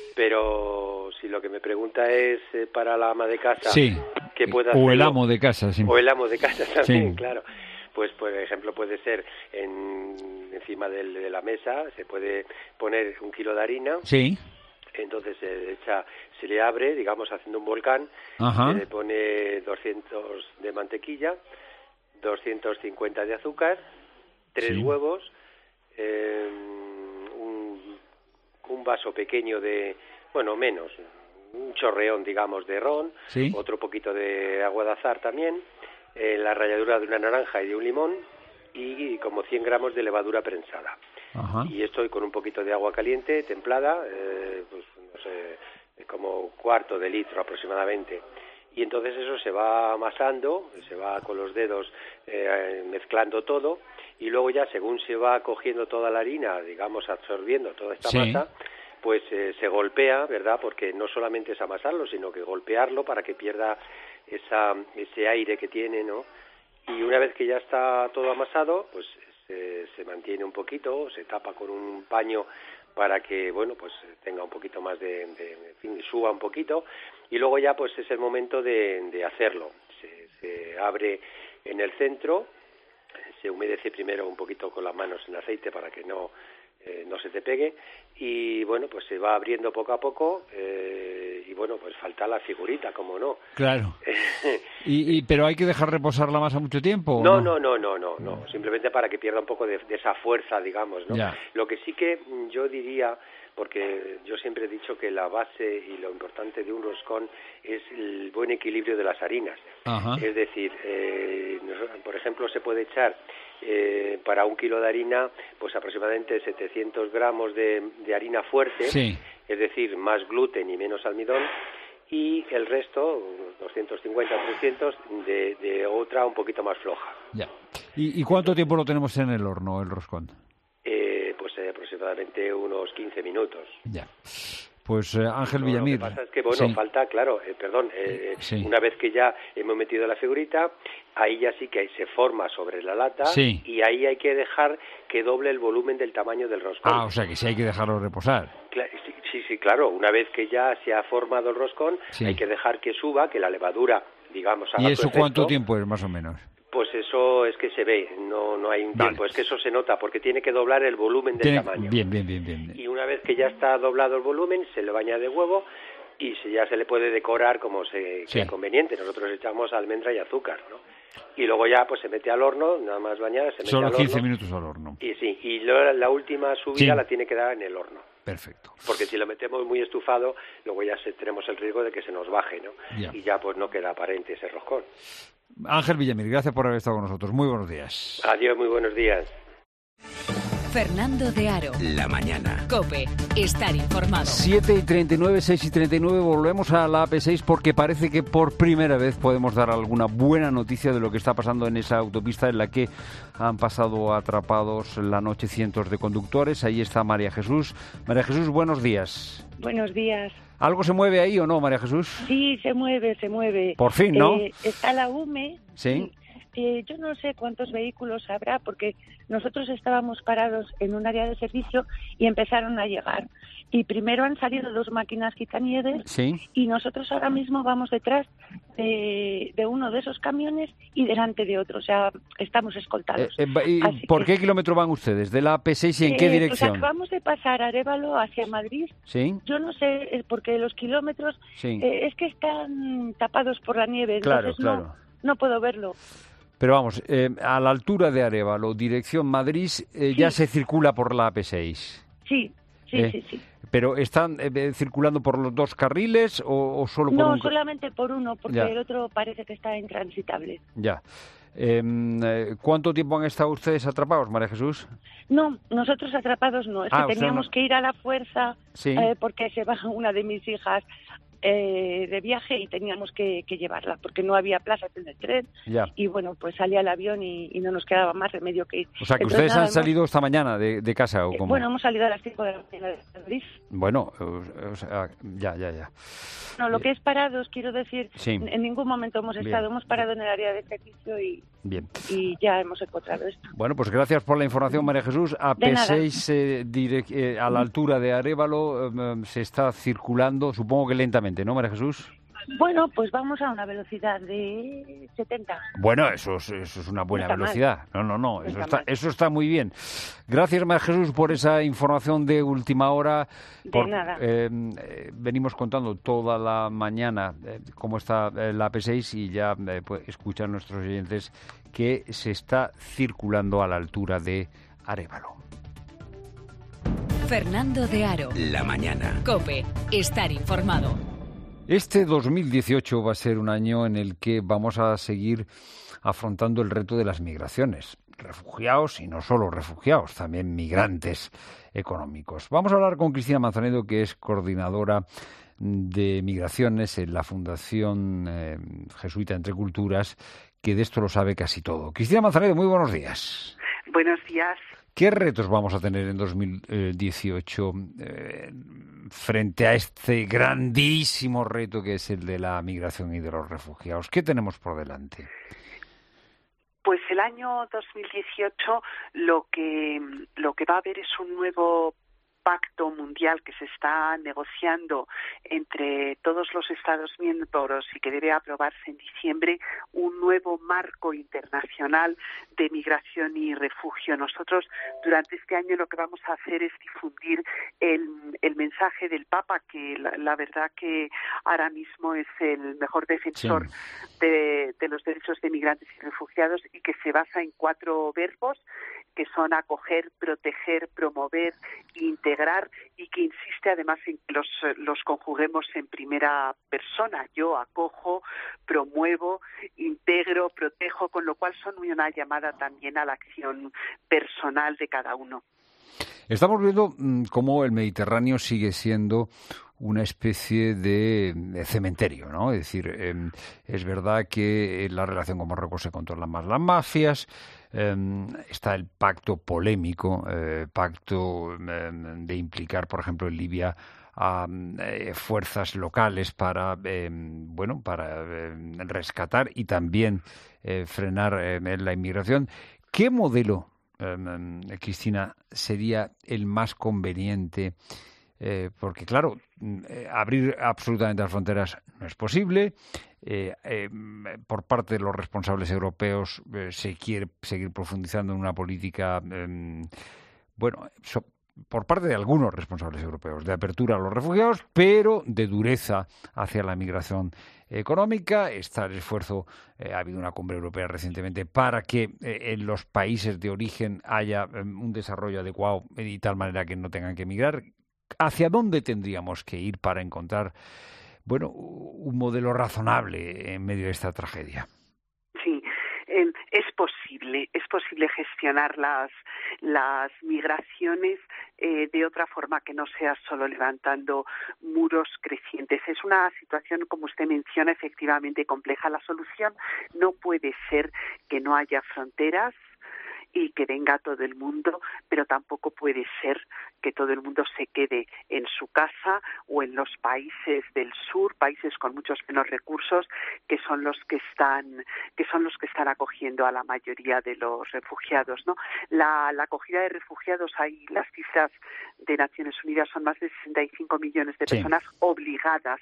Pero si lo que me pregunta es eh, para la ama de casa, Sí. ¿qué puede O hacerlo? el amo de casa, sí. O el amo de casa también, Sí. claro. Pues, por ejemplo, puede ser en, encima del, de la mesa, se puede poner un kilo de harina. Sí. Entonces se echa, se le abre, digamos, haciendo un volcán. Ajá. Se le pone doscientos de mantequilla, doscientos cincuenta de azúcar, tres Sí. huevos, eh, un, un vaso pequeño de, bueno, menos, un chorreón, digamos, de ron, Sí. otro poquito de agua de azahar también, eh, la ralladura de una naranja y de un limón y como cien gramos de levadura prensada. Ajá. Y esto con un poquito de agua caliente, templada, eh, pues no sé, como cuarto de litro aproximadamente. Y entonces eso se va amasando, se va con los dedos eh, mezclando todo y luego ya según se va cogiendo toda la harina, digamos absorbiendo toda esta Sí. masa, pues eh, se golpea, ¿verdad? Porque no solamente es amasarlo, sino que golpearlo para que pierda esa, ese aire que tiene, ¿no? Y una vez que ya está todo amasado, pues se, se mantiene un poquito, se tapa con un paño para que, bueno, pues tenga un poquito más de, de en fin, suba un poquito, y luego ya pues es el momento de, de hacerlo. Se, se abre en el centro, se humedece primero un poquito con las manos en aceite para que no eh, no se te pegue, y bueno, pues se va abriendo poco a poco, eh, y bueno, pues falta la figurita, como no. Claro. y, y pero hay que dejar reposar la masa mucho tiempo. No, no, no, no, no, no, no, simplemente para que pierda un poco de, de esa fuerza, digamos, ¿no? Ya. Lo que sí que yo diría, porque yo siempre he dicho que la base y lo importante de un roscón es el buen equilibrio de las harinas. Ajá. Es decir, eh, por ejemplo, se puede echar eh, para un kilo de harina, pues aproximadamente setecientos gramos de, de harina fuerte, sí. Es decir, más gluten y menos almidón, y el resto, unos doscientos cincuenta, trescientos, de, de otra un poquito más floja. Ya. ¿Y, ¿Y cuánto tiempo lo tenemos en el horno, el roscón? Eh, pues eh, aproximadamente unos quince minutos. Ya. Pues eh, Ángel no, Villamir. Lo que pasa es que, bueno, sí. falta, claro, eh, perdón, eh, sí. una vez que ya hemos metido la figurita, ahí ya sí que ahí se forma sobre la lata, sí. y ahí hay que dejar que doble el volumen del tamaño del roscón. Ah, o sea que sí hay que dejarlo reposar. Cla- sí, sí, sí, claro, una vez que ya se ha formado el roscón, sí. hay que dejar que suba, que la levadura, digamos, haga ¿Y eso su efecto. cuánto tiempo es, más o menos? Pues eso es que se ve, no no hay un vale. tiempo, es que eso se nota, porque tiene que doblar el volumen del tiene... tamaño. Bien, bien, bien, bien. Y una vez que ya está doblado el volumen, se le añade huevo y se, ya se le puede decorar como se sí. sea conveniente. Nosotros echamos almendra y azúcar, ¿no? Y luego ya pues se mete al horno, nada más bañar, se mete Solo al horno. quince minutos al horno. Y sí, y luego la última subida sí. la tiene que dar en el horno. Perfecto. Porque si lo metemos muy estufado, luego ya se, tenemos el riesgo de que se nos baje, ¿no? Ya. Y ya pues no queda aparente ese roscón. Ángel Villamir, gracias por haber estado con nosotros. Muy buenos días. Adiós, muy buenos días. Fernando de Aro. La mañana. COPE. Estar informado. siete y treinta y nueve, seis y treinta y nueve, volvemos a la A P seis porque parece que por primera vez podemos dar alguna buena noticia de lo que está pasando en esa autopista en la que han pasado atrapados la noche cientos de conductores. Ahí está María Jesús. María Jesús, buenos días. Buenos días. ¿Algo se mueve ahí o no, María Jesús? Sí, se mueve, se mueve. Por fin, ¿no? Eh, está la U M E. Sí. Eh, yo no sé cuántos vehículos habrá porque nosotros estábamos parados en un área de servicio y empezaron a llegar. Y primero han salido dos máquinas quitanieves sí. y nosotros ahora mismo vamos detrás de, de uno de esos camiones y delante de otro. O sea, estamos escoltados. Eh, eh, ¿Y por que, qué kilómetro van ustedes? ¿De la A P seis y en eh, qué dirección? Pues acabamos de pasar Arévalo hacia Madrid. Sí. Yo no sé, eh, porque los kilómetros sí. eh, es que están tapados por la nieve. Claro, entonces claro. No, no puedo verlo. Pero vamos, eh, a la altura de Arévalo, dirección Madrid, eh, sí. ya se circula por la A P seis. Sí, sí, eh, sí, sí. ¿Pero están eh, circulando por los dos carriles o, o solo por no, un? No, solamente por uno, porque ya. el otro parece que está intransitable. Ya. Eh, ¿Cuánto tiempo han estado ustedes atrapados, María Jesús? No, nosotros atrapados no. Es ah, que teníamos no... que ir a la fuerza sí. eh, porque se va una de mis hijas eh, de viaje y teníamos que, que llevarla porque no había plazas en el tren ya. y bueno, pues salía el avión y, y no nos quedaba más remedio que ir. O sea, que Entonces, ustedes nada, han salido hemos... esta mañana de, de casa, ¿o cómo? Bueno, hemos salido a las cinco de la mañana de Madrid. Bueno, o, o sea, ya, ya, ya. No, lo que es parados, quiero decir, sí. en ningún momento hemos estado, Bien. hemos parado en el área de servicio y, Bien. y ya hemos encontrado esto. Bueno, pues gracias por la información, María Jesús. A P seis, eh, direct, eh, a la altura de Arévalo, eh, se está circulando, supongo que lentamente, ¿no, María Jesús? Bueno, pues vamos a una velocidad de setenta. Bueno, eso es, eso es una buena no velocidad. Mal. No, no, no, no eso está, está, eso está muy bien. Gracias, María Jesús, por esa información de última hora. De por, nada. Eh, eh, venimos contando toda la mañana eh, cómo está eh, la A P seis y ya eh, pues, escuchan nuestros oyentes que se está circulando a la altura de Arévalo. Fernando de Aro. La mañana. COPE. Estar informado. Este dos mil dieciocho va a ser un año en el que vamos a seguir afrontando el reto de las migraciones. Refugiados y no solo refugiados, también migrantes económicos. Vamos a hablar con Cristina Manzanedo, que es coordinadora de migraciones en la Fundación eh, Jesuita Entre Culturas, que de esto lo sabe casi todo. Cristina Manzanedo, muy buenos días. Buenos días. ¿Qué retos vamos a tener en dos mil dieciocho eh, frente a este grandísimo reto que es el de la migración y de los refugiados? ¿Qué tenemos por delante? Pues el año dos mil dieciocho lo que lo que va a haber es un nuevo pacto mundial que se está negociando entre todos los Estados miembros y que debe aprobarse en diciembre, un nuevo marco internacional de migración y refugio. Nosotros durante este año lo que vamos a hacer es difundir el, el mensaje del Papa, que la, la verdad que ahora mismo es el mejor defensor sí. de, de los derechos de migrantes y refugiados, y que se basa en cuatro verbos que son acoger, proteger, promover, integrar, y que insiste además en que los, los conjuguemos en primera persona. Yo acojo, promuevo, integro, protejo, con lo cual son una llamada también a la acción personal de cada uno. Estamos viendo mmm, cómo el Mediterráneo sigue siendo una especie de, de cementerio, ¿no? Es decir, eh, es verdad que la relación con Marruecos se controlan más las mafias, eh, está el pacto polémico, eh, pacto eh, de implicar, por ejemplo, en Libia a eh, fuerzas locales para, eh, bueno, para eh, rescatar y también eh, frenar eh, la inmigración. ¿Qué modelo, eh, Cristina, sería el más conveniente? Eh, porque, claro, eh, abrir absolutamente las fronteras no es posible. Eh, eh, por parte de los responsables europeos eh, se quiere seguir profundizando en una política, eh, bueno, so, por parte de algunos responsables europeos, de apertura a los refugiados, pero de dureza hacia la migración económica. Está el esfuerzo, eh, ha habido una cumbre europea recientemente para que eh, en los países de origen haya eh, un desarrollo adecuado y tal manera que no tengan que emigrar. ¿Hacia dónde tendríamos que ir para encontrar, bueno, un modelo razonable en medio de esta tragedia? Sí, eh, es posible, es posible gestionar las, las migraciones eh, de otra forma que no sea solo levantando muros crecientes. Es una situación, como usted menciona, efectivamente compleja. La solución no puede ser que no haya fronteras y que venga todo el mundo, pero tampoco puede ser que todo el mundo se quede en su casa o en los países del sur, países con muchos menos recursos, que son los que están, que son los que están acogiendo a la mayoría de los refugiados, ¿no? La, la acogida de refugiados, hay las cifras de Naciones Unidas, son más de sesenta y cinco millones de personas sí. obligadas.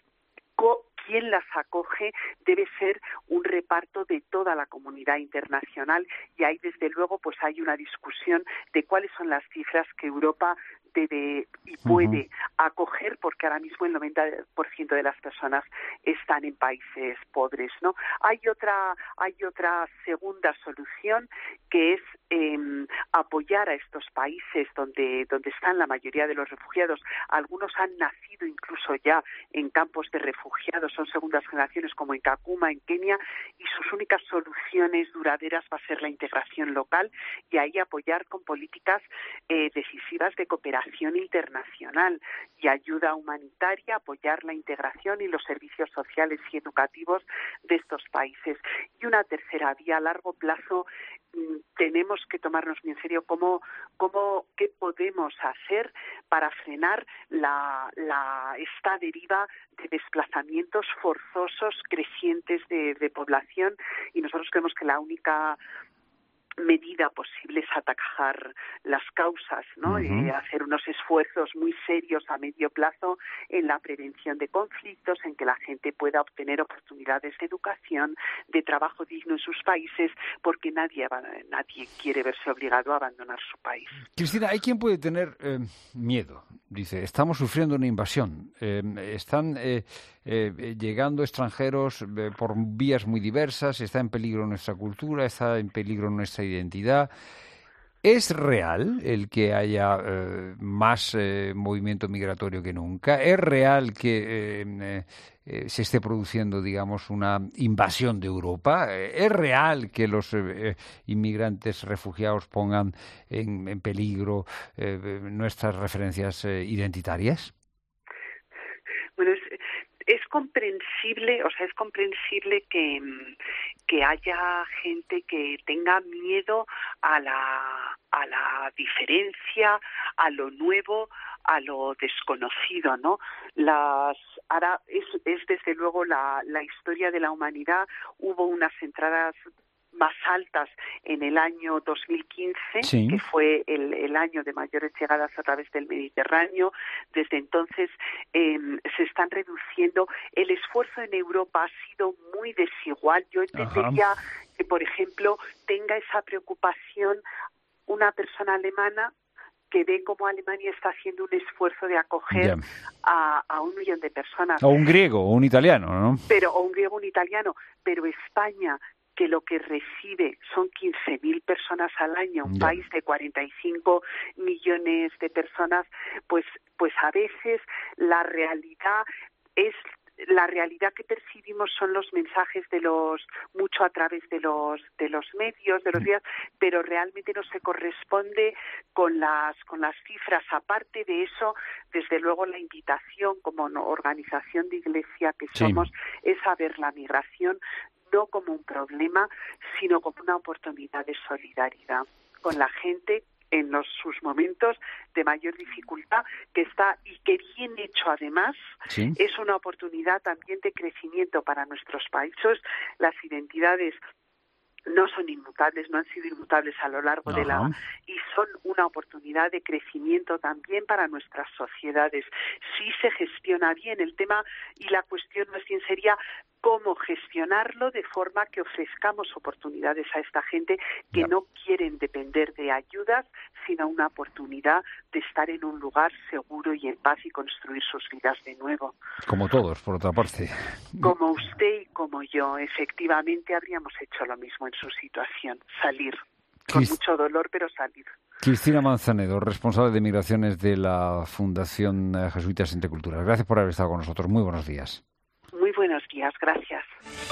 Quien las acoge debe ser un reparto de toda la comunidad internacional, y ahí desde luego pues hay una discusión de cuáles son las cifras que Europa debe y puede uh-huh. acoger, porque ahora mismo el noventa por ciento de las personas están en países pobres, ¿no? Hay otra hay otra segunda solución, que es eh, apoyar a estos países donde donde están la mayoría de los refugiados. Algunos han nacido incluso ya en campos de refugiados, son segundas generaciones, como en Kakuma, en Kenia, y sus únicas soluciones duraderas va a ser la integración local, y ahí apoyar con políticas eh, decisivas de cooperación internacional y ayuda humanitaria, apoyar la integración y los servicios sociales y educativos de estos países. Y una tercera vía a largo plazo, tenemos que tomarnos muy en serio cómo, cómo, qué podemos hacer para frenar la, la esta deriva de desplazamientos forzosos crecientes de, de población, y nosotros creemos que la única medida posible es atajar las causas, ¿no? Uh-huh. Y hacer unos esfuerzos muy serios a medio plazo en la prevención de conflictos, en que la gente pueda obtener oportunidades de educación, de trabajo digno en sus países, porque nadie nadie quiere verse obligado a abandonar su país. Cristina, hay quien puede tener eh, miedo. Dice, estamos sufriendo una invasión. Eh, están eh, eh, llegando extranjeros eh, por vías muy diversas, está en peligro nuestra cultura, está en peligro nuestra identidad. ¿Es real el que haya eh, más eh, movimiento migratorio que nunca? ¿Es real que eh, eh, se esté produciendo, digamos, una invasión de Europa? ¿Es real que los eh, inmigrantes refugiados pongan en, en peligro eh, nuestras referencias eh, identitarias? Bueno, es, es comprensible, o sea, es comprensible que, que haya gente que tenga miedo a la, a la diferencia, a lo nuevo, a lo desconocido, ¿no? Las ahora es, es desde luego la, la historia de la humanidad. Hubo unas entradas más altas en el año dos mil quince, sí. que fue el, el año de mayores llegadas a través del Mediterráneo. Desde entonces eh, se están reduciendo. El esfuerzo en Europa ha sido muy desigual. Yo entendería Ajá. que, por ejemplo, tenga esa preocupación una persona alemana que ve cómo Alemania está haciendo un esfuerzo de acoger a, a un millón de personas. O un griego, o un italiano, ¿no? Pero, o un griego, un italiano. Pero España, que lo que recibe son quince mil personas al año, un ya. país de cuarenta y cinco millones de personas, pues, pues a veces la realidad es... La realidad que percibimos son los mensajes de los, mucho a través de los, de los medios, de los días, pero realmente no se corresponde con las, con las cifras. Aparte de eso, desde luego la invitación como organización de iglesia que somos sí. es a ver la migración no como un problema, sino como una oportunidad de solidaridad con la gente en los, sus momentos de mayor dificultad, que está, y que bien hecho además, sí. es una oportunidad también de crecimiento para nuestros países. Las identidades no son inmutables, no han sido inmutables a lo largo Ajá. de la... y son una oportunidad de crecimiento también para nuestras sociedades. Si se gestiona bien el tema, y la cuestión más bien sería cómo gestionarlo de forma que ofrezcamos oportunidades a esta gente que ya. no quieren depender de ayudas, sino una oportunidad de estar en un lugar seguro y en paz y construir sus vidas de nuevo. Como todos, por otra parte. Como usted y como yo, efectivamente habríamos hecho lo mismo en su situación, salir. Con Crist... mucho dolor, pero salir. Cristina Manzanedo, responsable de migraciones de la Fundación Jesuitas Interculturas. Gracias por haber estado con nosotros. Muy buenos días. Muy buenos días, gracias.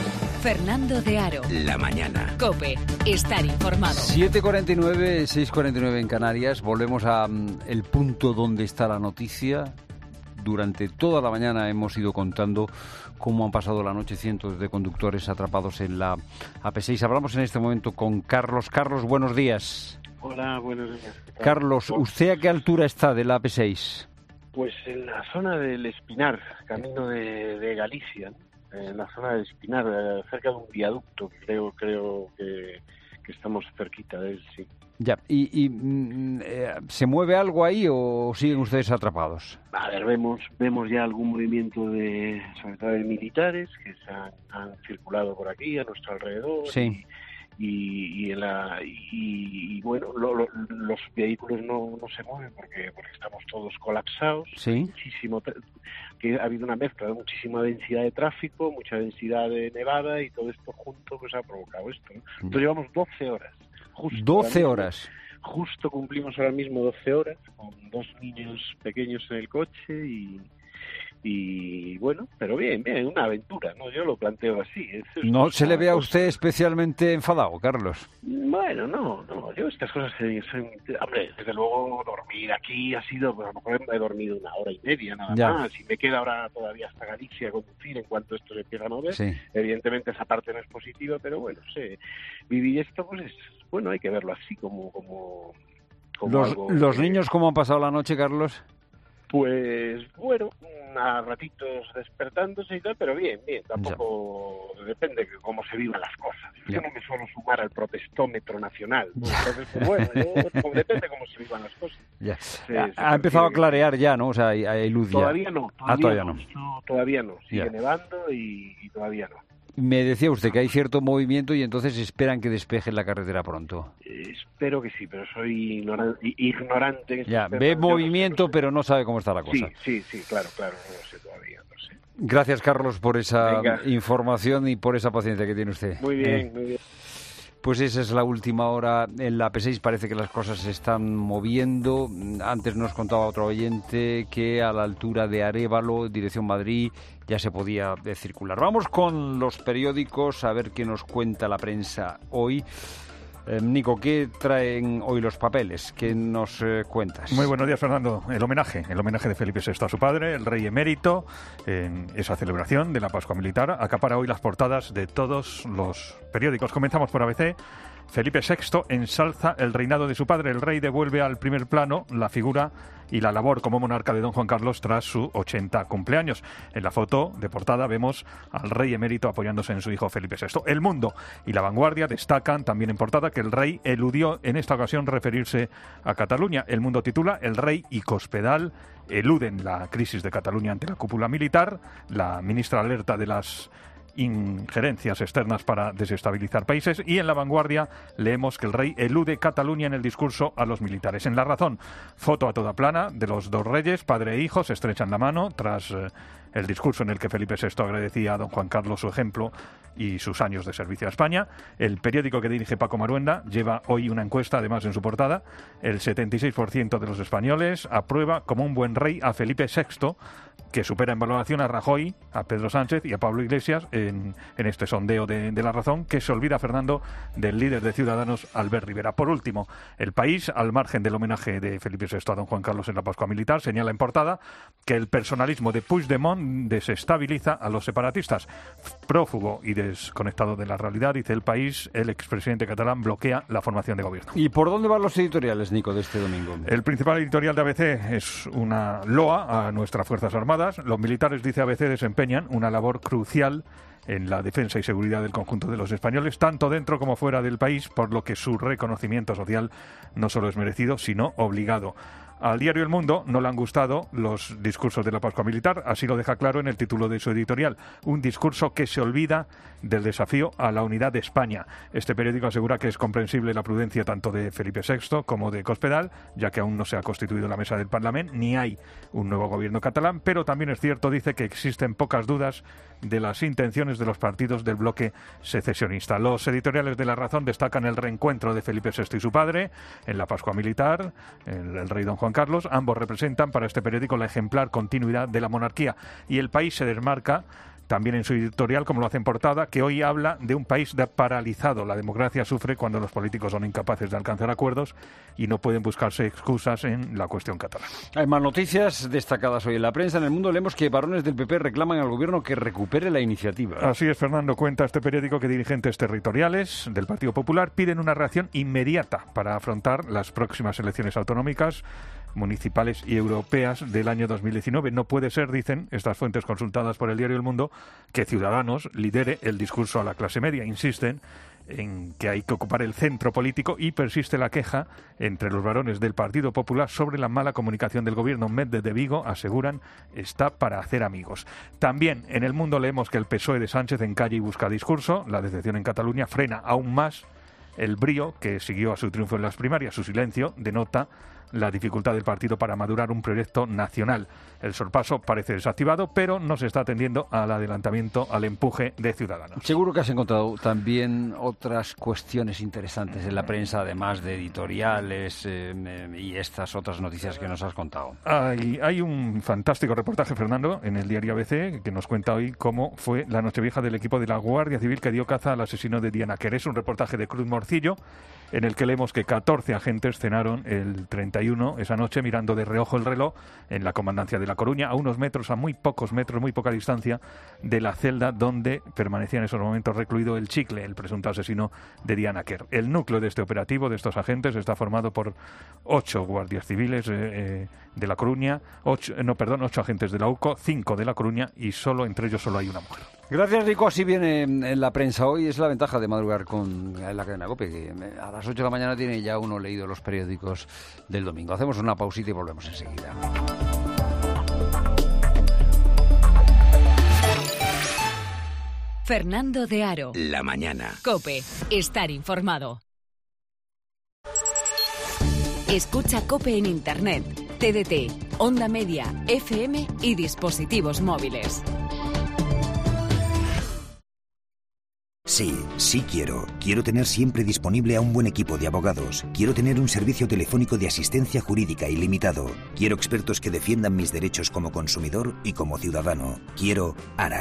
Fernando de Aro. La mañana. COPE. Estar informado. siete cuarenta y nueve, seis cuarenta y nueve en Canarias. Volvemos a um, el punto donde está la noticia. Durante toda la mañana hemos ido contando cómo han pasado la noche cientos de conductores atrapados en la A P seis. Hablamos en este momento con Carlos. Carlos, buenos días. Hola, buenos días. Carlos, ¿usted a qué altura está de la A P seis? Pues en la zona del Espinar, camino de, de Galicia, ¿no? En la zona del Espinar, cerca de un viaducto, creo creo que, que estamos cerquita de él, sí. Ya, ¿y, y mm, eh, se mueve algo ahí o siguen ustedes atrapados? A ver, vemos vemos ya algún movimiento de, sobre todo de militares que se han, han circulado por aquí, a nuestro alrededor. Sí. Y, y, en la, y, y bueno, lo, lo, los vehículos no, no se mueven porque porque estamos todos colapsados. Sí. Muchísimo, que ha habido una mezcla de muchísima densidad de tráfico, mucha densidad de nevada y todo esto junto pues ha provocado esto, ¿no? Entonces llevamos doce horas. Justo doce horas. Justo cumplimos ahora mismo doce horas con dos niños pequeños en el coche y... Y bueno, pero bien, bien, una aventura, ¿no? Yo lo planteo así. Es, es ¿No se le ve a usted especialmente enfadado, Carlos? Bueno, no, no, yo estas cosas, son, hombre, desde luego dormir aquí ha sido, pues a lo mejor he dormido una hora y media nada ya. más, y me queda ahora todavía hasta Galicia conducir en cuanto esto se empieza a mover. Sí. Evidentemente esa parte no es positiva, pero bueno, sí, vivir esto, pues es, bueno, hay que verlo así como... como, como ¿Los, algo los que... niños cómo han pasado la noche, Carlos? Pues bueno, a ratitos despertándose y tal, pero bien, bien, tampoco ya. depende de cómo se vivan las cosas. Yo ya. no me suelo sumar al protestómetro nacional, ¿no? Entonces, pues bueno, yo, como depende de cómo se vivan las cosas. Ya. Se, ha se ha empezado a clarear ya, ¿no? O sea, hay, hay luz ya. Todavía no, todavía, ah, todavía no. no. Todavía no, sigue ya. nevando y, y todavía no. Me decía usted que hay cierto movimiento y entonces esperan que despeje la carretera pronto. Eh, espero que sí, pero soy ignorante. ignorante en ya, ve movimiento, no sé, pero no sabe cómo está la cosa. Sí, sí, sí, claro, claro, no lo sé todavía, no sé. Gracias, Carlos, por esa Venga. información y por esa paciencia que tiene usted. Muy bien, eh. muy bien. Pues esa es la última hora en la A P seis. Parece que las cosas se están moviendo. Antes nos contaba otro oyente que a la altura de Arévalo, dirección Madrid, ya se podía circular. Vamos con los periódicos a ver qué nos cuenta la prensa hoy. Eh, Nico, ¿qué traen hoy los papeles? ¿Qué nos eh, cuentas? Muy buenos días, Fernando. El homenaje, el homenaje de Felipe sexto a su padre, el rey emérito, en esa celebración de la Pascua Militar, acapara hoy las portadas de todos los periódicos. Comenzamos por A B C. Felipe sexto ensalza el reinado de su padre. El rey devuelve al primer plano la figura y la labor como monarca de don Juan Carlos tras su ochenta cumpleaños. En la foto de portada vemos al rey emérito apoyándose en su hijo Felipe sexto. El Mundo y La Vanguardia destacan también en portada que el rey eludió en esta ocasión referirse a Cataluña. El Mundo titula: El rey y Cospedal eluden la crisis de Cataluña ante la cúpula militar. La ministra alerta de las injerencias externas para desestabilizar países, y en La Vanguardia leemos que el rey elude Cataluña en el discurso a los militares. En La Razón, foto a toda plana de los dos reyes, padre e hijo, se estrechan la mano tras eh, el discurso en el que Felipe sexto agradecía a don Juan Carlos su ejemplo y sus años de servicio a España. El periódico que dirige Paco Maruenda lleva hoy una encuesta, además, en su portada. El setenta y seis por ciento de los españoles aprueba como un buen rey a Felipe sexto, que supera en valoración a Rajoy, a Pedro Sánchez y a Pablo Iglesias en, en este sondeo de, de La Razón, que se olvida, Fernando, del líder de Ciudadanos, Albert Rivera. Por último, El País, al margen del homenaje de Felipe sexto a don Juan Carlos en la Pascua Militar, señala en portada que el personalismo de Puigdemont desestabiliza a los separatistas. Prófugo y desconectado de la realidad, dice El País, el expresidente catalán bloquea la formación de gobierno. ¿Y por dónde van los editoriales, Nico, de este domingo? El principal editorial de A B C es una loa a nuestras Fuerzas Armadas. Los militares, dice A B C, desempeñan una labor crucial en la defensa y seguridad del conjunto de los españoles, tanto dentro como fuera del país, por lo que su reconocimiento social no solo es merecido, sino obligado. Al diario El Mundo no le han gustado los discursos de la Pascua Militar, así lo deja claro en el título de su editorial: un discurso que se olvida del desafío a la unidad de España. Este periódico asegura que es comprensible la prudencia tanto de Felipe sexto como de Cospedal, ya que aún no se ha constituido la mesa del Parlamento, ni hay un nuevo gobierno catalán, pero también es cierto, dice, que existen pocas dudas de las intenciones de los partidos del bloque secesionista. Los editoriales de La Razón destacan el reencuentro de Felipe sexto y su padre en la Pascua Militar, el, el rey don Juan Carlos. Ambos representan para este periódico la ejemplar continuidad de la monarquía, y El País se desmarca también en su editorial, como lo hace en portada, que hoy habla de un país paralizado. La democracia sufre cuando los políticos son incapaces de alcanzar acuerdos y no pueden buscarse excusas en la cuestión catalana. Hay más noticias destacadas hoy en la prensa. En El Mundo leemos que varones del P P reclaman al gobierno que recupere la iniciativa. Así es, Fernando. Cuenta este periódico que dirigentes territoriales del Partido Popular piden una reacción inmediata para afrontar las próximas elecciones autonómicas, municipales y europeas del año dos mil diecinueve. No puede ser, dicen estas fuentes consultadas por el diario El Mundo, que Ciudadanos lidere el discurso a la clase media. Insisten en que hay que ocupar el centro político y persiste la queja entre los varones del Partido Popular sobre la mala comunicación del gobierno. Méndez de Vigo, aseguran, está para hacer amigos. También en El Mundo leemos que el P S O E de Sánchez encalla y busca discurso. La decepción en Cataluña frena aún más el brío que siguió a su triunfo en las primarias. Su silencio denota la dificultad del partido para madurar un proyecto nacional. El sorpaso parece desactivado, pero no se está atendiendo al adelantamiento, al empuje de Ciudadanos. Seguro que has encontrado también otras cuestiones interesantes en la prensa, además de editoriales eh, y estas otras noticias que nos has contado. Hay, hay un fantástico reportaje, Fernando, en el diario A B C, que nos cuenta hoy cómo fue la Nochevieja del equipo de la Guardia Civil que dio caza al asesino de Diana Quer. Es un reportaje de Cruz Morcillo, en el que leemos que catorce agentes cenaron el treinta y uno esa noche mirando de reojo el reloj en la comandancia de La Coruña, a unos metros, a muy pocos metros, muy poca distancia de la celda donde permanecía en esos momentos recluido el Chicle, el presunto asesino de Diana Quer. El núcleo de este operativo, de estos agentes, está formado por ocho guardias civiles eh, eh, de La Coruña, ocho, no, perdón, ocho agentes de la U C O, cinco de La Coruña, y solo entre ellos solo hay una mujer. Gracias, Rico. Así viene en la prensa hoy. Es la ventaja de madrugar con la cadena COPE, que a las ocho de la mañana tiene ya uno leído los periódicos del domingo. Hacemos una pausita y volvemos enseguida. Fernando de Aro. La mañana. COPE. Estar informado. Escucha COPE en Internet, T D T, Onda Media, F M y dispositivos móviles. Sí, sí quiero. Quiero tener siempre disponible a un buen equipo de abogados. Quiero tener un servicio telefónico de asistencia jurídica ilimitado. Quiero expertos que defiendan mis derechos como consumidor y como ciudadano. Quiero ARAC.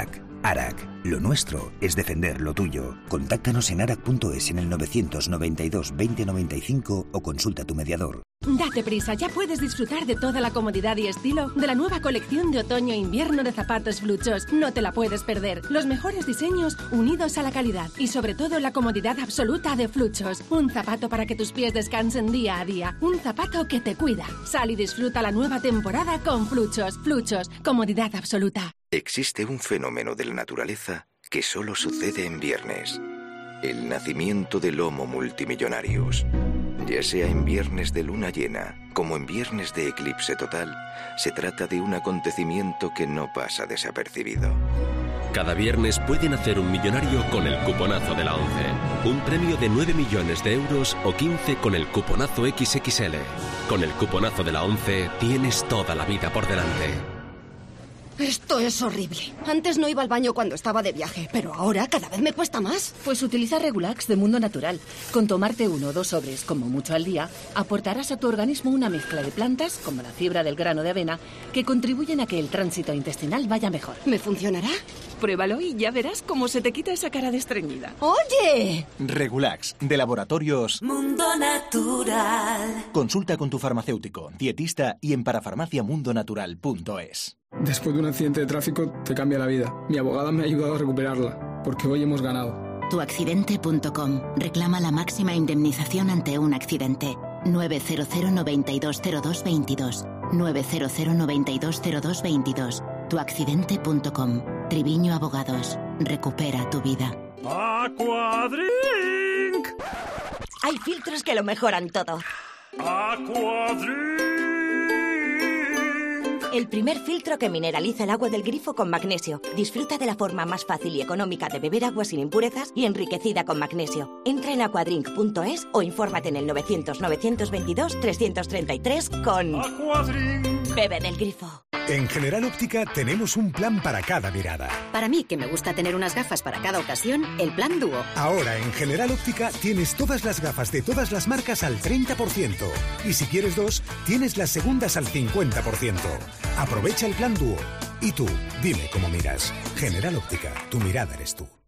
ARAC. Lo nuestro es defender lo tuyo. Contáctanos en arac punto es en el novecientos noventa y dos veinte noventa y cinco o consulta a tu mediador. Date prisa, ya puedes disfrutar de toda la comodidad y estilo de la nueva colección de otoño-invierno de zapatos Fluchos. No te la puedes perder. Los mejores diseños unidos a la calidad y sobre todo la comodidad absoluta de Fluchos. Un zapato para que tus pies descansen día a día. Un zapato que te cuida. Sal y disfruta la nueva temporada con Fluchos. Fluchos, comodidad absoluta. Existe un fenómeno de la naturaleza que solo sucede en viernes. El nacimiento del Homo multimillonarius. Ya sea en viernes de luna llena, como en viernes de eclipse total, se trata de un acontecimiento que no pasa desapercibido. Cada viernes pueden hacer un millonario con el cuponazo de la ONCE. Un premio de nueve millones de euros o quince con el cuponazo equis equis ele. Con el cuponazo de la ONCE tienes toda la vida por delante. Esto es horrible. Antes no iba al baño cuando estaba de viaje, pero ahora cada vez me cuesta más. Pues utiliza Regulax de Mundo Natural. Con tomarte uno o dos sobres, como mucho al día, aportarás a tu organismo una mezcla de plantas, como la fibra del grano de avena, que contribuyen a que el tránsito intestinal vaya mejor. ¿Me funcionará? Pruébalo y ya verás cómo se te quita esa cara de estreñida. ¡Oye! Regulax, de Laboratorios Mundo Natural. Consulta con tu farmacéutico, dietista y en parafarmacia mundo natural punto es. Después de un accidente de tráfico te cambia la vida. Mi abogada me ha ayudado a recuperarla, porque hoy hemos ganado. tu accidente punto com. Reclama la máxima indemnización ante un accidente. nueve cero cero noventa y dos cero dos veintidós. nueve cero cero noventa y dos cero dos veintidós. tu accidente punto com. Triviño Abogados. Recupera tu vida. Aquadrink. Hay filtros que lo mejoran todo. Aquadrink. El primer filtro que mineraliza el agua del grifo con magnesio. Disfruta de la forma más fácil y económica de beber agua sin impurezas y enriquecida con magnesio. Entra en aquadrink punto es o infórmate en el novecientos novecientos veintidós trescientos treinta y tres con Aquadrink. Bebe del grifo. En General Óptica tenemos un plan para cada mirada. Para mí, que me gusta tener unas gafas para cada ocasión, el plan Dúo. Ahora en General Óptica tienes todas las gafas de todas las marcas al treinta por ciento. Y si quieres dos, tienes las segundas al cincuenta por ciento. Aprovecha el plan Dúo. Y tú, dime cómo miras. General Óptica, tu mirada eres tú.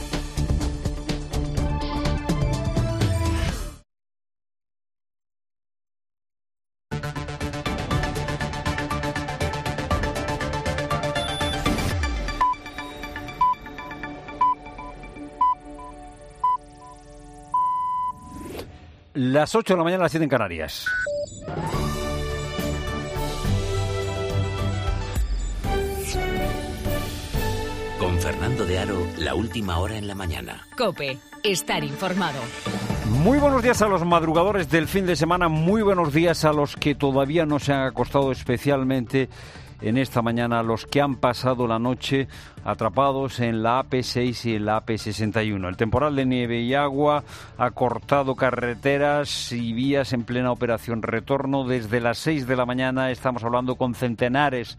Las ocho de la mañana, las siete en Canarias. Con Fernando de Aro, la última hora en la mañana. COPE, estar informado. Muy buenos días a los madrugadores del fin de semana, muy buenos días a los que todavía no se han acostado, especialmente en esta mañana, los que han pasado la noche atrapados en la A P seis y en la A P sesenta y uno. El temporal de nieve y agua ha cortado carreteras y vías en plena operación retorno. Desde las seis de la mañana estamos hablando con centenares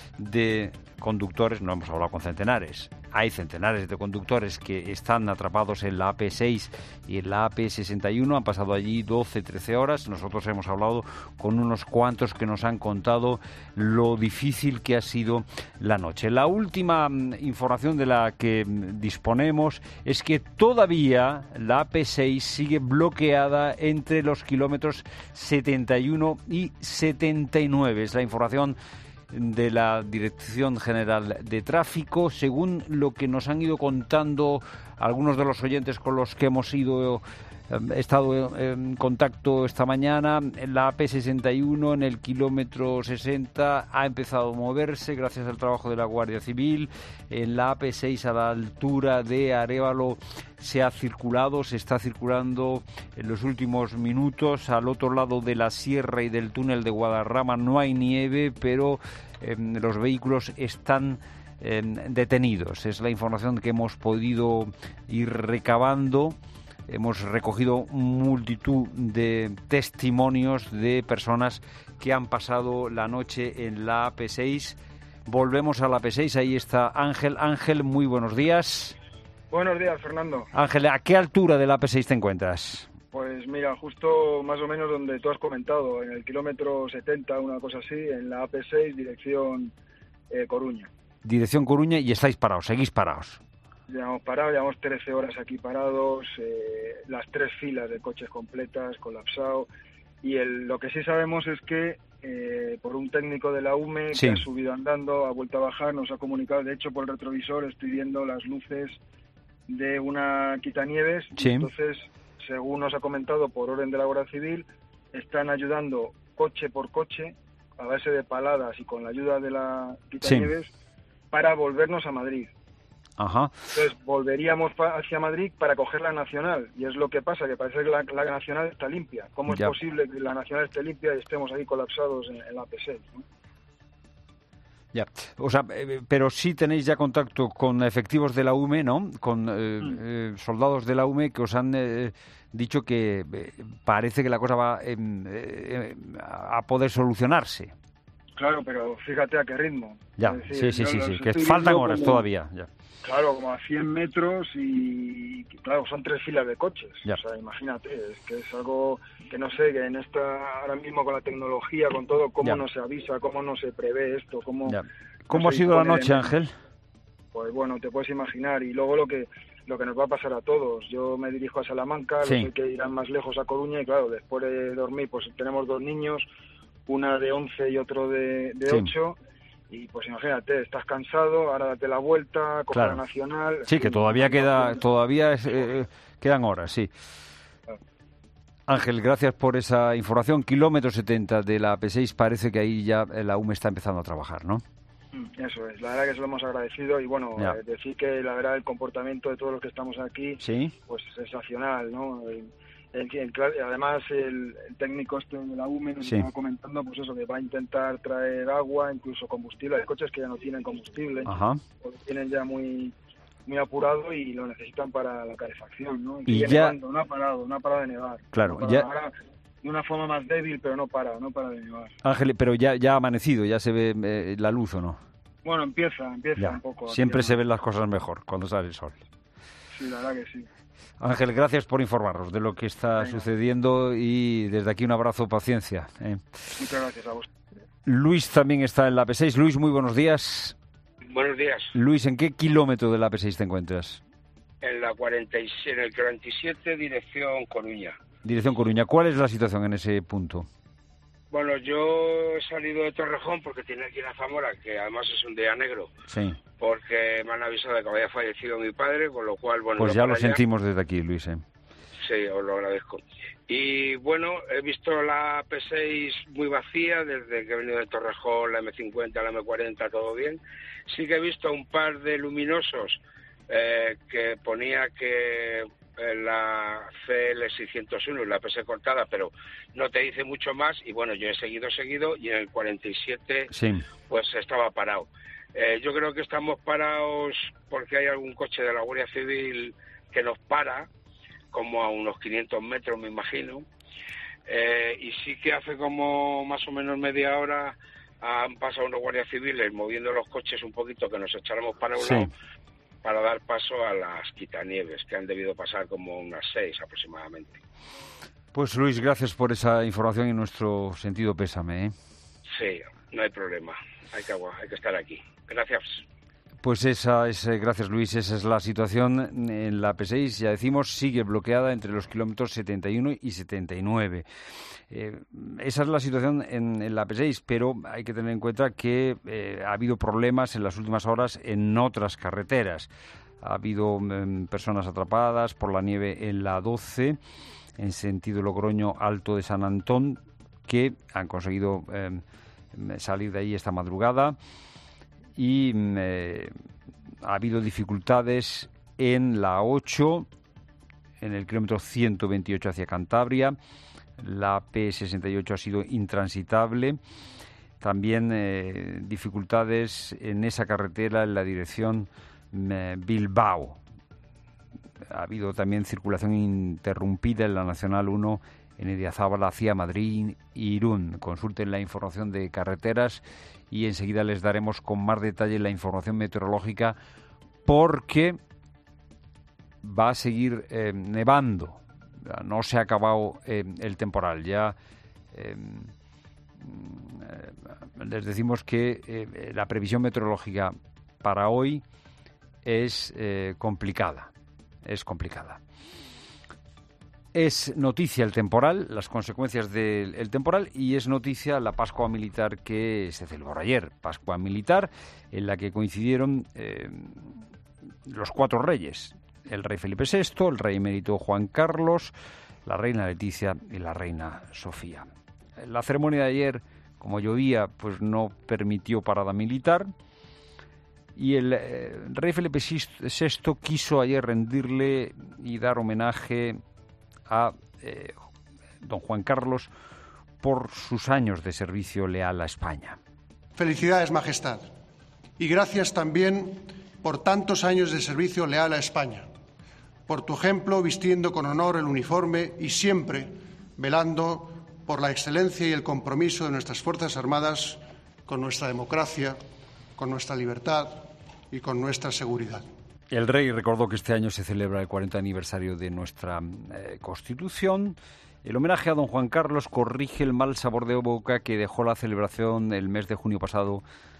de conductores, no hemos hablado con centenares, hay centenares de conductores que están atrapados en la A P seis y en la A P sesenta y uno, han pasado allí doce, trece horas, nosotros hemos hablado con unos cuantos que nos han contado lo difícil que ha sido la noche. La última información de la que disponemos es que todavía la A P seis sigue bloqueada entre los kilómetros setenta y uno y setenta y nueve, es la información de la Dirección General de Tráfico, según lo que nos han ido contando algunos de los oyentes con los que hemos ido He estado en contacto esta mañana. En la A P sesenta y uno, en el kilómetro sesenta, ha empezado a moverse gracias al trabajo de la Guardia Civil. En la A P seis, a la altura de Arévalo, se ha circulado, se está circulando en los últimos minutos. Al otro lado de la sierra y del túnel de Guadarrama no hay nieve, pero eh, los vehículos están eh, detenidos. Es la información que hemos podido ir recabando. Hemos recogido multitud de testimonios de personas que han pasado la noche en la A P seis. Volvemos a la A P seis, ahí está Ángel. Ángel, muy buenos días. Buenos días, Fernando. Ángel, ¿a qué altura de la A P seis te encuentras? Pues mira, justo más o menos donde tú has comentado, en el kilómetro setenta, una cosa así, en la A P seis, dirección eh, Coruña. dirección Coruña, y estáis parados, seguís parados. Llevamos parados, llevamos trece horas aquí parados, eh, las tres filas de coches completas, colapsado, y el, lo que sí sabemos es que eh, por un técnico de la U M E sí. que ha subido andando, ha vuelto a bajar, nos ha comunicado, de hecho por el retrovisor estoy viendo las luces de una quitanieves, sí. entonces, según nos ha comentado por orden de la Guardia Civil, están ayudando coche por coche, a base de paladas y con la ayuda de la quitanieves, sí. para volvernos a Madrid. Ajá. Entonces volveríamos hacia Madrid para coger la Nacional, y es lo que pasa, que parece que la, la Nacional está limpia. ¿Cómo es ya. posible que la Nacional esté limpia y estemos ahí colapsados en, en la P seis, ¿no? Ya, o sea, eh, pero sí tenéis ya contacto con efectivos de la U M E, ¿no? Con eh, mm. eh, soldados de la U M E que os han eh, dicho que eh, parece que la cosa va eh, eh, a poder solucionarse. Claro, pero fíjate a qué ritmo. Ya, decir, sí, sí, sí, sí, que estoy faltan horas como, todavía. Ya. Claro, como a cien metros y, claro, son tres filas de coches. Ya. O sea, imagínate, es que es algo que no sé, que en esta, ahora mismo con la tecnología, con todo, cómo ya. no se avisa, cómo no se prevé esto, cómo... Ya. ¿Cómo no ha sido la noche, Ángel? Pues bueno, te puedes imaginar, y luego lo que lo que nos va a pasar a todos. Yo me dirijo a Salamanca, sí. los que irán más lejos a Coruña, y claro, después de dormir, pues tenemos dos niños, una de once y otro de, de sí. ocho, y pues imagínate, estás cansado, ahora date la vuelta, coge claro. la Nacional... Sí, que todavía queda todavía es, eh, quedan horas, sí. Claro. Ángel, gracias por esa información. Kilómetro setenta de la P seis, parece que ahí ya la U M E está empezando a trabajar, ¿no? Eso es, la verdad que se lo hemos agradecido, y bueno, eh, decir que la verdad el comportamiento de todos los que estamos aquí, ¿sí? Pues sensacional, ¿no? El, el, el, además el, el técnico este de la U M E nos sí. estaba comentando, pues eso, que va a intentar traer agua, incluso combustible. Hay coches que ya no tienen combustible, Ajá. o lo tienen ya muy muy apurado y lo necesitan para la calefacción, ¿no? Y, y ya nevando, no ha parado, no ha parado de nevar. Claro, no ya... Ahora, de una forma más débil, pero no para, no para de nevar. Ángel, pero ya, ya ha amanecido, ya se ve eh, la luz, ¿o no? Bueno, empieza, empieza ya. un poco. Siempre aquí, se ven las cosas mejor cuando sale el sol. Sí, la verdad que sí. Ángel, gracias por informarnos de lo que está Venga. sucediendo, y desde aquí un abrazo, paciencia. ¿eh? Muchas gracias a vos. Luis también está en la P seis. Luis, muy buenos días. Buenos días. Luis, ¿en qué kilómetro de la P seis te encuentras? En la cuarenta y siete, en el cuarenta y siete, dirección Coruña. Dirección Coruña. ¿Cuál es la situación en ese punto? Bueno, yo he salido de Torrejón porque tenía que ir a Zamora, que además es un día negro. Sí. Porque me han avisado de que había fallecido mi padre, con lo cual, bueno... Pues ya lo allá. sentimos desde aquí, Luis, ¿eh? Sí, os lo agradezco. Y bueno, he visto la P seis muy vacía desde que he venido de Torrejón, la eme cincuenta, la eme cuarenta, todo bien. Sí que he visto un par de luminosos eh, que ponía que la ce ele seiscientos uno y la P S cortada, pero no te dice mucho más, y bueno, yo he seguido, seguido, y en el cuarenta y siete sí. pues estaba parado. Eh, yo creo que estamos parados porque hay algún coche de la Guardia Civil que nos para, como a unos quinientos metros, me imagino, eh, y sí que hace como más o menos media hora han pasado unos guardias civiles moviendo los coches un poquito, que nos echáramos para un sí. lado, para dar paso a las quitanieves, que han debido pasar como unas seis aproximadamente. Pues Luis, gracias por esa información y nuestro sentido pésame, ¿eh? Sí, no hay problema, hay que, hay que estar aquí. Gracias. Pues esa es, eh, gracias Luis, esa es la situación en la P seis, ya decimos, sigue bloqueada entre los kilómetros setenta y uno y setenta y nueve. Eh, esa es la situación en, en la P seis, pero hay que tener en cuenta que eh, ha habido problemas en las últimas horas en otras carreteras. Ha habido eh, personas atrapadas por la nieve en la doce, en sentido Logroño Alto de San Antón, que han conseguido eh, salir de ahí esta madrugada. Y eh, ha habido dificultades en la ocho, en el kilómetro ciento veintiocho hacia Cantabria. La P sesenta y ocho ha sido intransitable. También eh, dificultades en esa carretera en la dirección eh, Bilbao. Ha habido también circulación interrumpida en la Nacional uno en Idiazábal hacia Madrid y Irún. Consulten la información de carreteras y enseguida les daremos con más detalle la información meteorológica, porque va a seguir eh, nevando. No se ha acabado eh, el temporal. Ya eh, les decimos que eh, la previsión meteorológica para hoy es eh, complicada, es complicada. Es noticia el temporal, las consecuencias del el temporal, y es noticia la Pascua Militar que se celebró ayer. Pascua Militar en la que coincidieron eh, los cuatro reyes, el rey Felipe sexto, el rey emérito Juan Carlos, la reina Leticia y la reina Sofía. La ceremonia de ayer, como llovía, pues no permitió parada militar, y el eh, rey Felipe sexto quiso ayer rendirle y dar homenaje a eh, don Juan Carlos por sus años de servicio leal a España. Felicidades, Majestad, y gracias también por tantos años de servicio leal a España, por tu ejemplo vistiendo con honor el uniforme y siempre velando por la excelencia y el compromiso de nuestras Fuerzas Armadas con nuestra democracia, con nuestra libertad y con nuestra seguridad. El rey recordó que este año se celebra el cuarenta aniversario de nuestra eh, Constitución. El homenaje a don Juan Carlos corrige el mal sabor de boca que dejó la celebración el mes de junio pasado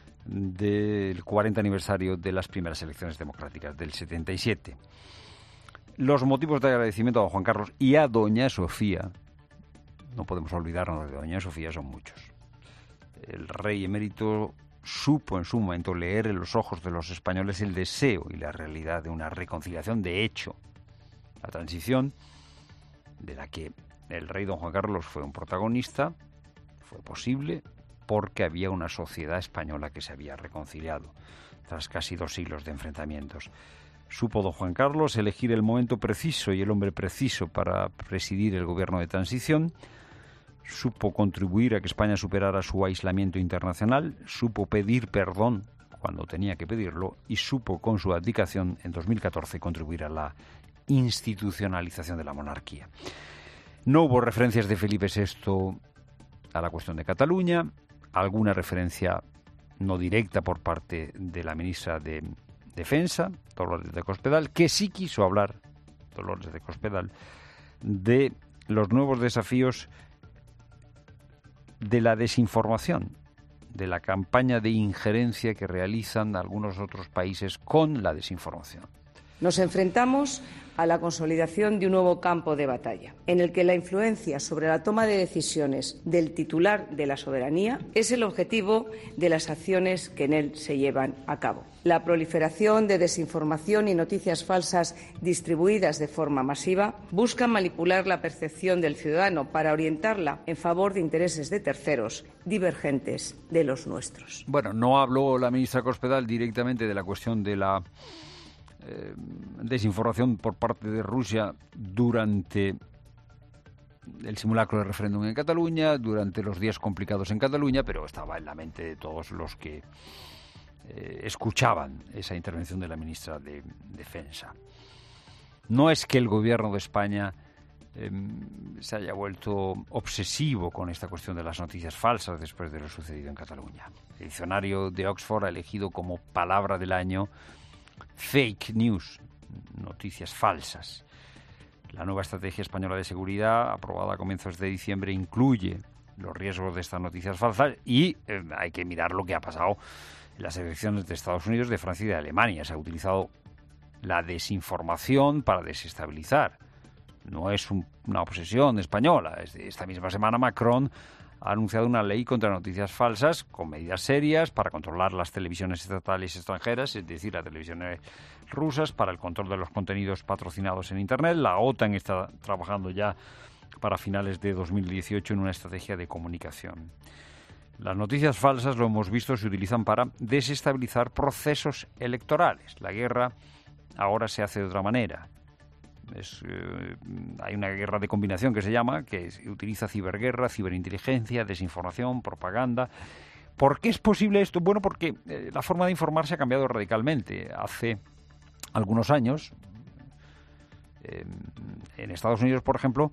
del cuarenta aniversario de las primeras elecciones democráticas del setenta y siete. Los motivos de agradecimiento a don Juan Carlos y a doña Sofía, no podemos olvidarnos de doña Sofía, son muchos. El rey emérito supo en su momento leer en los ojos de los españoles el deseo y la realidad de una reconciliación de hecho. La transición, de la que el rey don Juan Carlos fue un protagonista, fue posible porque había una sociedad española que se había reconciliado tras casi dos siglos de enfrentamientos. Supo don Juan Carlos elegir el momento preciso y el hombre preciso para presidir el gobierno de transición. Supo contribuir a que España superara su aislamiento internacional, supo pedir perdón cuando tenía que pedirlo y supo con su abdicación en dos mil catorce contribuir a la institucionalización de la monarquía. No hubo referencias de Felipe sexto a la cuestión de Cataluña, alguna referencia no directa por parte de la ministra de Defensa, Dolores de Cospedal, que sí quiso hablar, Dolores de Cospedal, de los nuevos desafíos de la desinformación, de la campaña de injerencia que realizan algunos otros países con la desinformación. Nos enfrentamos a la consolidación de un nuevo campo de batalla, en el que la influencia sobre la toma de decisiones del titular de la soberanía es el objetivo de las acciones que en él se llevan a cabo. La proliferación de desinformación y noticias falsas distribuidas de forma masiva buscan manipular la percepción del ciudadano para orientarla en favor de intereses de terceros divergentes de los nuestros. Bueno, no habló la ministra Cospedal directamente de la cuestión de la Eh, desinformación por parte de Rusia durante el simulacro de referéndum en Cataluña, durante los días complicados en Cataluña, pero estaba en la mente de todos los que eh, escuchaban esa intervención de la ministra de Defensa. No es que el gobierno de España eh, se haya vuelto obsesivo con esta cuestión de las noticias falsas después de lo sucedido en Cataluña. El diccionario de Oxford ha elegido como palabra del año fake news, noticias falsas. La nueva estrategia española de seguridad, aprobada a comienzos de diciembre, incluye los riesgos de estas noticias falsas y eh, hay que mirar lo que ha pasado en las elecciones de Estados Unidos, de Francia y de Alemania. Se ha utilizado la desinformación para desestabilizar. No es un, una obsesión española. Esta misma semana Macron ha anunciado una ley contra noticias falsas con medidas serias para controlar las televisiones estatales extranjeras, es decir, las televisiones rusas, para el control de los contenidos patrocinados en Internet. La OTAN está trabajando ya para finales de dos mil dieciocho en una estrategia de comunicación. Las noticias falsas, lo hemos visto, se utilizan para desestabilizar procesos electorales. La guerra ahora se hace de otra manera. Es, eh, hay una guerra de combinación que se llama, que es, utiliza ciberguerra, ciberinteligencia, desinformación, propaganda. ¿Por qué es posible esto? Bueno, porque eh, la forma de informarse ha cambiado radicalmente. Hace algunos años, eh, en Estados Unidos, por ejemplo,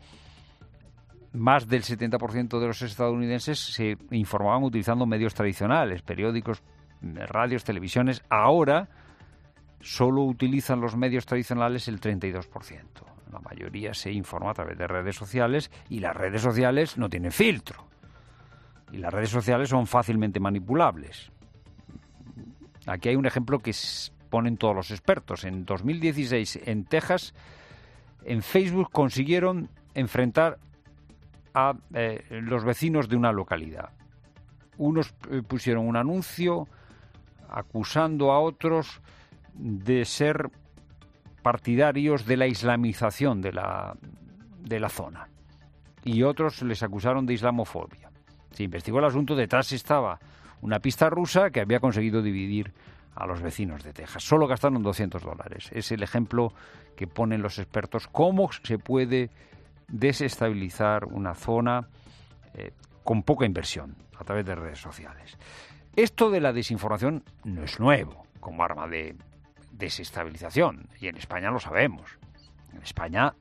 más del setenta por ciento de los estadounidenses se informaban utilizando medios tradicionales, periódicos, radios, televisiones. Ahora solo utilizan los medios tradicionales el treinta y dos por ciento. La mayoría se informa a través de redes sociales y las redes sociales no tienen filtro. Y las redes sociales son fácilmente manipulables. Aquí hay un ejemplo que ponen todos los expertos. En dos mil dieciséis, en Texas, en Facebook consiguieron enfrentar a eh, los vecinos de una localidad. Unos eh, pusieron un anuncio acusando a otros de ser partidarios de la islamización de la, de la zona. Y otros les acusaron de islamofobia. Se investigó el asunto, detrás estaba una pista rusa que había conseguido dividir a los vecinos de Texas. Solo gastaron doscientos dólares. Es el ejemplo que ponen los expertos, cómo se puede desestabilizar una zona eh, con poca inversión a través de redes sociales. Esto de la desinformación no es nuevo como arma de desestabilización, y en España lo sabemos. En España,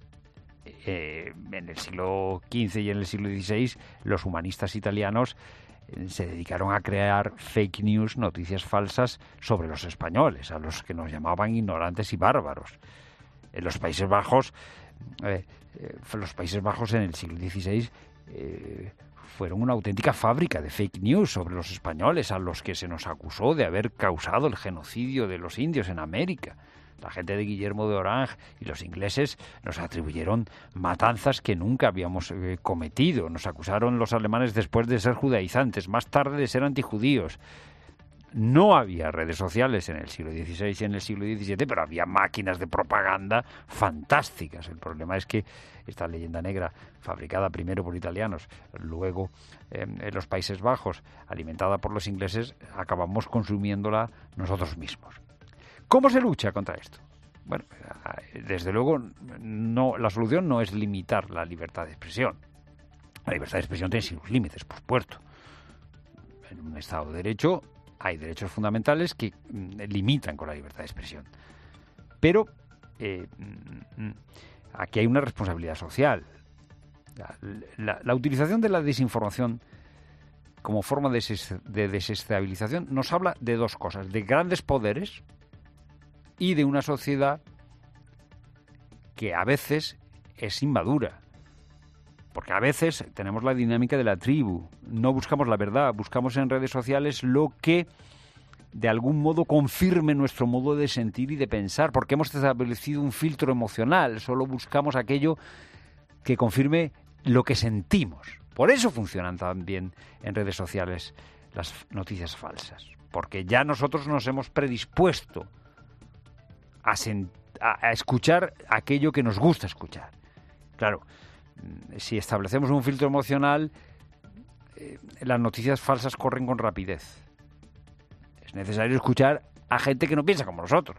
eh, en el siglo quince y en el siglo dieciséis, los humanistas italianos eh, se dedicaron a crear fake news, noticias falsas sobre los españoles, a los que nos llamaban ignorantes y bárbaros. En los Países Bajos, eh, eh, los Países Bajos en el siglo dieciséis eh, fueron una auténtica fábrica de fake news sobre los españoles, a los que se nos acusó de haber causado el genocidio de los indios en América. La gente de Guillermo de Orange y los ingleses nos atribuyeron matanzas que nunca habíamos eh, cometido. Nos acusaron los alemanes después de ser judaizantes, más tarde de ser antijudíos. No había redes sociales en el siglo dieciséis y en el siglo diecisiete, pero había máquinas de propaganda fantásticas. El problema es que esta leyenda negra, fabricada primero por italianos, luego eh, en los Países Bajos, alimentada por los ingleses, acabamos consumiéndola nosotros mismos. ¿Cómo se lucha contra esto? Bueno, desde luego, no, la solución no es limitar la libertad de expresión. La libertad de expresión tiene sus límites, por supuesto. En un Estado de Derecho hay derechos fundamentales que mm, limitan con la libertad de expresión. Pero eh, mm, aquí hay una responsabilidad social. La, la, la utilización de la desinformación como forma de, des, de desestabilización nos habla de dos cosas: de grandes poderes y de una sociedad que a veces es inmadura. Porque a veces tenemos la dinámica de la tribu, no buscamos la verdad, buscamos en redes sociales lo que de algún modo confirme nuestro modo de sentir y de pensar, porque hemos establecido un filtro emocional, solo buscamos aquello que confirme lo que sentimos. Por eso funcionan también en redes sociales las noticias falsas, porque ya nosotros nos hemos predispuesto a, sent- a, a escuchar aquello que nos gusta escuchar. Claro, si establecemos un filtro emocional, eh, las noticias falsas corren con rapidez. Es necesario escuchar a gente que no piensa como nosotros.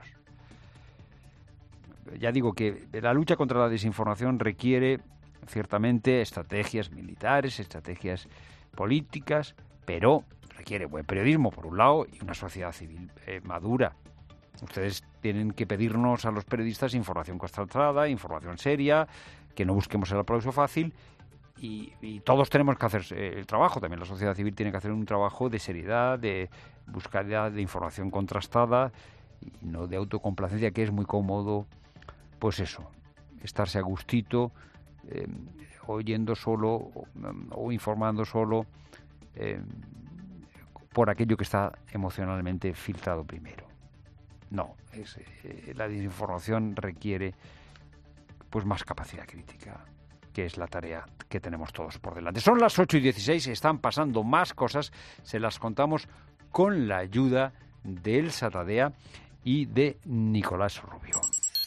Ya digo que la lucha contra la desinformación requiere ciertamente estrategias militares, estrategias políticas, pero requiere buen periodismo, por un lado, y una sociedad civil eh, madura. Ustedes tienen que pedirnos a los periodistas información contrastada, información seria, que no busquemos el aplauso fácil, y, y todos tenemos que hacer el trabajo. También la sociedad civil tiene que hacer un trabajo de seriedad, de búsqueda de información contrastada y no de autocomplacencia, que es muy cómodo, pues eso, estarse a gustito, eh, oyendo solo o, o informando solo eh, por aquello que está emocionalmente filtrado primero. No, es, eh, la desinformación requiere pues más capacidad crítica, que es la tarea que tenemos todos por delante. Son las ocho y dieciséis, están pasando más cosas, se las contamos con la ayuda de Elsa Tadea y de Nicolás Rubio.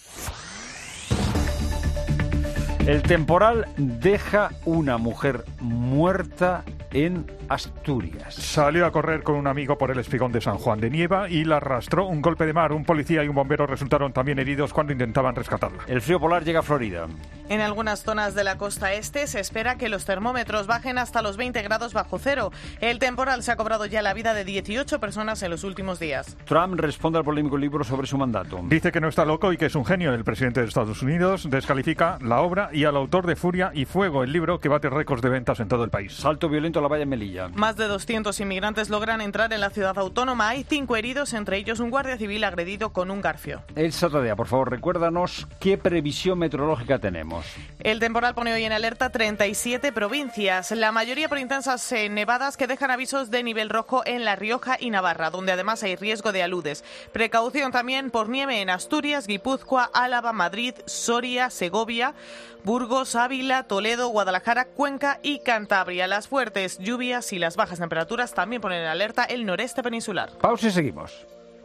El temporal deja una mujer muerta en Asturias. Salió a correr con un amigo por el Espigón de San Juan de Nieva y la arrastró un golpe de mar. Un policía y un bombero resultaron también heridos cuando intentaban rescatarla. El frío polar llega a Florida. En algunas zonas de la costa este se espera que los termómetros bajen hasta los veinte grados bajo cero. El temporal se ha cobrado ya la vida de dieciocho personas en los últimos días. Trump responde al polémico libro sobre su mandato. Dice que no está loco y que es un genio. El presidente de Estados Unidos descalifica la obra y al autor de Furia y Fuego, el libro que bate récords de ventas en todo el país. Salto violento a la la valla Melilla. Más de doscientos inmigrantes logran entrar en la ciudad autónoma. Hay cinco heridos, entre ellos un guardia civil agredido con un garfio. Elsa Tadea, por favor, recuérdanos qué previsión meteorológica tenemos. El temporal pone hoy en alerta treinta y siete provincias, la mayoría por intensas eh, nevadas que dejan avisos de nivel rojo en La Rioja y Navarra, donde además hay riesgo de aludes. Precaución también por nieve en Asturias, Guipúzcoa, Álava, Madrid, Soria, Segovia, Burgos, Ávila, Toledo, Guadalajara, Cuenca y Cantabria. Las fuertes lluvias y las bajas temperaturas también ponen en alerta el noreste peninsular. Pausa y seguimos.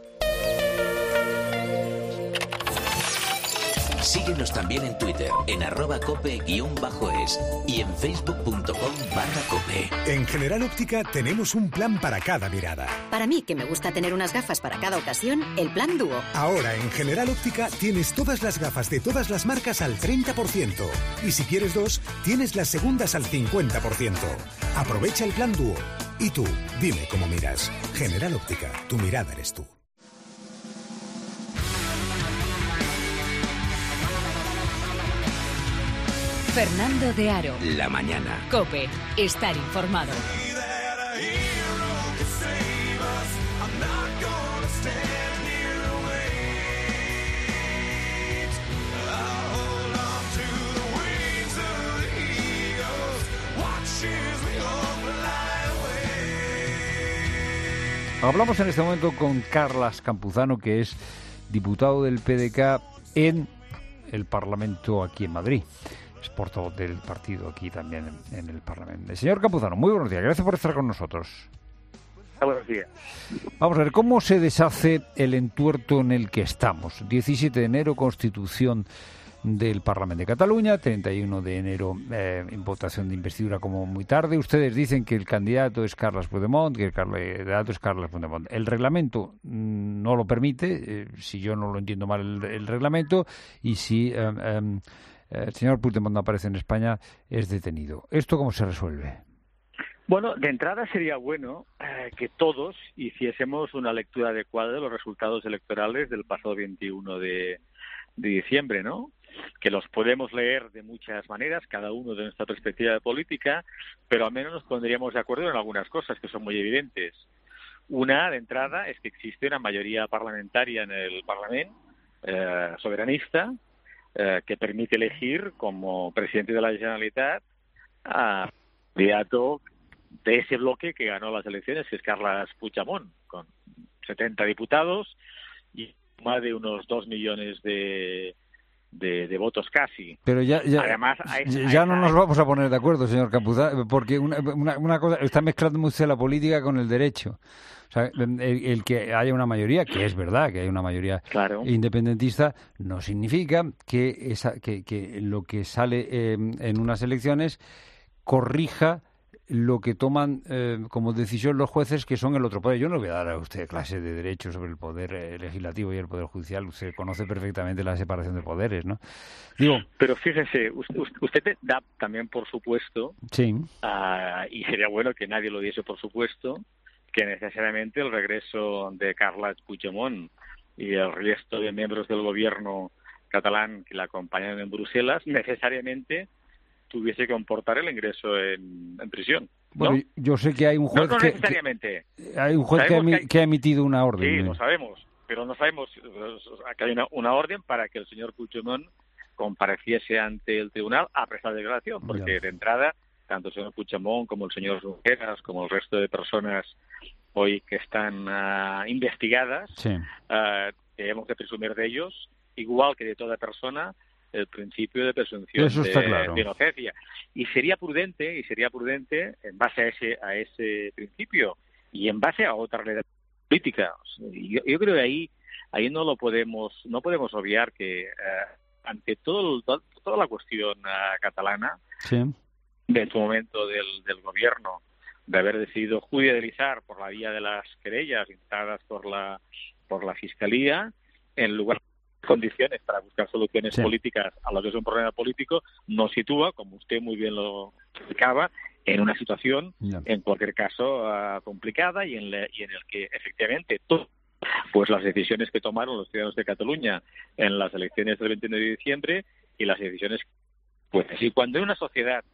Síguenos también en Twitter, en arroba cope guión bajo es y en facebook.com barra cope. En General Óptica tenemos un plan para cada mirada. Para mí, que me gusta tener unas gafas para cada ocasión, el plan Dúo. Ahora en General Óptica tienes todas las gafas de todas las marcas al treinta por ciento. Y si quieres dos, tienes las segundas al cincuenta por ciento. Aprovecha el plan Dúo. Y tú, dime cómo miras. General Óptica, tu mirada eres tú. Fernando de Aro. La mañana. COPE. Estar informado. Hablamos en este momento con Carlas Campuzano, que es diputado del P D C en el Parlamento aquí en Madrid. Es portavoz del partido aquí también en, en el Parlamento. El señor Campuzano, muy buenos días. Gracias por estar con nosotros. Buenos días. Vamos a ver, ¿cómo se deshace el entuerto en el que estamos? diecisiete de enero, constitución del Parlamento de Cataluña, treinta y uno de enero, eh, votación de investidura como muy tarde. Ustedes dicen que el candidato es Carles Puigdemont, que el candidato es Carles Puigdemont. El reglamento mmm, no lo permite, eh, si yo no lo entiendo mal el, el reglamento, y si eh, eh, el señor Puigdemont no aparece en España, es detenido. ¿Esto cómo se resuelve? Bueno, de entrada sería bueno eh, que todos hiciésemos una lectura adecuada de los resultados electorales del pasado veintiuno de diciembre, ¿no? Que los podemos leer de muchas maneras, cada uno de nuestra perspectiva política, pero al menos nos pondríamos de acuerdo en algunas cosas que son muy evidentes. Una, de entrada, es que existe una mayoría parlamentaria en el Parlamento, eh, soberanista, eh, que permite elegir como presidente de la Generalitat a candidato de ese bloque que ganó las elecciones, que es Carles Puigdemont, con setenta diputados y más de unos dos millones de... De, de votos casi. Pero ya, ya, Además, a esa, ya a no esa, nos vamos a poner de acuerdo, señor Campuzano, porque una, una, una cosa, está mezclando usted la política con el derecho. O sea, el, el que haya una mayoría, que es verdad que hay una mayoría claro. independentista, no significa que, esa, que, que lo que sale eh, en unas elecciones corrija lo que toman eh, como decisión los jueces, que son el otro poder. Yo no voy a dar a usted clase de derecho sobre el poder eh, legislativo y el poder judicial. Usted conoce perfectamente la separación de poderes, ¿no? Digo, pero fíjese, usted, usted da también por supuesto, sí. uh, y sería bueno que nadie lo diese por supuesto, que necesariamente el regreso de Carles Puigdemont y el resto de miembros del gobierno catalán que la acompañan en Bruselas necesariamente tuviese que comportar el ingreso en, en prisión. ¿no? Bueno, yo sé que hay un juez no, no que, necesariamente. Que, hay un juez que ha, que, hay... que ha emitido una orden. Sí, ¿no? lo sabemos, pero no sabemos que hay una, una orden para que el señor Puigdemont compareciese ante el tribunal a prestar declaración, porque ya. de entrada, tanto el señor Puigdemont como el señor Junqueras, como el resto de personas hoy que están uh, investigadas, sí. uh, debemos de presumir de ellos, igual que de toda persona, el principio de presunción de, claro. de inocencia. Y sería prudente, y sería prudente, en base a ese a ese principio y en base a otra realidad política. Yo, yo creo que ahí ahí no lo podemos no podemos obviar que uh, ante todo, todo toda la cuestión uh, catalana, sí. en su momento del, del gobierno, de haber decidido judicializar por la vía de las querellas instadas por la por la fiscalía, en lugar condiciones para buscar soluciones sí. políticas a lo que es un problema político, nos sitúa, como usted muy bien lo explicaba, en una situación, yeah. en cualquier caso, uh, complicada y en, le, y en el que efectivamente todo, pues las decisiones que tomaron los ciudadanos de Cataluña en las elecciones del veintiuno de diciembre y las decisiones, pues así, cuando en una sociedad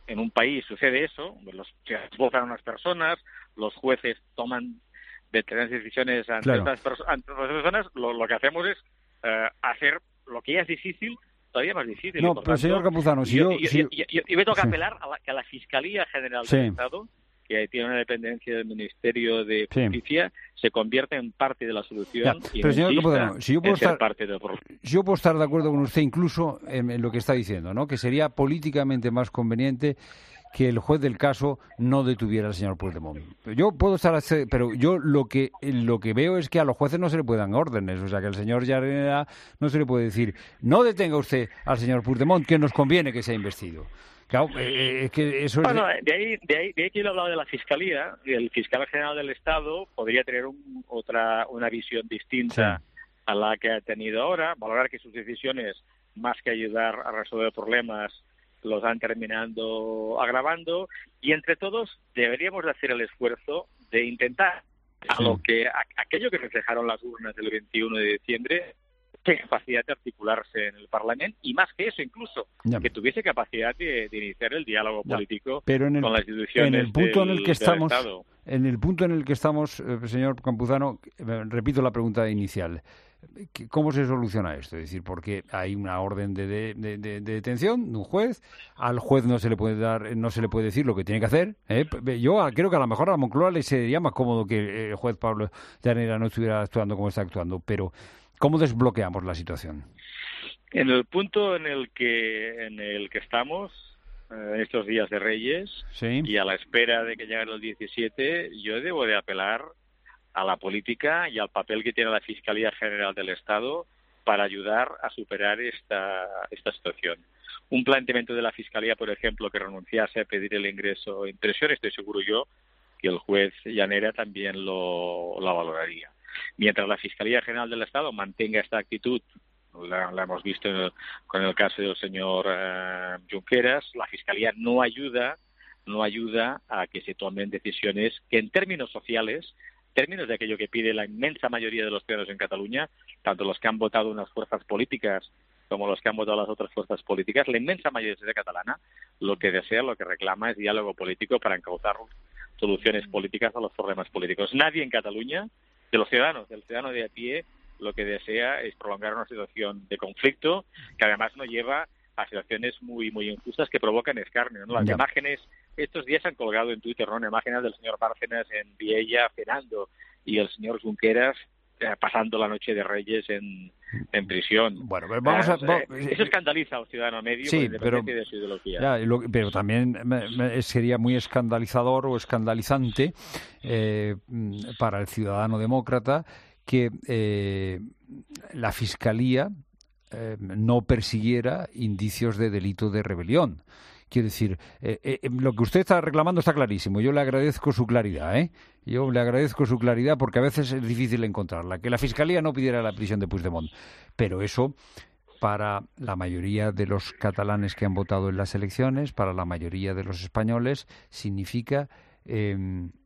en un país sucede eso, los se votan unas personas, los jueces toman determinadas decisiones ante, Claro. otras, perso- ante otras personas, lo, lo que hacemos es eh, hacer lo que ya es difícil todavía más difícil. No, y por pero tanto, señor Campuzano, si yo, yo- yo, si yo, yo- yo- yo me toca Sí. apelar a la, que a la Fiscalía General Sí. del Estado, que tiene una dependencia del Ministerio de Sí. Justicia, se convierta en parte de la solución Ya, y pero no señor insista Campuzano, si yo puedo en ser estar- parte del problema. Si yo puedo estar de acuerdo con usted incluso en, en lo que está diciendo, ¿no? Que sería políticamente más conveniente que el juez del caso no detuviera al señor Puigdemont. Yo puedo estar, hace- pero yo lo que lo que veo es que a los jueces no se le pueden dar órdenes, o sea que al señor Llarena no se le puede decir no detenga usted al señor Puigdemont, que nos conviene que sea investido. Claro, eh, es que eso es... Bueno, de ahí, de ahí, de ahí que yo hablaba de la Fiscalía, y el Fiscal General del Estado podría tener un- otra una visión distinta Sí. a la que ha tenido ahora, valorar que sus decisiones, más que ayudar a resolver problemas, los han terminando agravando, y entre todos deberíamos de hacer el esfuerzo de intentar a Sí. lo que a- aquello que reflejaron las urnas del veintiuno de diciembre, que capacidad de articularse en el Parlamento, y más que eso incluso, Ya. que tuviese capacidad de, de iniciar el diálogo Ya, político pero en el, con las instituciones en el punto en el del- que del estamos Estado. en el punto en el que estamos, eh, señor Campuzano, eh, repito la pregunta inicial. ¿Qué- ¿Cómo se soluciona esto? Es decir, porque hay una orden de, de- de- de- de detención de un juez, al juez no se le puede dar, no se le puede decir lo que tiene que hacer. ¿eh? P- Yo a- creo que a lo mejor a la Moncloa le sería más cómodo que el juez Pablo Llanera no estuviera actuando como está actuando, pero ¿cómo desbloqueamos la situación? En el punto en el que en el que estamos eh, estos días de Reyes Sí. y a la espera de que llegue el diecisiete, yo debo de apelar a la política y al papel que tiene la Fiscalía General del Estado para ayudar a superar esta esta situación. Un planteamiento de la Fiscalía, por ejemplo, que renunciase a pedir el ingreso en prisión, estoy seguro yo que el juez Llanera también lo, lo valoraría. Mientras la Fiscalía General del Estado mantenga esta actitud, la, la hemos visto en el- con el caso del señor eh, Junqueras, la Fiscalía no ayuda, no ayuda a que se tomen decisiones que en términos sociales, términos de aquello que pide la inmensa mayoría de los ciudadanos en Cataluña, tanto los que han votado unas fuerzas políticas como los que han votado las otras fuerzas políticas, la inmensa mayoría de la sociedad catalana lo que desea, lo que reclama es diálogo político para encauzar soluciones políticas a los problemas políticos. Nadie en Cataluña, de los ciudadanos, del ciudadano de a pie, lo que desea es prolongar una situación de conflicto que además nos lleva a situaciones muy muy injustas que provocan escarnio, ¿no? Las Ya. imágenes, estos días han colgado en Twitter, ¿no? Imágenes del señor Bárcenas en Viella cenando y el señor Junqueras eh, pasando la noche de Reyes en, en prisión. Bueno, pero vamos a... Ah, va- eh, eso escandaliza al ciudadano medio, Sí, con pero, independencia de su ideología. ya, lo- pero también me- me- sería muy escandalizador o escandalizante eh, mm, para el ciudadano demócrata que eh, la Fiscalía eh, no persiguiera indicios de delito de rebelión. Quiero decir, eh, eh, lo que usted está reclamando está clarísimo. Yo le agradezco su claridad, ¿eh? Yo le agradezco su claridad porque a veces es difícil encontrarla. Que la Fiscalía no pidiera la prisión de Puigdemont. Pero eso, para la mayoría de los catalanes que han votado en las elecciones, para la mayoría de los españoles, significa eh,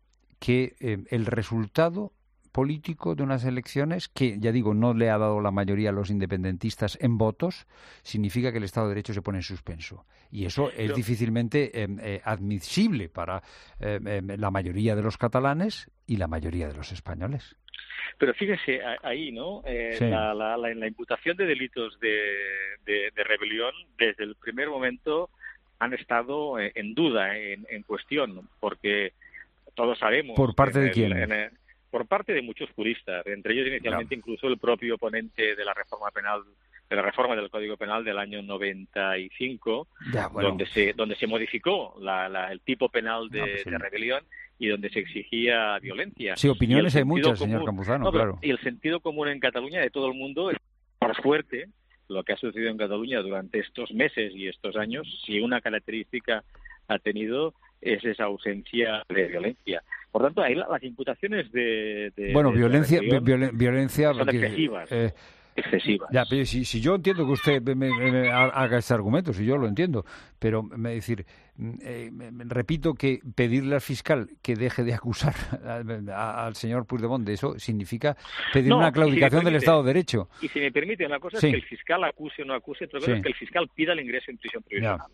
que eh, el resultado político de unas elecciones, que ya digo, no le ha dado la mayoría a los independentistas en votos, significa que el Estado de Derecho se pone en suspenso. Y eso es Pero- difícilmente eh, eh, admisible para eh, eh, la mayoría de los catalanes y la mayoría de los españoles. Pero fíjese a- ahí, ¿no? Eh, Sí. la, la, la, la imputación de delitos de, de, de rebelión desde el primer momento han estado eh, en duda, en, en cuestión, porque todos sabemos... ¿Por parte en de el- quién? en el- por parte de muchos juristas, entre ellos inicialmente incluso el propio ponente de la reforma penal, de la reforma del Código Penal del año noventa y cinco, Ya, bueno. donde se donde se modificó la, la, el tipo penal de, No, pues sí. de rebelión y donde se exigía violencia. Sí, opiniones Y el hay sentido muchas, señor Campuzano, No, pero- claro. Y el sentido común en Cataluña de todo el mundo es, por suerte, lo que ha sucedido en Cataluña durante estos meses y estos años, si una característica ha tenido es esa ausencia de violencia. Por tanto, ahí la- las imputaciones de... de- Bueno, de violencia, rebelión violen- violencia son que, excesivas. eh, excesivas. Ya, pero si, si yo entiendo que usted me, me- me haga ese argumento, si yo lo entiendo, pero me decir, mm, eh, me- me- repito que pedirle al fiscal que deje de acusar a- a- al señor Puigdemont de eso significa pedir No, una y si me claudicación del permite- Estado de Derecho. Y si me permite, una cosa Sí. es que el fiscal acuse o no acuse, otra cosa Sí. es que el fiscal pida el ingreso en prisión provisional.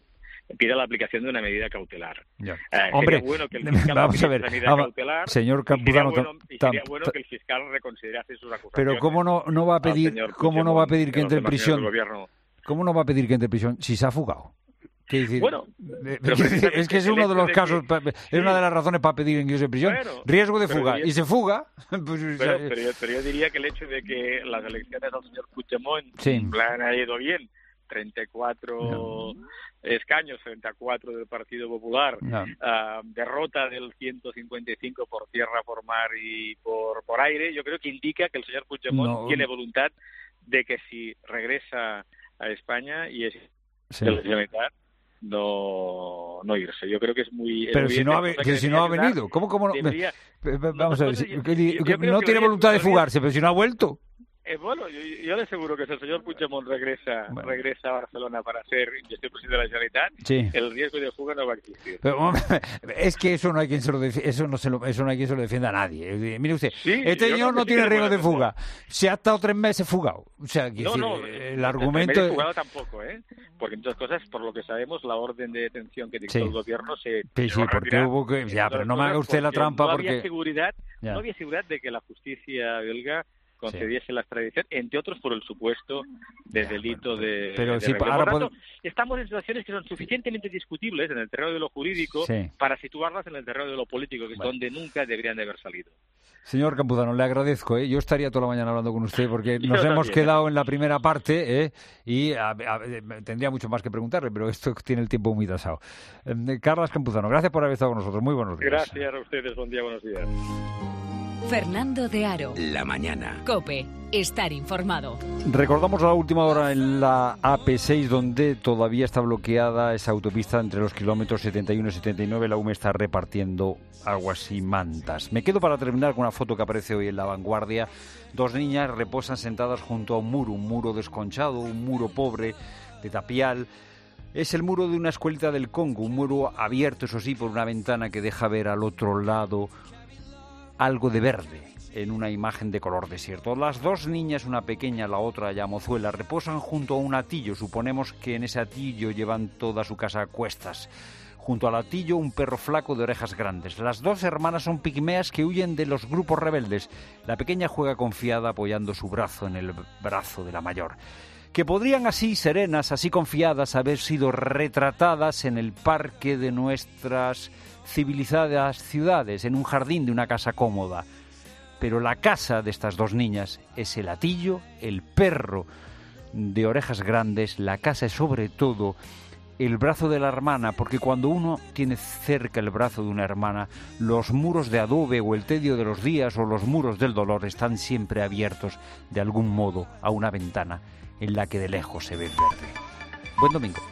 pida la aplicación de una medida cautelar. Ya. Eh, Hombre, sería bueno que el fiscal vamos a ver, aplique esa medida vamos, cautelar, señor y sería, Campuzano, bueno, y tam- sería bueno tam- que el fiscal reconsiderase sus acusaciones. pero cómo no no va a pedir señor cómo no va a Puigdemont pedir y que a los entre en demás miembros prisión del gobierno. cómo no va a pedir que entre en prisión si se ha fugado. ¿Qué decir? Bueno, Eh, pero es que es el uno de hecho los de casos, que- pa- es sí. una de las razones para pedir ingreso en prisión. Bueno, Riesgo de pero fuga. diría- Y se fuga. Pues, o sea, Pero, pero, yo, pero yo diría que el hecho de que las elecciones al señor Puigdemont Sí. le han ido bien, treinta y cuatro No. escaños frente a cuatro del Partido Popular, No. ah, derrota del ciento cincuenta y cinco por tierra, por mar y por, por aire, yo creo que indica que el señor Puigdemont No. tiene voluntad de que si regresa a España y es Sí. de la Generalitat, no, no irse. Yo creo que es muy... Pero si no ha, evidente, ve- cosa que que si no ha debería ayudar, venido, ¿cómo, cómo no? debería- Pe- pe- Vamos a ver, no, si- yo- que- yo que creo no que tiene debería- voluntad de debería- fugarse, pero si no ha vuelto. Eh, bueno, yo, yo le aseguro que si el señor Puigdemont regresa, regresa a Barcelona para ser investido presidente de la Generalitat, Sí. el riesgo de fuga no va a existir. Pero, hombre, es que eso no hay quien se lo defi- eso no se lo, eso no hay quien se lo defienda a nadie. Es decir, mire usted, Sí, este yo señor creo no que sí tiene que riesgo es de bueno. fuga. Se ha estado tres meses fugado. O sea, quiero No, decir, no, el argumento el fugado tampoco, ¿eh? Porque entre otras cosas, por lo que sabemos, la orden de detención que dictó Sí. el gobierno se Sí, llegó sí, a porque retirar. hubo que ya, pero no me haga usted la Porque trampa no porque había seguridad, Ya. no había seguridad de que la justicia belga concediese la extradición, entre otros por el supuesto de delito de, Pero de sí, rebelión. ahora Por tanto, puedo- estamos en situaciones que son suficientemente discutibles en el terreno de lo jurídico Sí. para situarlas en el terreno de lo político, que es Bueno. donde nunca deberían de haber salido. Señor Campuzano, le agradezco. ¿eh? Yo estaría toda la mañana hablando con usted porque Yo nos hemos también. quedado en la primera parte ¿eh? y a- a- tendría mucho más que preguntarle, pero esto tiene el tiempo muy tasado. Eh, Carlas Campuzano, gracias por haber estado con nosotros. Muy buenos días. Gracias a ustedes, buen día, buenos días. Fernando de Aro. La mañana. COPE. Estar informado. Recordamos a la última hora en la A P seis, donde todavía está bloqueada esa autopista entre los kilómetros setenta y uno y setenta y nueve. La U M E está repartiendo aguas y mantas. Me quedo para terminar con una foto que aparece hoy en La Vanguardia. Dos niñas reposan sentadas junto a un muro, un muro desconchado, un muro pobre, de tapial. Es el muro de una escuelita del Congo, un muro abierto, eso sí, por una ventana que deja ver al otro lado algo de verde en una imagen de color desierto. Las dos niñas, una pequeña, la otra ya mozuela, reposan junto a un atillo. Suponemos que en ese atillo llevan toda su casa a cuestas. Junto al atillo, un perro flaco de orejas grandes. Las dos hermanas son pigmeas que huyen de los grupos rebeldes. La pequeña juega confiada apoyando su brazo en el brazo de la mayor. Que podrían así, serenas, así confiadas, haber sido retratadas en el parque de nuestras civilizadas ciudades, en un jardín de una casa cómoda. Pero la casa de estas dos niñas es el atillo, el perro de orejas grandes, la casa es sobre todo el brazo de la hermana, porque cuando uno tiene cerca el brazo de una hermana, los muros de adobe o el tedio de los días o los muros del dolor están siempre abiertos de algún modo a una ventana en la que de lejos se ve verde. Buen domingo.